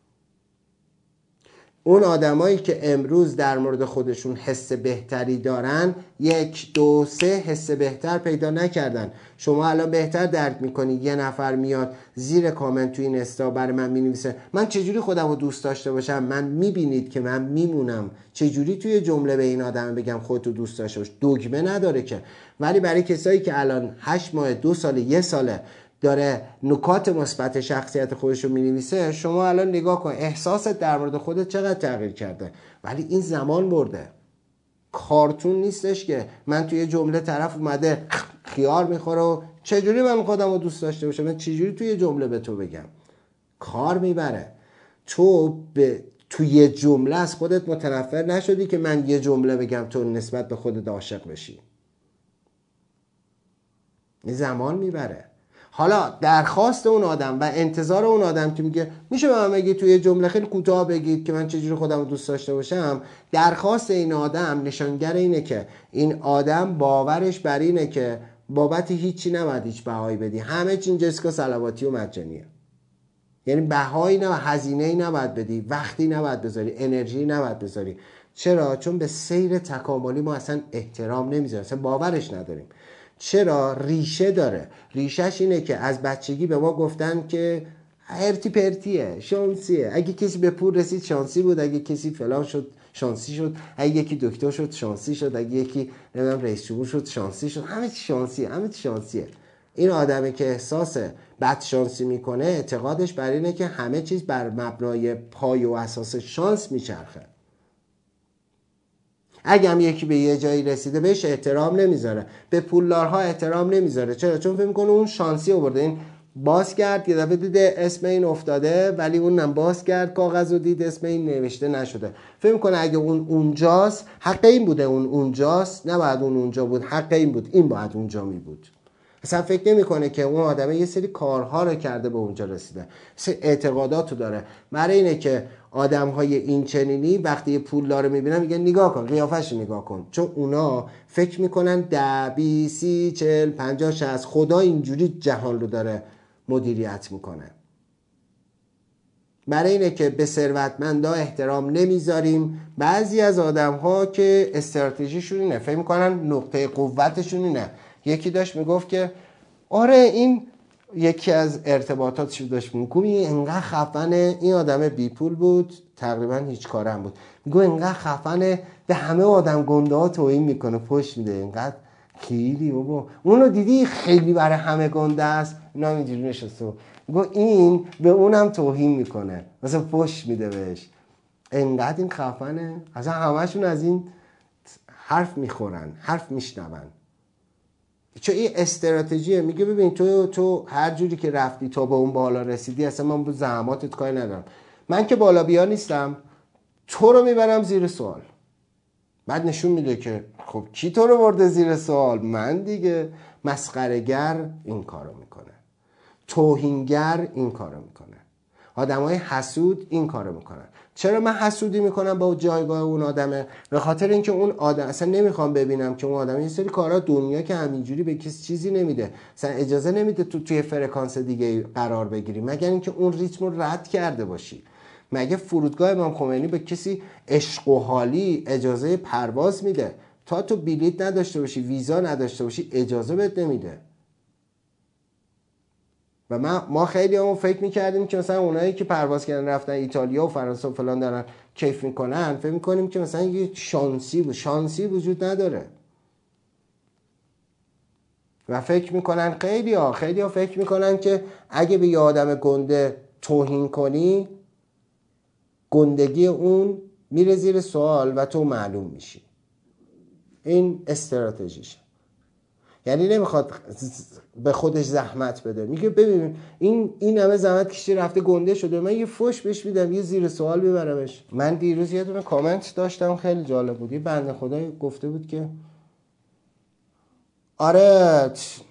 اون آدمایی که امروز در مورد خودشون حس بهتری دارن یک دو سه حس بهتر پیدا نکردن. شما الان بهتر درک میکنی یه نفر میاد زیر کامنت توی این استا برای من مینویسه من چجوری خودم رو دوست داشته باشم، من میبینید که من میمونم. چجوری توی جمله به این آدم بگم خودتو دوست داشته باش؟ دگمه نداره که. ولی برای کسایی که الان هشت ماه دو سال یه ساله داره نکات مثبت شخصیت خودش رو می‌نویسه، شما الان نگاه کن احساست در مورد خودت چقدر تغییر کرده. ولی این زمان برده. کارتون نیستش که من توی جمله طرف اومده خیار میخوره و چجوری من خودم رو دوست داشته باشم، من چجوری توی جمله به تو بگم. کار میبره. تو به توی جمله از خودت متنفر نشدی که من یه جمله بگم تو نسبت به خودت عاشق بشی. این زمان میبره. حالا درخواست اون آدم و انتظار اون آدم که میگه میشه به من بگید توی جمله خیلی کوتاه بگید که من چجوری خودم رو دوست داشته باشم، درخواست این آدم نشانگر اینه که این آدم باورش بر اینه که بابت هیچی نباید هیچ بهایی بدی، همه چی جسکا صلواتی و مجانیه. یعنی بهایی نه، هزینه‌ای نباید بدی، وقتی نباید بذاری، انرژی نباید بذاری. چرا؟ چون به سیر تکاملی ما اصلا احترام نمیذاریم، اصلا باورش نداریم. چرا؟ ریشه داره. ریشهش اینه که از بچگی به ما گفتن که هرتی پرتیه، شانسیه. اگه کسی به پول رسید شانسی بود، اگه کسی فلان شد شانسی شد، اگه یکی دکتر شد شانسی شد، اگه یکی نمیدونم رئیس جمهور شد شانسی شد. همه چی شانسیه، همه چی شانسیه. این آدمی که احساس بد شانسی میکنه اعتقادش بر اینه که همه چیز بر مبنای پای و اساس شانس میچرخه. اگه هم یکی به یه جایی رسیده بهش احترام نمیذاره، به پولدارها احترام نمیذاره. چرا؟ چون فکر میکنه اون شانسی آورده. این باز کرد یه دفعه دیده اسم این افتاده، ولی اونم باز کرد کاغذ رو دید اسم این نوشته نشده. فکر میکنه اگه اون اونجاست حق این بوده، اون اونجاست، نباید اون اونجا بود، حق این بود، این باید اونجا می بود. اصلا فکر نمیکنه که اون آدمه یه سری کارها رو کرده به اونجا رسیده، سری اعتقاداتو داره. برای اینه که آدم‌های این چنینی وقتی یه پولدار میبینن میگن نگاه کن قیافش نگاه کن، چون اونا فکر میکنن ده بی سی چل پنجاه شصت خدا اینجوری جهان رو داره مدیریت میکنه. برای اینه که به ثروتمندا احترام نمیذاریم. بعضی از آدم‌ها که استراتژیشون اینه، فکر میکنن نقطه قوتشون اینه. یکی داشت میگفت که آره این یکی از ارتباطاتش داشت میگم این انقدر خفنه، این آدم بی پول بود تقریبا هیچ کارم بود، میگم انقدر خفنه به همه آدم گنده ها توهین میکنه، پشت میده، انقدر خیلی بابا اونو دیدی خیلی برای همه گنده است، اینا اینجوری نشسته، میگم این به اونم توهین میکنه مثلا پشت میده بهش، انقدر این خفنه. اصلا همشون از این حرف میخورن، حرف میشنون. چون این استراتژیه. میگه ببین تو تو هر جوری که رفتی تا به اون بالا رسیدی، اصلا من با زحماتت کاری ندارم، من که بالا بیا نیستم، تو رو میبرم زیر سوال. بعد نشون میده که خب کی تو رو برده زیر سوال؟ من دیگه. مسخره‌گر این کارو میکنه، توهینگر این کارو میکنه، آدمای حسود این کارو میکنن. چرا من حسودی میکنم با جایگاه اون آدمه؟ به خاطر اینکه اون آدم اصلا نمیخوام ببینم که اون آدم یه سری کارا دنیا که همینجوری به کسی چیزی نمیده، اصلا اجازه نمیده تو توی فرکانس دیگه قرار بگیری مگر اینکه اون ریتم رو رد کرده باشی. مگه فرودگاه امام خمینی به کسی عشق و حالی اجازه پرواز میده؟ تا تو بلیط نداشته باشی، ویزا نداشته باشی، اجازه بهت نمیده. و ما ما خیلی همون فکر میکردیم که مثلا اونایی که پرواز کردن رفتن ایتالیا و فرانسه و فلان دارن کیف میکنن، فکر میکنیم که مثلا یه شانسی بود. شانسی وجود نداره. و فکر میکنن خیلی ها خیلی ها فکر میکنن که اگه به یه آدم گنده توهین کنی، گندگی اون میره زیر سوال و تو معلوم میشی. این استراتژیشه. یعنی نمیخواد به خودش زحمت بده، میگه ببین این این همه زحمت کشیده رفته گنده شده، من یه فوش بهش میدم، یه زیر سوال ببرمش. من دیروز یه دونه کامنت داشتم خیلی جالب بود، یه بنده خدایی گفته بود که آره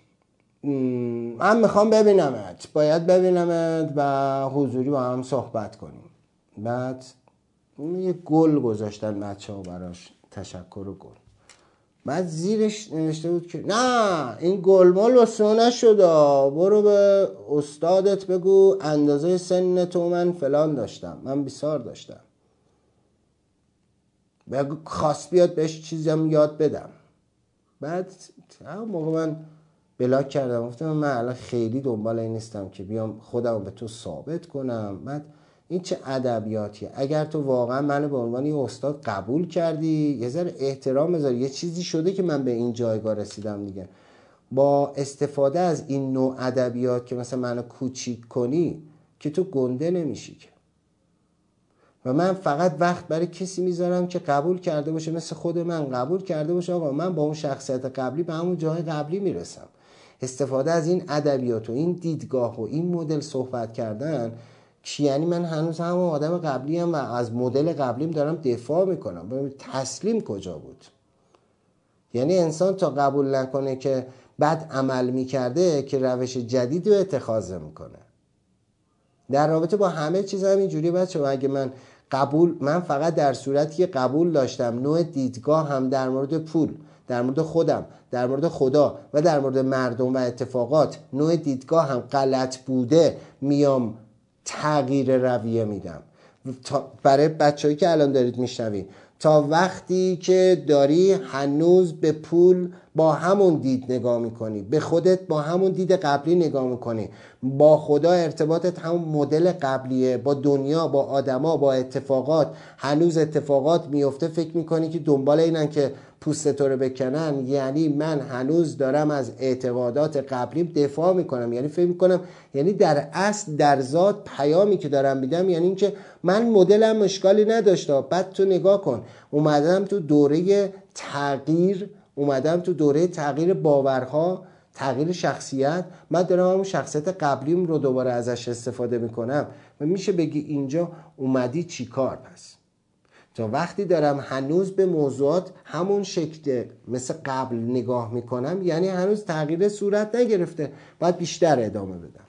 من میخوام ببینمت، باید ببینمت و حضوری با هم صحبت کنیم. بعد یه گل گذاشتن بچه ها براش، تشکر و گل. بعد زیرش نوشته بود که نه این گلمال واسه نشده، برو به استادت بگو اندازه سن تو من فلان داشتم، من بیسار داشتم، بگو خواست بیاد بهش چیزیم یاد بدم. بعد همون موقع من بلاک کردم، گفتم من الان خیلی دنبال این نیستم که بیام خودم به تو ثابت کنم. بعد این چه ادبیاتیه؟ اگر تو واقعا منو به عنوان یه استاد قبول کردی یه ذره احترام بذار، یه چیزی شده که من به این جایگاه رسیدم دیگه. با استفاده از این نوع ادبیات که مثلا منو کوچیک کنی که تو گنده نمیشی که. و من فقط وقت برای کسی میذارم که قبول کرده باشه، مثل خود من قبول کرده باشه آقا من با اون شخصیت قبلی به همون جای قبلی میرسم. استفاده از این ادبیات و این دیدگاه و این مدل صحبت کردن چی؟ یعنی من هنوز همون آدم قبلی هم و از مدل قبلیم دارم دفاع میکنم. ببین تسلیم کجا بود؟ یعنی انسان تا قبول نکنه که بد عمل میکرده که روش جدید رو اتخاذ میکنه. در رابطه با همه چیز هم اینجوری بچه، اگه من قبول من فقط در صورتی که قبول داشتم نوع دیدگاه هم در مورد پول، در مورد خودم، در مورد خدا و در مورد مردم و اتفاقات نوع دیدگاه هم غلط بوده، میام تغییر رویه میدم. برای بچه‌هایی که الان دارید میشنوید، تا وقتی که داری هنوز به پول با همون دید نگاه میکنی، به خودت با همون دید قبلی نگاه میکنی، با خدا ارتباطت همون مدل قبلیه، با دنیا، با آدما، با اتفاقات هنوز اتفاقات میفته، فکر میکنی که دنبال اینن که پوست تو رو بکنن، یعنی من هنوز دارم از اعتقادات قبلیم دفاع میکنم. یعنی فکر میکنم یعنی در اصل در ذات پیامی که دارم میدم یعنی این که من مدلم مشکلی نداشته. بعد تو نگاه کن، اومدم تو دوره تغییر، اومدم تو دوره تغییر باورها، تغییر شخصیت، من دارم همون شخصیت قبلیم رو دوباره ازش استفاده میکنم. و میشه بگی اینجا اومدی چی کار؟ پس تا وقتی دارم هنوز به موضوعات همون شکل مثل قبل نگاه میکنم یعنی هنوز تغییر صورت نگرفته، باید بیشتر ادامه بدم.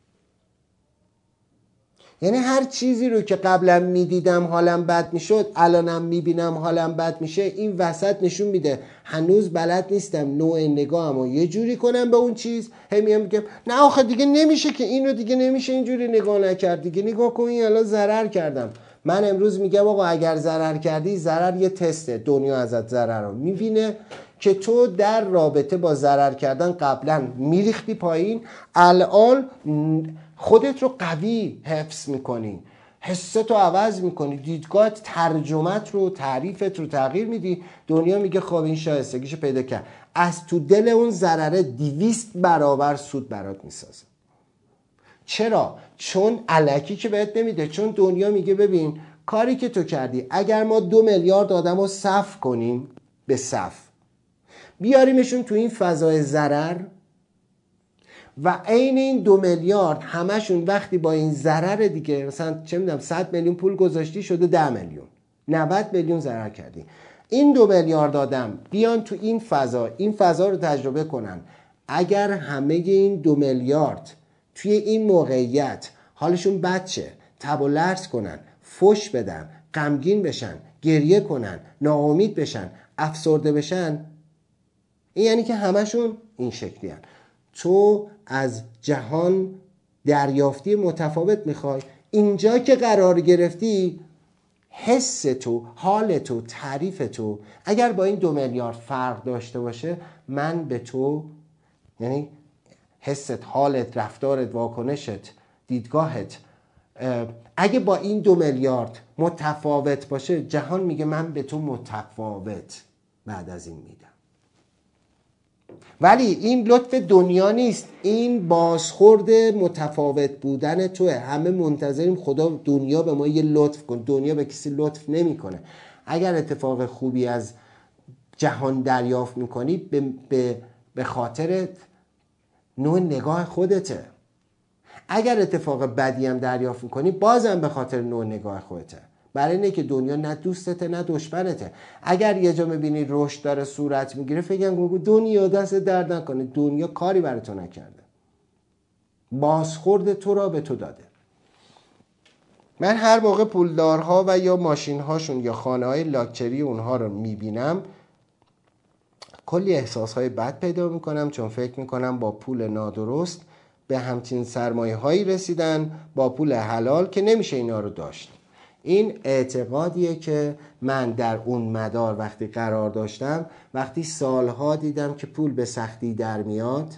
یعنی هر چیزی رو که قبلا میدیدم حالم بد میشد الانم میبینم حالم بد میشه، این وسط نشون میده هنوز بلد نیستم نوع نگاهم رو یه جوری کنم به اون چیز. هی میام میگم نه آخه دیگه نمیشه که این رو دیگه نمیشه اینجوری نگاه نکرد دیگه، نگاه کن این الان ضرر کردم. من امروز میگم آقا اگر ضرر کردی، ضرر یه تسته، دنیا ازت ضرر رو میبینه که تو در رابطه با ضرر کردن قبلا میریختی پایین، الان خودت رو قوی حفظ میکنی، حست رو عوض میکنی، دیدگاهت، ترجمت رو، تعریفت رو تغییر میدی. دنیا میگه خب این شایستگیشو پیدا کرد، از تو دل اون ضرره دویست برابر سود برات میسازه. چرا؟ چون الکی که بهت نمیده، چون دنیا میگه ببین کاری که تو کردی اگر ما دو میلیارد آدم رو صف کنیم به صف، بیاریمشون تو این فضای ضرر و عین این دو میلیارد همشون وقتی با این ضرر دیگه مثلا چه میدونم صد میلیون پول گذاشتی شده ده میلیون، نود میلیون ضرر کردی، این دو میلیارد آدم بیان تو این فضا این فضا رو تجربه کنن، اگر همه این دو میلیارد توی این موقعیت حالشون بد شه، تب و لرز کنن، فوش بدن، غمگین بشن، گریه کنن، ناامید بشن، افسرده بشن، این یعنی که همشون این شکلی هن. تو از جهان دریافتی متفاوت میخوای، اینجا که قرار گرفتی حس تو، حال تو، تعریف تو اگر با این دو میلیارد فرق داشته باشه، من به تو یعنی حست، حالت، رفتارت، واکنشت، دیدگاهت اگه با این دو میلیارد متفاوت باشه، جهان میگه من به تو متفاوت بعد از این میدم. ولی این لطف دنیا نیست، این بازخورد متفاوت بودن توه. همه منتظریم خدا دنیا به ما یه لطف کن، دنیا به کسی لطف نمیکنه. اگر اتفاق خوبی از جهان دریافت میکنی به, به به خاطر نوع نگاه خودته. اگر اتفاق بدی هم دریافت میکنی بازم به خاطر نوع نگاه خودته، برای اینه که دنیا نه دوستته نه دشمنته. اگر یه جا میبینی رشد داره صورت میگیره فکر کن دنیا دست درد نکنه، دنیا کاری برای تو نکرده، بازخورد تو را به تو داده. من هر موقع پولدارها و یا ماشینهاشون یا خانه‌های لاکچری اونها رو میبینم کلی احساسهای بد پیدا میکنم، چون فکر میکنم با پول نادرست به همچین سرمایه هایی رسیدن با پول حلال که نمیشه اینا رو داشت. این اعتقادیه که من در اون مدار وقتی قرار داشتم، وقتی سالها دیدم که پول به سختی در میاد،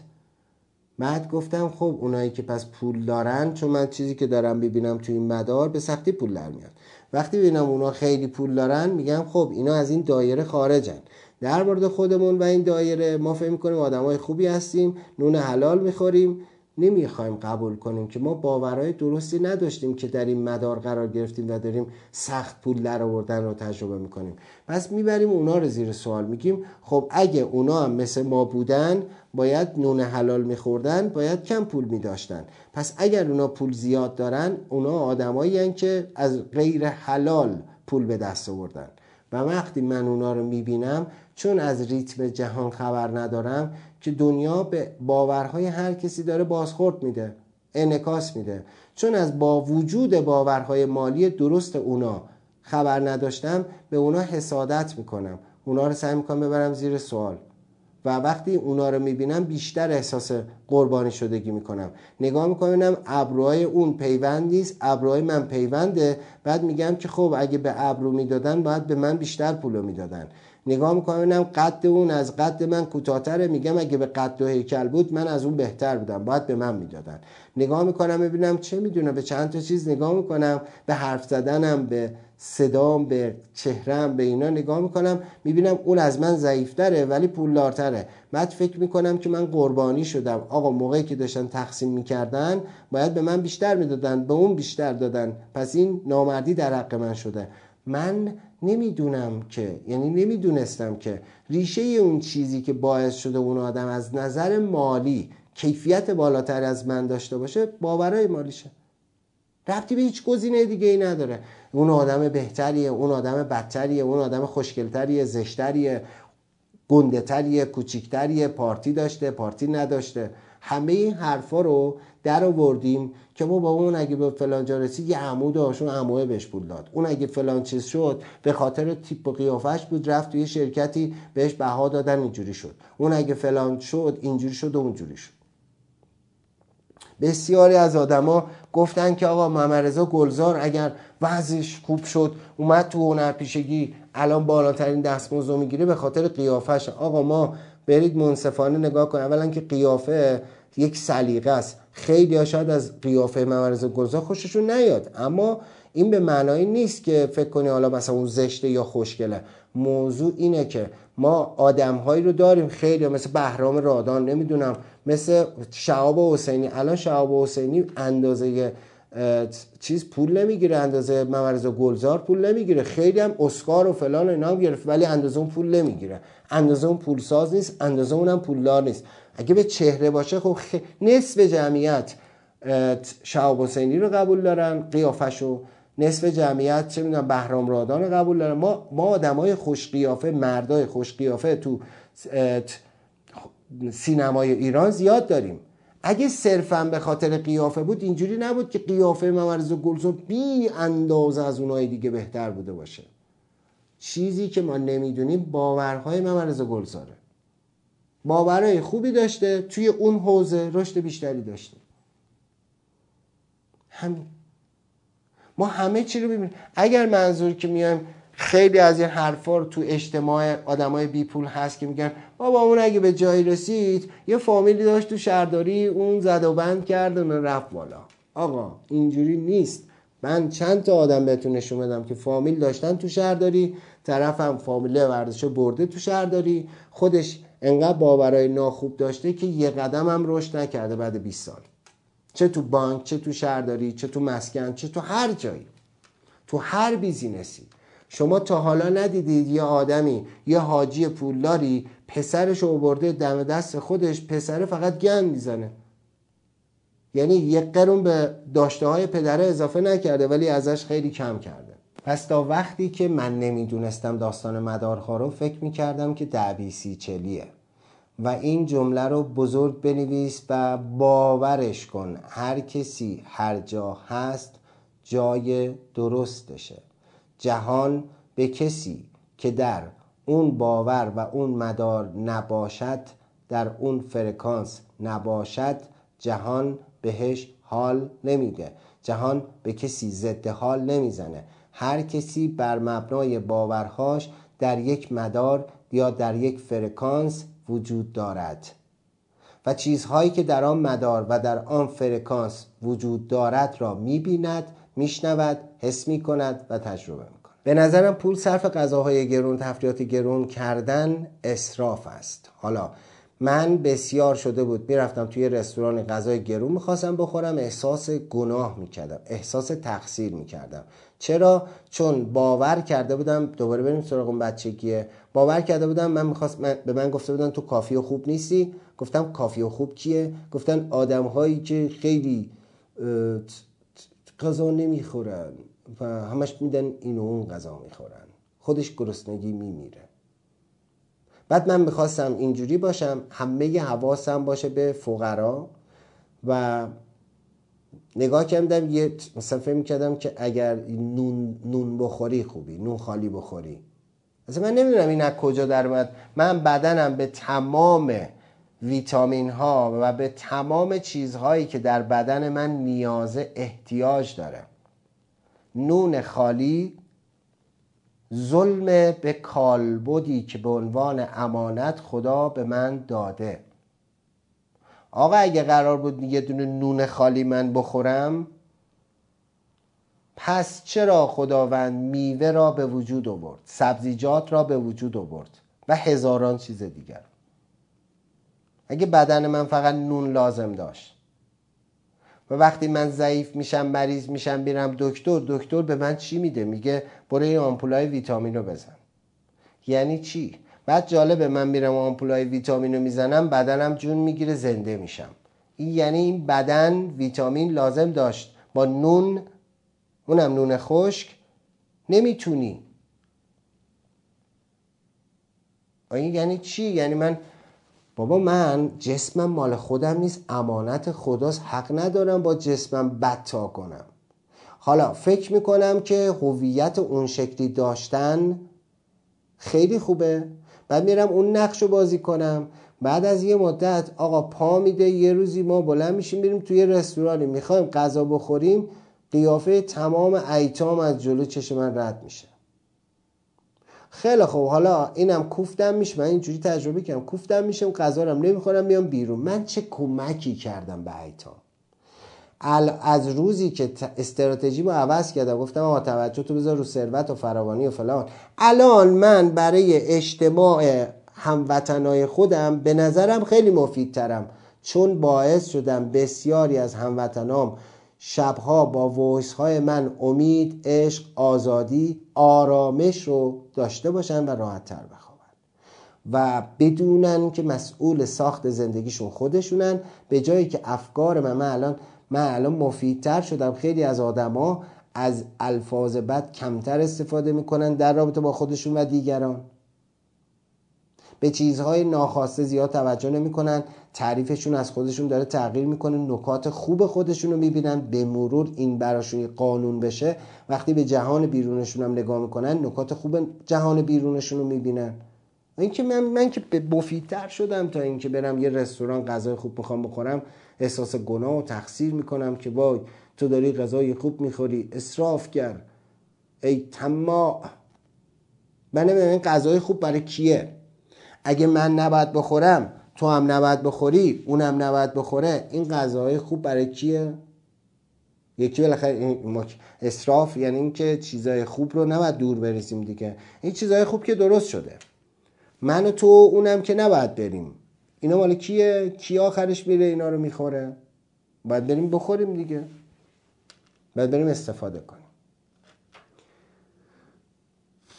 بعد گفتم خب اونایی که پس پول دارن، چون من چیزی که دارم ببینم توی این مدار به سختی پول در میاد، وقتی ببینم اونا خیلی پول دارن میگم خب اینا از این دایره خارجن. در مورد خودمون و این دایره ما فکر می‌کنیم آدمای خوبی هستیم، نون حلال می‌خوریم، نمیخوایم قبول کنیم که ما باورهای درستی نداشتیم که در این مدار قرار گرفتیم و داریم سخت پول در آوردن رو تجربه میکنیم. پس میبریم اونا رو زیر سوال، میگیم خب اگه اونا هم مثل ما بودن باید نون حلال میخوردن، باید کم پول میداشتن. پس اگر اونا پول زیاد دارن، اونا آدمایی هستن که از غیر حلال پول به دست آوردن. و وقتی من اونا رو میبینم، چون از ریتم جهان خبر ندارم که دنیا به باورهای هر کسی داره بازخورد میده، انعکاس میده، چون از با وجود باورهای مالی درست اونا خبر نداشتم به اونا حسادت میکنم، اونا رو سعی میکنم ببرم زیر سوال و وقتی اونا رو میبینم بیشتر احساس قربانی شدگی میکنم. نگاه میکنم ابروهای اون پیوند نیست، ابروهای من پیونده، بعد میگم که خب اگه به ابرو میدادن باید به من بیشتر پولو میدادن. نگاه میکنم قد اون از قد من کوتاه‌تره، میگم اگه به قد و هیکل بود من از اون بهتر بودم، باید به من میدادن. نگاه میکنم ببینم چه میدونه، به چند تا چیز نگاه میکنم، به حرف زدنم، به صدام، به چهرم، به اینا نگاه میکنم، میبینم اون از من ضعیفتره ولی پولدارتره. بعد فکر میکنم که من قربانی شدم. آقا موقعی که داشتن تقسیم میکردن باید به من بیشتر میدادن، به اون بیشتر دادن، پس این نامردی در حق من شده. من نمیدونم که، یعنی نمیدونستم که ریشه اون چیزی که باعث شده اون آدم از نظر مالی کیفیت بالاتر از من داشته باشه باورهای مالیشه، ربطی به هیچ گزینه دیگه ای نداره. اون آدم بهتریه، اون آدم بدتریه، اون آدم خوشگلتریه، زشتریه، گنده‌تریه، کوچیکتریه، پارتی داشته، پارتی نداشته. همه این حرفا رو در آوردیم که ما با اون اگه به فلان جا رسید یه عمود هاشون عموه بهش پول داد، اون اگه فلان چیز شد به خاطر تیپ و قیافش بود رفت توی شرکتی بهش بها دادن اینجوری شد، اون اگه فلان شد اینجوری شد و اونجوری شد. بسیاری از آدما گفتن که آقا محمد رضا گلزار اگر وضعش خوب شد اومد تو هنرپیشگی الان بالاترین دستمزد رو میگیره به خاطر قیافش. آقا ما برید منصفانه نگاه کن، اولا که قیافه یک سلیقه است، خیلی ها شاید از قیافه محمد رضا گلزار خوششون نیاد، اما این به معنای نیست که فکر کنی حالا مثلا اون زشته یا خوشگله. موضوع اینه که ما آدم‌هایی رو داریم خیلی مثل بهرام رادان، نمیدونم مثل شهاب حسینی. الان شهاب حسینی اندازه چیز پول نمیگیره، اندازه محمد رضا گلزار پول نمیگیره، خیلی هم اسکار و فلان و اینا هم گرفت ولی اندازه اون پول نمیگیره، اندازه اون پول ساز نیست، اندازه اونم پولدار نیست. اگه به چهره باشه خب خ... نصف جمعیت شهاب حسینی رو قبول دارن قیافشو، نصف جمعیت چه میدونم بهرام رادان رو قبول دارن. ما ما آدمای خوش قیافه، مردای خوش قیافه تو سینمای ایران زیاد داریم. اگه صرفا به خاطر قیافه بود اینجوری نبود که قیافه محمد رضا گلزار بی اندازه از اونهای دیگه بهتر بوده باشه. چیزی که ما نمیدونیم باورهای محمد رضا گلزاره. باورهای خوبی داشته، توی اون حوزه رشد بیشتری داشته. همین. ما همه چی رو ببینیم. اگر منظور که میایم خیلی از این حرفا رو تو اجتماع آدمای بی پول هست که میگن بابا اون اگه به جایی رسید یه فامیلی داشت تو شهرداری اون زد و بند کرد و رفت بالا. آقا اینجوری نیست. من چند تا آدم بهتون نشون بدم که فامیل داشتن تو شهرداری، طرفم فامیل ورزشو برده تو شهرداری، خودش انقدر باورای ناخوب داشته که یه قدم هم رشد نکرده بعد بیست سال. چه تو بانک، چه تو شهرداری، چه تو مسکن، چه تو هر جایی، تو هر بیزینسی. شما تا حالا ندیدید یه آدمی، یه حاجی پولداری پسرش رو برده دم دست خودش، پسر فقط گند میزنه، یعنی یک قرون به داشته های پدره اضافه نکرده ولی ازش خیلی کم کرده. پس تا وقتی که من نمیدونستم داستان مدارها رو، فکر میکردم که ده بیسی چلیه و این جمله رو بزرگ بنویس و باورش کن، هر کسی هر جا هست جای درستشه. جهان به کسی که در اون باور و اون مدار نباشد، در اون فرکانس نباشد، جهان بهش حال نمیده. جهان به کسی ضد حال نمیزنه. هر کسی بر مبنای باورهاش در یک مدار یا در یک فرکانس وجود دارد و چیزهایی که در آن مدار و در آن فرکانس وجود دارد را می‌بیند، میشنود، حس می‌کند و تجربه می‌کند. به نظرم پول صرف غذاهای گرون، تفریحات گرون کردن اسراف است. حالا من بسیار شده بود میرفتم توی رستوران غذای گرون میخواستم بخورم، احساس گناه میکردم، احساس تقصیر میکردم. چرا؟ چون باور کرده بودم، دوباره بریم سراغ اون بچگیه، باور کرده بودم من میخواست من به من گفته بودن تو کافی و خوب نیستی. گفتم کافی و خوب کیه؟ گفتن آدم هایی که خیلی غذا نمیخورن و همش میدن این و اون غذا میخورن، خودش گرسنگی میمیره. بعد من میخواستم اینجوری باشم، همه حواسم باشه به فقرا و نگاه کردم، یه مثلا فکر میکردم که اگر نون, نون بخوری خوبی، نون خالی بخوری. اصلا من نمیدونم این از کجا در اومد. من بدنم به تمام ویتامین ها و به تمام چیزهایی که در بدن من نیازه احتیاج داره. نون خالی ظلم به کالبدی که به عنوان امانت خدا به من داده. آقا اگه قرار بود یه دونه نون خالی من بخورم، پس چرا خداوند میوه را به وجود آورد، سبزیجات را به وجود آورد و هزاران چیز دیگر؟ اگه بدن من فقط نون لازم داشت و وقتی من ضعیف میشم، مریض میشم، میرم دکتر، دکتر به من چی میده؟ میگه برو این آمپولای ویتامین رو بزن. یعنی چی؟ بعد جالبه من میرم آمپولای ویتامین رو میزنم، بدنم جون میگیره، زنده میشم. این یعنی این بدن ویتامین لازم داشت، با نون، اونم نون خشک، نمیتونی. این یعنی چی؟ یعنی من بابا من جسمم مال خودم نیست، امانت خداست، حق ندارم با جسمم بد تا کنم. حالا فکر میکنم که هویت اون شکلی داشتن خیلی خوبه، بعد میرم اون نقش رو بازی کنم. بعد از یه مدت آقا پا میده، یه روزی ما بلند میشیم میریم توی رستورانی میخوایم غذا بخوریم، قیافه تمام ایتام از جلو چشم من رد میشه. خیلی خوب، حالا اینم کوفتم میشه، من اینجوری تجربه کردم، کوفتم میشم، غذا رو نمیخورم، میام بیرون. من چه کمکی کردم به ایتام؟ از روزی که استراتژیمو عوض کردم، گفتم آقا توجه تو بذار رو ثروت و فراوانی و فلان، الان من برای اجتماع هموطنای خودم به نظرم خیلی مفیدترم، چون باعث شدم بسیاری از هموطنام شبها با وایس های من امید، عشق، آزادی، آرامش رو داشته باشن و راحت تر بخوابن و بدونن که مسئول ساخت زندگیشون خودشونن. به جایی که افکار من من الان من الان مفیدتر شدم. خیلی از آدما از الفاظ بد کمتر استفاده میکنن در رابطه با خودشون و دیگران. به چیزهای ناخواسته زیاد توجه نمیکنن. تعریفشون از خودشون داره تغییر میکنه. نکات خوب خودشون رو میبینن، به مرور این براشون قانون بشه. وقتی به جهان بیرونشون هم نگاه میکنن، نکات خوب جهان بیرونشون رو میبینن. اینکه من من که مفیدتر شدم تا اینکه برم یه رستوران غذای خوب میخوام بخورم، احساس گناه و تقصیر میکنم که وای تو داری غذای خوب میخوری، اسرافگر، ای طماع. من نمیدونم این غذای خوب برای کیه؟ اگه من نباید بخورم، تو هم نباید بخوری، اونم نباید بخوره، این غذای خوب برای کیه؟ یکی بالاخره اسراف یعنی این که چیزای خوب رو نباید دور بریزیم دیگه. این چیزای خوب که درست شده، من و تو اونم که نباید بریم. اینا مال کیه؟ کی آخرش میره اینا رو میخوره؟ باید بریم بخوریم دیگه، باید بریم استفاده کنیم.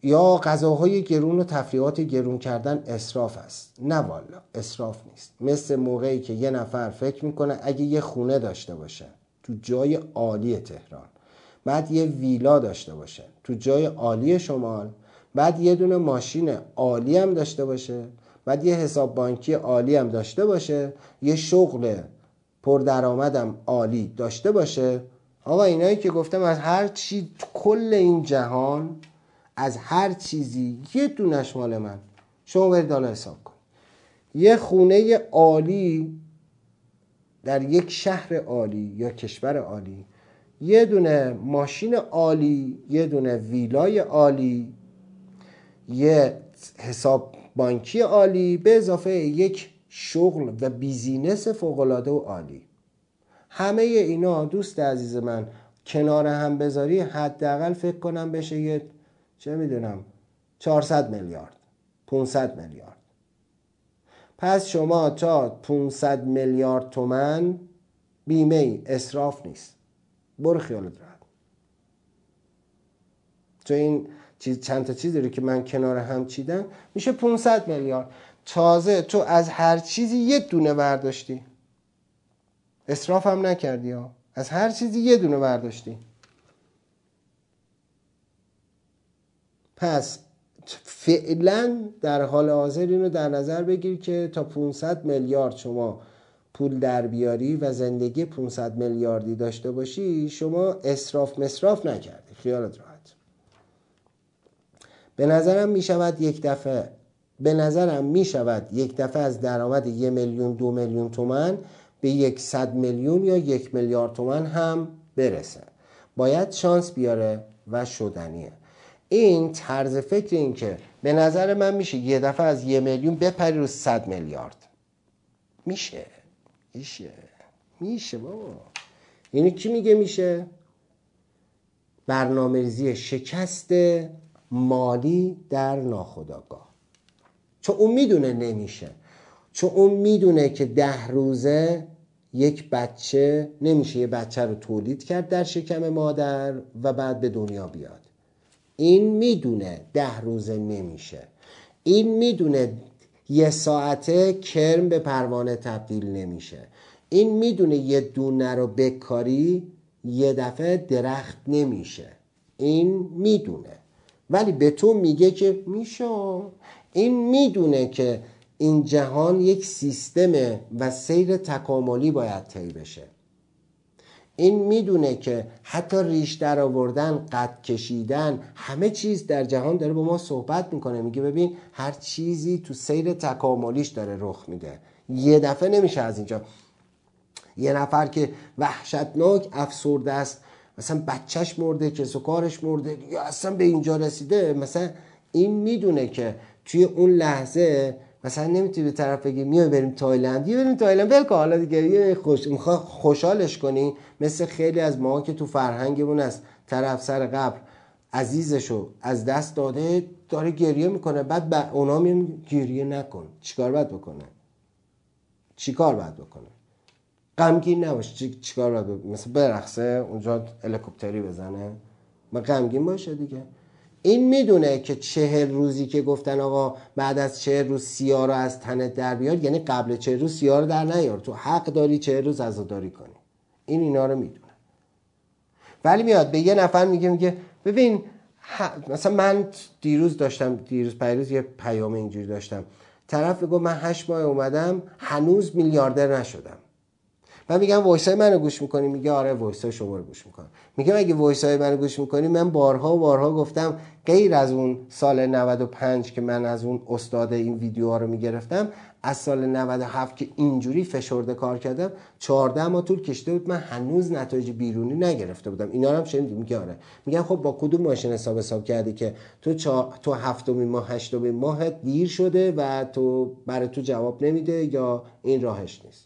یا غذاهای گرون و تفریحات گرون کردن اسراف است. نه والا اسراف نیست. مثل موقعی که یه نفر فکر میکنه اگه یه خونه داشته باشه تو جای عالی تهران، بعد یه ویلا داشته باشه تو جای عالی شمال، بعد یه دونه ماشین عالی هم داشته باشه، بعد یه حساب بانکی عالی هم داشته باشه، یه شغل پردرآمدم عالی داشته باشه. آقا اینایی که گفتم از هر چی کل این جهان، از هر چیزی یه دونش مال من. شما برید حالا حساب کن. یه خونه عالی در یک شهر عالی یا کشور عالی، یه دونه ماشین عالی، یه دونه ویلای عالی، یه حساب بانکی عالی، به اضافه یک شغل و بیزینس فوق‌العاده و عالی. همه اینا دوست عزیز من کنار هم بذاری حداقل فکر کنم بشه یه چه میدونم چهارصد میلیارد، پانصد میلیارد. پس شما تا پانصد میلیارد تومان بیمه ای اسراف نیست. برو خیالت راحت. چون این چیز چند تا چیزی رو که من کنار هم چیدم میشه پانصد میلیارد. تازه تو از هر چیزی یه دونه برداشتی، اسراف هم نکردی ها، از هر چیزی یه دونه برداشتی. پس فعلا در حال حاضر اینو در نظر بگیر که تا پانصد میلیارد شما پول در بیاری و زندگی پانصد میلیاردی داشته باشی، شما اسراف مصراف نکردی. خیالت راحت. به نظرم میشود یک دفعه به نظرم میشود یک دفعه از درآمد یک میلیون دو میلیون تومان به یکصد میلیون یا یک میلیارد تومان هم برسه. باید شانس بیاره و شدنیه. این طرز فکر این که به نظر من میشه یه دفعه از یه میلیون بپری رو صد میلیارد. میشه میشه میشه بابا. اینو کی میگه میشه؟ برنامه‌ریزی شکست مالی در ناخودآگاه. چون اون میدونه نمیشه. چون اون میدونه که ده روزه یک بچه نمیشه یه بچه رو تولید کرد در شکم مادر و بعد به دنیا بیاد. این میدونه ده روزه نمیشه. این میدونه یه ساعته کرم به پروانه تبدیل نمیشه. این میدونه یه دونه رو بکاری یه دفعه درخت نمیشه. این میدونه، ولی به تو میگه که میشه. این میدونه که این جهان یک سیستمه و سیر تکاملی باید طی بشه. این میدونه که حتی ریش در آوردن، قد کشیدن، همه چیز در جهان داره با ما صحبت میکنه. میگه ببین هر چیزی تو سیر تکاملیش داره رخ میده. یه دفعه نمیشه از اینجا. یه نفر که وحشتناک افسرده است، مثلا بچهش مرده، کس و کارش مرده، یا اصلا به اینجا رسیده، مثلا این میدونه که توی اون لحظه مثلا نمیتونی به طرف بگی میای بریم تایلند، یه بریم تایلند بلکه حالا دیگه یه خوش میخواد خوشحالش کنی. مثل خیلی از ما که تو فرهنگمون است، طرف سر قبر عزیزشو از دست داده داره گریه میکنه، بعد به اونا میگن گریه نکن. چیکار باید بکنه؟ چیکار باید بکنه؟ غمگین نباشه. چی چیکار باید بکنه؟ مثلا برقصه، اونجا هلیکوپتری بزنه، ما غمگین باشه دیگه. این میدونه که چهل روزی که گفتن آقا بعد از چهل روز سیاه رو از تنت در بیار، یعنی قبل چهل روز سیاه رو در نیار. تو حق داری چهل روز عزاداری کنی. این اینا رو میدونه. ولی میاد به یه نفر میگه میگه ببین مثلا من دیروز داشتم دیروز پیروز یه پیام اینجوری داشتم، طرف میگه من هشت ماه اومدم هنوز میلیاردر نشدم. من میگم وایسای منو گوش میکنی؟ میگه آره وایسای شما رو گوش میکنم. میگم اگه وایسای منو گوش میکنی، من بارها و بارها گفتم غیر از اون سال نود و پنج که من از اون استاد این ویدیوها رو میگرفتم، از سال نود و هفت که اینجوری فشرده کار کردم چهارده ماه طول کشیده بود من هنوز نتایج بیرونی نگرفته بودم. اینا رو هم شنیدی؟ میگه آره. میگم خب با کدوم ماشین حساب حساب کردی که تو چا... تو هفتمین ماه هشتمین ماهت دیر شده و تو برای تو جواب نمیده یا این راهش نیست؟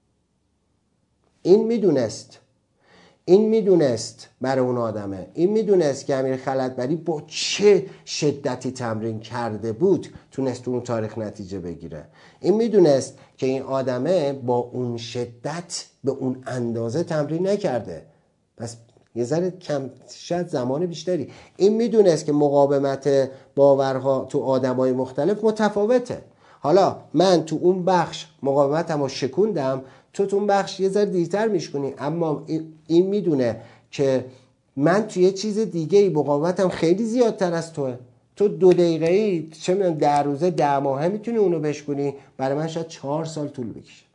این میدونست این میدونست برای اون آدمه. این میدونست که امیر خلعتبری با چه شدتی تمرین کرده بود تونست اون تاریخ نتیجه بگیره. این میدونست که این آدمه با اون شدت به اون اندازه تمرین نکرده. پس یه ذره کم، شاید زمان بیشتری. این میدونست که مقاومت باورها تو آدمای مختلف متفاوته. حالا من تو اون بخش مقاومتمو شکوندم، تو تو اون بخش یه ذره دیرتر میشکنی، اما این میدونه که من توی یه چیز دیگه ای مقاومتم خیلی زیادتر از توه. تو دو دقیقه ای چه میدونم در روزه ده ماهه میتونی اونو بشکنی، برای من شاید چهار سال طول بکشه،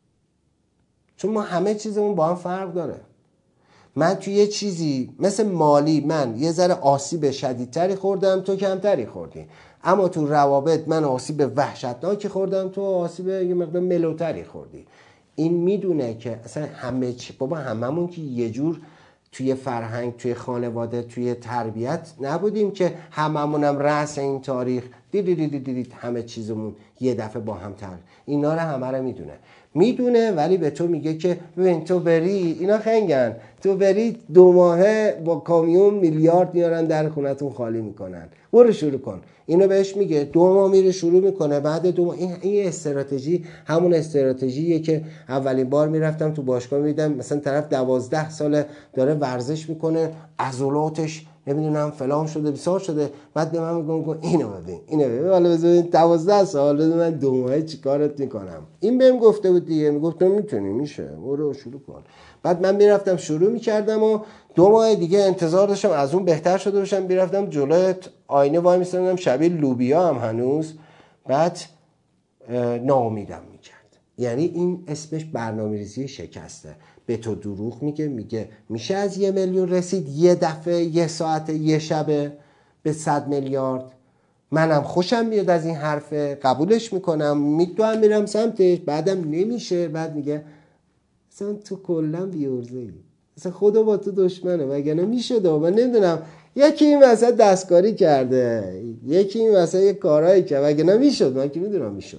چون ما همه چیزمون با هم فرق داره. من توی یه چیزی مثل مالی من یه ذره آسیب شدیدتری خوردم، تو کمتری خوردی، اما تو روابط من آسیب وحشتناکی خوردم، تو آسیب یه مقدار ملوتری خوردی. این میدونه که اصلا همه چی بابا هممون که یه جور توی فرهنگ، توی خانواده، توی تربیت نبودیم که هممونم رأس این تاریخ دیدید دیدید دیدید همه چیزمون یه دفعه با هم تر. اینا رو همه رو میدونه میدونه ولی به تو میگه که ببین تو بری، اینا خنگن، تو بری دو ماهه با کامیون میلیارد میارن در خونتون خالی میکنن، برو شروع کن. اینو بهش میگه، دو ماه میره شروع میکنه، بعد دو ماه این, این استراتژی همون استراتژیه که اولین بار میرفتم تو باشگاه میدم مثلا طرف دوازده ساله داره ورزش میکنه، عضلاتش نمیدونم فلان شده بسار شده، بعد به من میگم اینو ببین اینو ببین حالا ببین دوازده سال ببین من دو ماه چیکارت میکنم. این بهم گفته بود دیگه، میگفتم میتونی، میشه، برو شروع کن. بعد من میرفتم شروع میکردم و دو ماه دیگه انتظار داشتم از اون بهتر شده باشم، میرفتم جلوی آینه وای میستادم شبیه لوبیا هم هنوز، بعد ناامیدم میکرد. یعنی این اسمش برنامه‌ریزی شکسته. به تو دروغ میگه، میگه میشه از یه میلیون رسید یه دفعه یه ساعت یه شبه به صد میلیارد. منم خوشم میاد از این حرفه، قبولش میکنم، میدونم میرم سمتش، بعدم نمیشه. بعد میگه اصلا تو کلا بیورزه ای، اصلا خدا با تو دشمنه، وگرنه میشد. من نمیدونم یکی این وسط دستکاری کرده، یکی این وسط یه کارایی کرد، وگرنه میشد، من که میدونم میشد.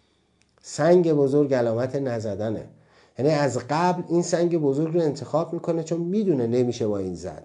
سنگ بزرگ علامت نزدنه. یعنی از قبل این سنگ بزرگ رو انتخاب میکنه چون میدونه نمیشه با این زد.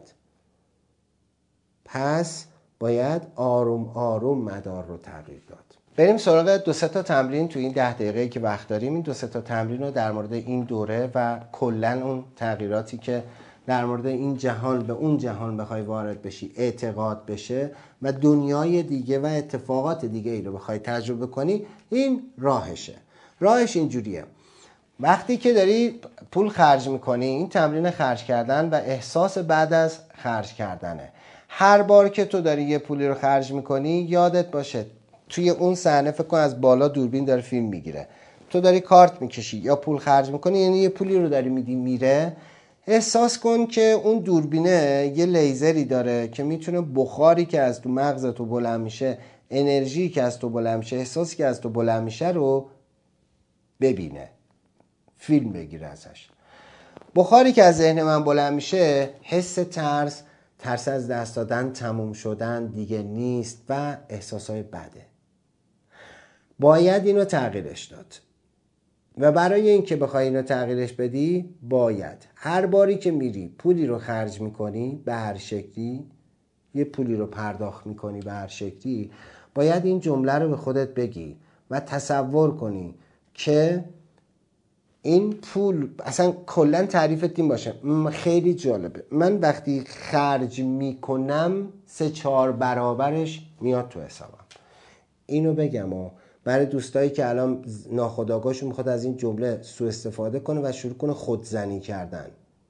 پس باید آروم آروم مدار رو تغییر داد. بریم سراغ دو سه تا تمرین تو این ده دقیقه‌ای که وقت داریم. این دو سه تا تمرین رو در مورد این دوره و کلا اون تغییراتی که در مورد این جهان به اون جهان بخوای وارد بشی، اعتقاد بشه و دنیای دیگه و اتفاقات دیگه ای رو بخوای تجربه کنی، این راهشه. راهش اینجوریه: وقتی که داری پول خرج میکنی، این تمرین خرج کردن و احساس بعد از خرج کردنه. هر بار که تو داری یه پولی رو خرج میکنی یادت باشه توی اون صحنه فکر کن از بالا دوربین داره فیلم میگیره، تو داری کارت میکشی یا پول خرج میکنی، یعنی یه پولی رو داری میدی میره. احساس کن که اون دوربینه یه لیزری داره که میتونه بخاری که از تو مغز تو بلند میشه، انرژی که از تو بلند میشه، احساسی که از تو بلند میشه رو ببینه، فیلم بگیره ازش. بخاری که از ذهن من بلند میشه حس ترس، ترس از دست دادن، تموم شدن، دیگه نیست و احساسای بده. باید اینو تغییرش داد و برای اینکه بخوای اینو تغییرش بدی باید هر باری که میری پولی رو خرج میکنی به هر شکلی، یه پولی رو پرداخت میکنی به هر شکلی، باید این جمله رو به خودت بگی و تصور کنی که این پول اصلا کلا تعریفت این باشه. خیلی جالبه، من وقتی خرج میکنم سه چهار برابرش میاد تو حسابم. اینو بگم و برای دوستایی که الان ناخودآگاهشون میخواد از این جمله سوء استفاده کنه و شروع کنه خودزنی کردن،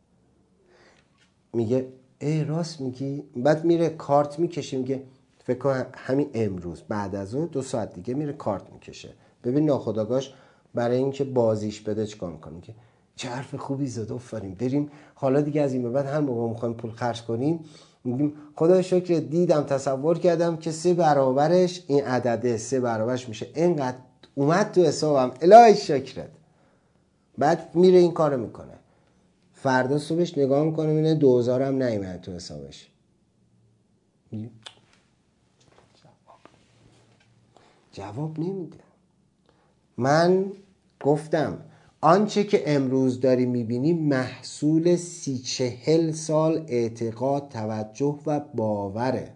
میگه ای راست میگی، بعد میره کارت میکشه، میگه فکر کن همین امروز بعد از اون دو ساعت دیگه میره کارت میکشه. ببین ناخودآگاهش برای اینکه بازیش بده چیکار میکنه که چه حرف خوبی زد، آفرین، بریم حالا دیگه از این به بعد هر موقع میخوایم پول خرج کنیم میگیم خدا شکر دیدم تصور کردم که سه برابرش این عدده، سه برابرش میشه اینقدر، اومد تو حسابم، الهی شکرت. بعد میره این کارو میکنه، فردا صبحش نگاه میکنه میبینه دو هزار هم نیومد تو حسابش. جواب نمیده. من گفتم آنچه که امروز داری میبینی محصول سی چهل سال اعتقاد، توجه و باوره.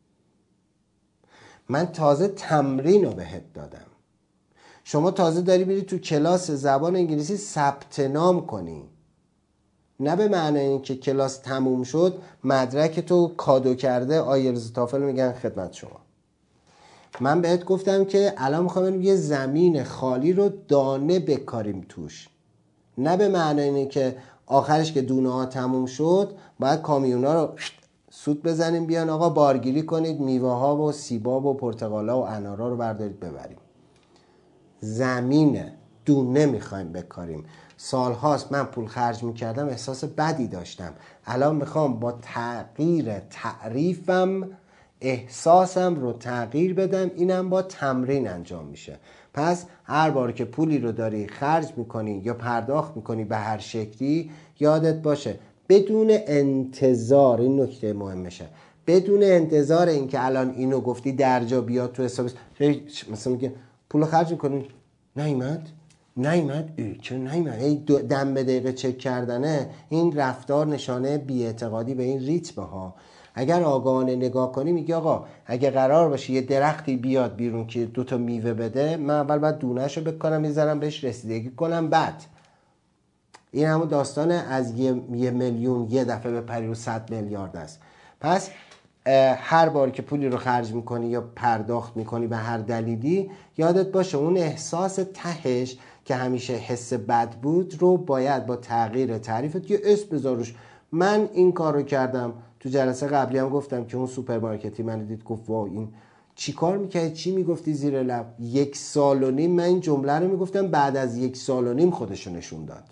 من تازه تمرین رو بهت دادم، شما تازه داری میری تو کلاس زبان انگلیسی ثبت نام کنی. نه به معنی اینکه کلاس تموم شد مدرک تو کادو کرده آیلتس تافل میگن خدمت شما. من بهت گفتم که الان میخوام یه زمین خالی رو دانه بکاریم توش، نه به معنی اینه که آخرش که دونه ها تموم شد باید کامیونا رو سود بزنیم بیان آقا بارگیری کنید میوه ها و سیباب و پرتقالا و انارا رو بردارید ببریم. زمینه دونه میخوایم بکاریم. سالهاست من پول خرج میکردم احساس بدی داشتم، الان میخوام با تغییر تعریفم احساسم رو تغییر بدم، اینم با تمرین انجام میشه. پس هر بار که پولی رو داری خرج میکنی یا پرداخت میکنی به هر شکلی یادت باشه بدون انتظار، این نکته مهمشه، بدون انتظار اینکه الان اینو گفتی درجا بیاد تو حساب، مثلا میگه پول خرج میکنی نیومد نیومد چرا نیومد، هی دم به دقیقه چک کردنه. این رفتار نشانه بی‌اعتقادی به این ریتم ها. اگر آگاهانه نگاه کنی میگه آقا اگه قرار باشه یه درختی بیاد بیرون که دوتا میوه بده، من اول باید دونهشو بکنم میذارم بهش رسیدگی کنم، بعد این همون داستانه از یه, یه میلیون یه دفعه به پری رو صد میلیارد است. پس هر بار که پولی رو خرج میکنی یا پرداخت میکنی به هر دلیلی یادت باشه اون احساس تهش که همیشه حس بد بود رو باید با تغییر تعریفت یه اسم بذاروش. من این کار رو کردم، تو جلسه قبلی هم گفتم که اون سوپرمارکتی من دید گفت واو این چی کار میکردی، چی میگفتی زیر لب؟ یک سال و نیم من این جمله رو میگفتم، بعد از یک سال و نیم خودشو نشون داد.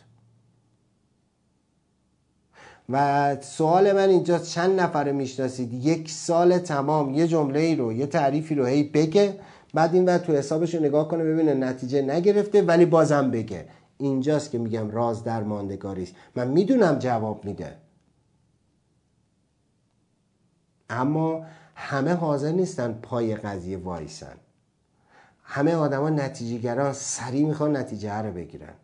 و سوال من اینجا چند نفر میشناسید یک سال تمام یه جمله ای رو یه تعریفی رو هی بگه، بعد این وقت تو حسابش رو نگاه کنه ببینه نتیجه نگرفته ولی بازم بگه. اینجاست که میگم راز در ماندگاری است. من میدونم جواب میده، اما همه حاضر نیستن پای قضیه وایسن. همه آدما نتیجه گران، سریع میخوان نتیجه رو بگیرن.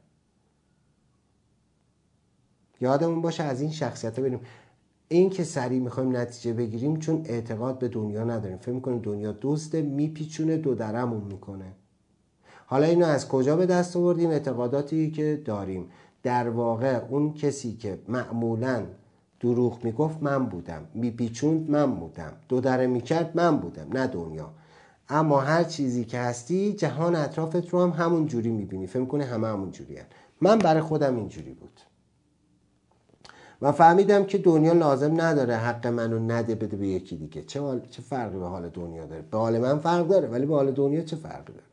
یادمون باشه از این شخصیت بریم. این که سریع میخوایم نتیجه بگیریم چون اعتقاد به دنیا نداریم، فکر میکنیم دنیا دوسته، میپیچونه دو درمون میکنه. حالا اینو از کجا به دست آوردیم؟ اعتقاداتی که داریم. در واقع اون کسی که معمولاً دروغ میگفت من بودم، میپیچوند من بودم، دو دره میکرد من بودم، نه دنیا. اما هر چیزی که هستی جهان اطرافت رو هم همون جوری میبینی، فکر میکنی همه همون جوری هست. من برای خودم اینجوری بود و فهمیدم که دنیا لازم نداره حق منو نده بده به یکی دیگه. چه حال... چه فرقی به حال دنیا داره؟ به حال من فرق داره ولی به حال دنیا چه فرقی داره؟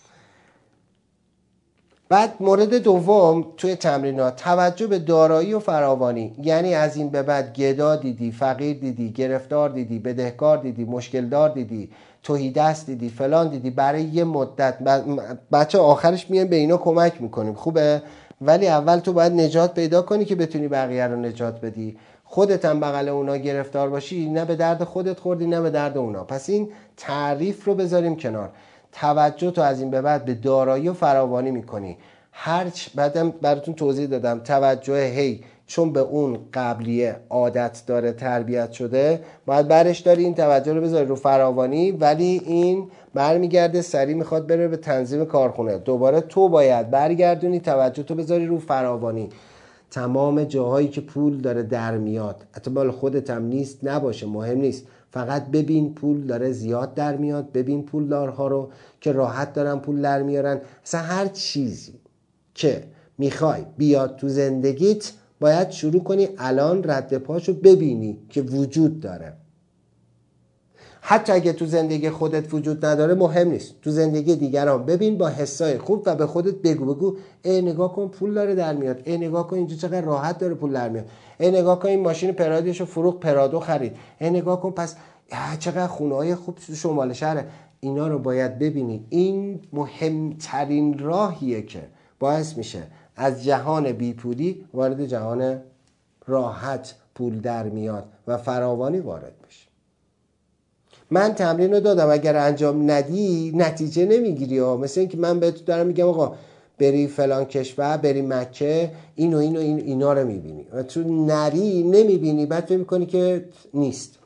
بعد مورد دوم توی تمرینات توجه به دارایی و فراوانی، یعنی از این به بعد گدا دیدی، فقیر دیدی، گرفتار دیدی، بدهکار دیدی، مشکل دار دیدی، تهیدست دیدی، فلان دیدی، برای یه مدت بچه آخرش میان به اینا کمک میکنیم خوبه، ولی اول تو باید نجات پیدا کنی که بتونی بقیه رو نجات بدی. خودت هم بغل اونا گرفتار باشی نه به درد خودت خوردی نه به درد اونا. پس این تعریف رو بذاریم کنار. توجه تو از این به بعد به دارایی و فراوانی میکنی. هرچ بعدم براتون توضیح دادم توجه هی چون به اون قبلیه عادت داره تربیت شده باید برش داری این توجه رو بذاری رو فراوانی، ولی این برمیگرده سریع میخواد بره به تنظیم کارخونه. دوباره تو باید برگردونی توجه تو بذاری رو فراوانی. تمام جاهایی که پول داره در میاد، حتی بال خودت هم نیست نباشه مهم نیست، فقط ببین پول داره زیاد در میاد، ببین پولدارها رو که راحت دارن پول در میارن. اصلا هر چیزی که میخوای بیاد تو زندگیت باید شروع کنی الان رد پاشو ببینی که وجود داره. حتی اگه تو زندگی خودت وجود نداره مهم نیست، تو زندگی دیگران ببین با حسای خوب و به خودت بگو بگو ای نگاه کن پول داره در میاد، ای نگاه کن اینجا چقدر راحت داره پول در میاد، ای نگاه کن این ماشین پرادیشو فروخت پرادو خرید، ای نگاه کن پس چقدر خونه‌های خوب تو شمال شهره. اینا رو باید ببینی. این مهمترین راهیه که باعث میشه از جهان بیپولی وارد جهان راحت پول در میاد و فراوانی وارد بشه. من تمرین رو دادم، اگر انجام ندی نتیجه نمیگیری ها. مثل این که من بهت دارم میگم آقا بری فلان کشور، بری مکه، این و این و این اینا رو میبینی و تو نری نمیبینی، بعد فکر میکنی که نیست.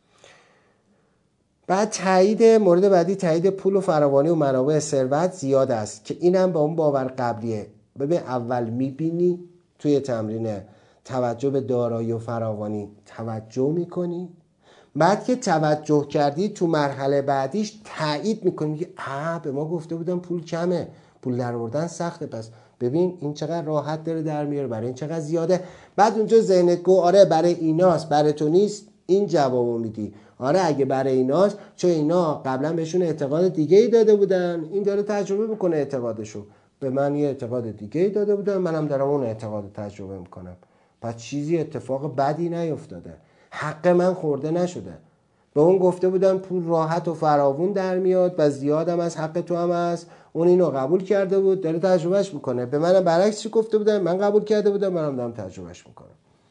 بعد تایید مورد بعدی تایید پول و فراوانی و منابع ثروت زیاد است که اینم با اون باور قبلیه. ببین اول میبینی توی تمرین توجه به دارایی و فراوانی توجه میکنی. بعد که توجه کردی تو مرحله بعدیش تایید میکنی که آ به ما گفته بودن پول کمه، پول در آوردن سخته، پس ببین این چقدر راحت داره در میاره، برای این چقدر زیاده. بعد اونجا ذهنت گو آره برای ایناست، برای تو نیست، این جوابو میدی آره اگه برای ایناست چون اینا قبلا بهشون اعتقاد دیگه ای داده بودن، این داره تجربه میکنه اعتقادشو، به من یه اعتقاد دیگه ای داده بودن، منم دارم اون اعتقاد تجربه میکنم. پس چیزی اتفاق بدی نیفتاده، حق من خورده نشده. به اون گفته بودن پول راحت و فراوون در میاد و زیادم از حق تو هم هست، اون اینو قبول کرده بود داره تجربهش میکنه. به منم برعکس چی گفته بودن، من قبول کرده بودم منم دارم تجربهش میکنم.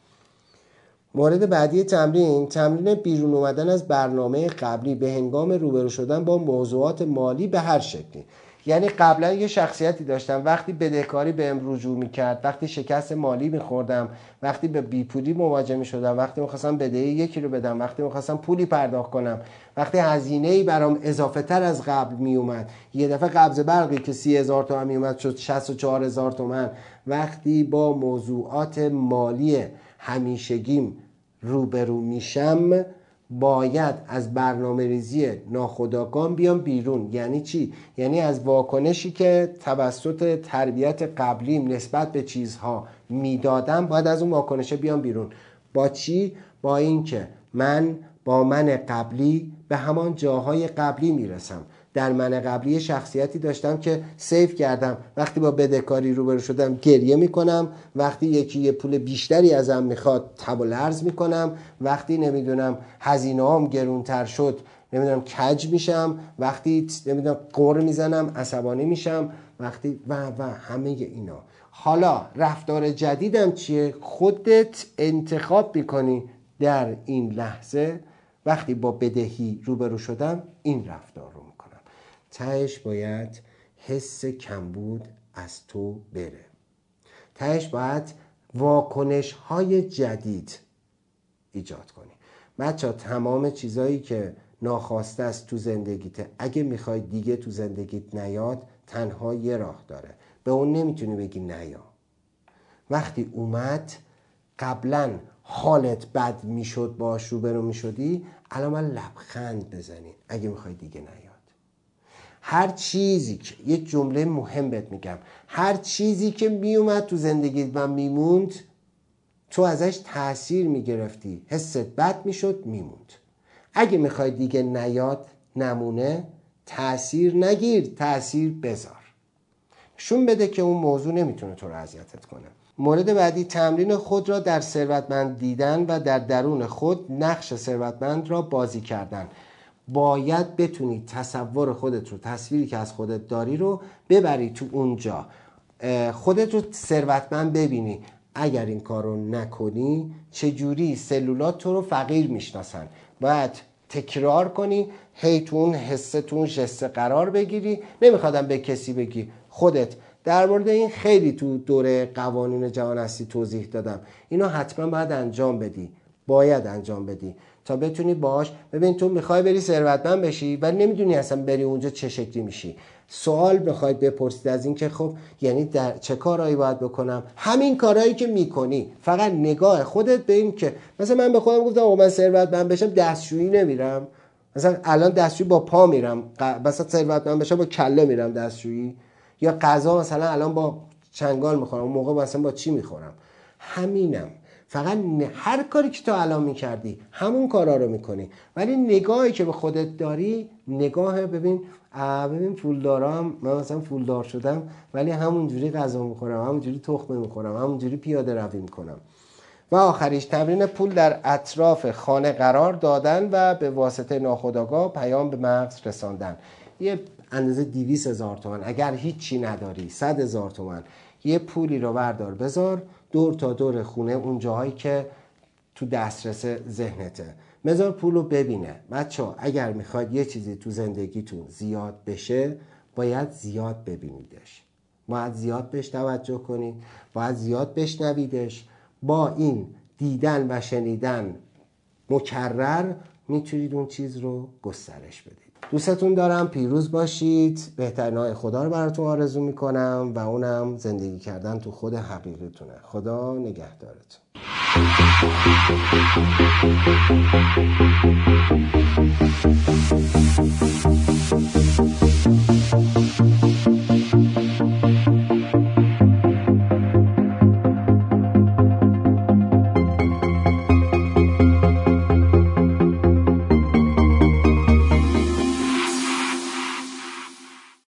مورد بعدی تمرین، تمرین بیرون اومدن از برنامه قبلی به هنگام روبرو شدن با موضوعات مالی به هر شکلی. یعنی قبلا یه شخصیتی داشتم وقتی بدهکاری بهم رجوع میکرد، وقتی شکست مالی میخوردم، وقتی به بیپولی مواجه میشدم، وقتی میخواستم بدهی یکی رو بدم، وقتی میخواستم پولی پرداخت کنم، وقتی هزینه‌ای برام اضافه تر از قبل میومد، یه دفعه قبض برقی که سی هزار تومان میومد شد شصت و چهار هزار تومان، وقتی با موضوعات مالی همیشگیم روبرو میشم باید از برنامه ریزی ناخودآگاه بیام بیرون. یعنی چی؟ یعنی از واکنشی که توسط تربیت قبلیم نسبت به چیزها میدادم باید از اون واکنشه بیام بیرون. با چی؟ با این که من با من قبلی به همان جاهای قبلی میرسم. در من قبلی شخصیتی داشتم که سیف کردم، وقتی با بدهکاری روبرو شدم گریه میکنم، وقتی یکی یه پول بیشتری ازم میخواد تب و لرز میکنم، وقتی نمیدونم هزینه‌ام گرونتر شد نمیدونم کج میشم، وقتی نمیدونم قر میزنم عصبانی میشم، وقتی و و همه اینا. حالا رفتار جدیدم چیه؟ خودت انتخاب میکنی در این لحظه وقتی با بدهی روبرو شدم این رفتار رو میکنم. تهش باید حس کمبود از تو بره، تهش باید واکنش های جدید ایجاد کنی. بچه ها تمام چیزایی که ناخواسته است تو زندگیت، اگه میخوای دیگه تو زندگیت نیاد تنها یه راه داره، به اون نمیتونی بگی نیا. وقتی اومد قبلا حالت بد میشد باش روبرو میشدی، الان من لبخند بزنی اگه میخوای دیگه نیاد. هر چیزی که یه جمله مهم بهت میگم، هر چیزی که میومد تو زندگیت و میموند تو ازش تأثیر میگرفتی، حست بد میشد میموند. اگه میخوای دیگه نیاد نمونه، تأثیر نگیر، تأثیر بذار، شون بده که اون موضوع نمیتونه تو رو اذیتت کنه. مورد بعدی، تمرین خود را در ثروتمند دیدن و در درون خود نقش ثروتمند را بازی کردن. باید بتونی تصور خودت رو، تصویری که از خودت داری رو ببری تو اونجا، خودت رو ثروتمند ببینی. اگر این کار رو نکنی چجوری سلولات تو رو فقیر میشناسن؟ باید تکرار کنی، هی تو اون حسه تو اون جسته قرار بگیری. نمیخوادم به کسی بگی، خودت. در مورد این خیلی تو دوره قوانین جهان هستی توضیح دادم، اینو حتما باید انجام بدی، باید انجام بدی تا بتونی باش. ببین تو میخوای بری ثروتمند بشی ولی نمیدونی اصلا بری اونجا چه شکلی میشی. سوال بخواید بپرسید از این که خب یعنی در چه کارهایی باید بکنم، همین کارهایی که میکنی، فقط نگاه خودت به این که مثلا من به خودم گفتم آقا من ثروتمند بشم دستشویی نمیرم، مثلا الان دستشویی با پا میرم، مثلا ثروتمند بشم با کله میرم دستشویی، یا غذا مثلا الان با چنگال میخورم، اون موقع مثلا با چی میخورم. همینم، فقط هر کاری که تو الان میکردی همون کارا رو میکنی، ولی نگاهی که به خودت داری، نگاه ببین ببین پولدارم، من مثلا پولدار شدم ولی همونجوری غذا میخورم، همونجوری تخمه میخورم، همونجوری پیاده روی میکنم. و آخریش، تمرین پول در اطراف خانه قرار دادن و به واسطه ناخودآگاه پیام به مغز رساندن. یه اندازه دویست هزار تومان، اگر هیچی نداری صد هزار تومان، یه پولی رو بردار بذار دور تا دور خونه، اون جاهایی که تو دسترس ذهنته، بذار پول رو ببینه. بچه‌ها اگر میخواید یه چیزی تو زندگیتون زیاد بشه باید زیاد ببینیدش، باید زیاد بهش توجه کنید، باید زیاد بشنویدش. با این دیدن و شنیدن مکرر میتونید اون چیز رو گسترش بدید. دوستتون دارم، پیروز باشید. بهترینای خدا رو براتون آرزو میکنم و اونم زندگی کردن تو خود حقیقتونه. خدا نگهدارتون. Thank you.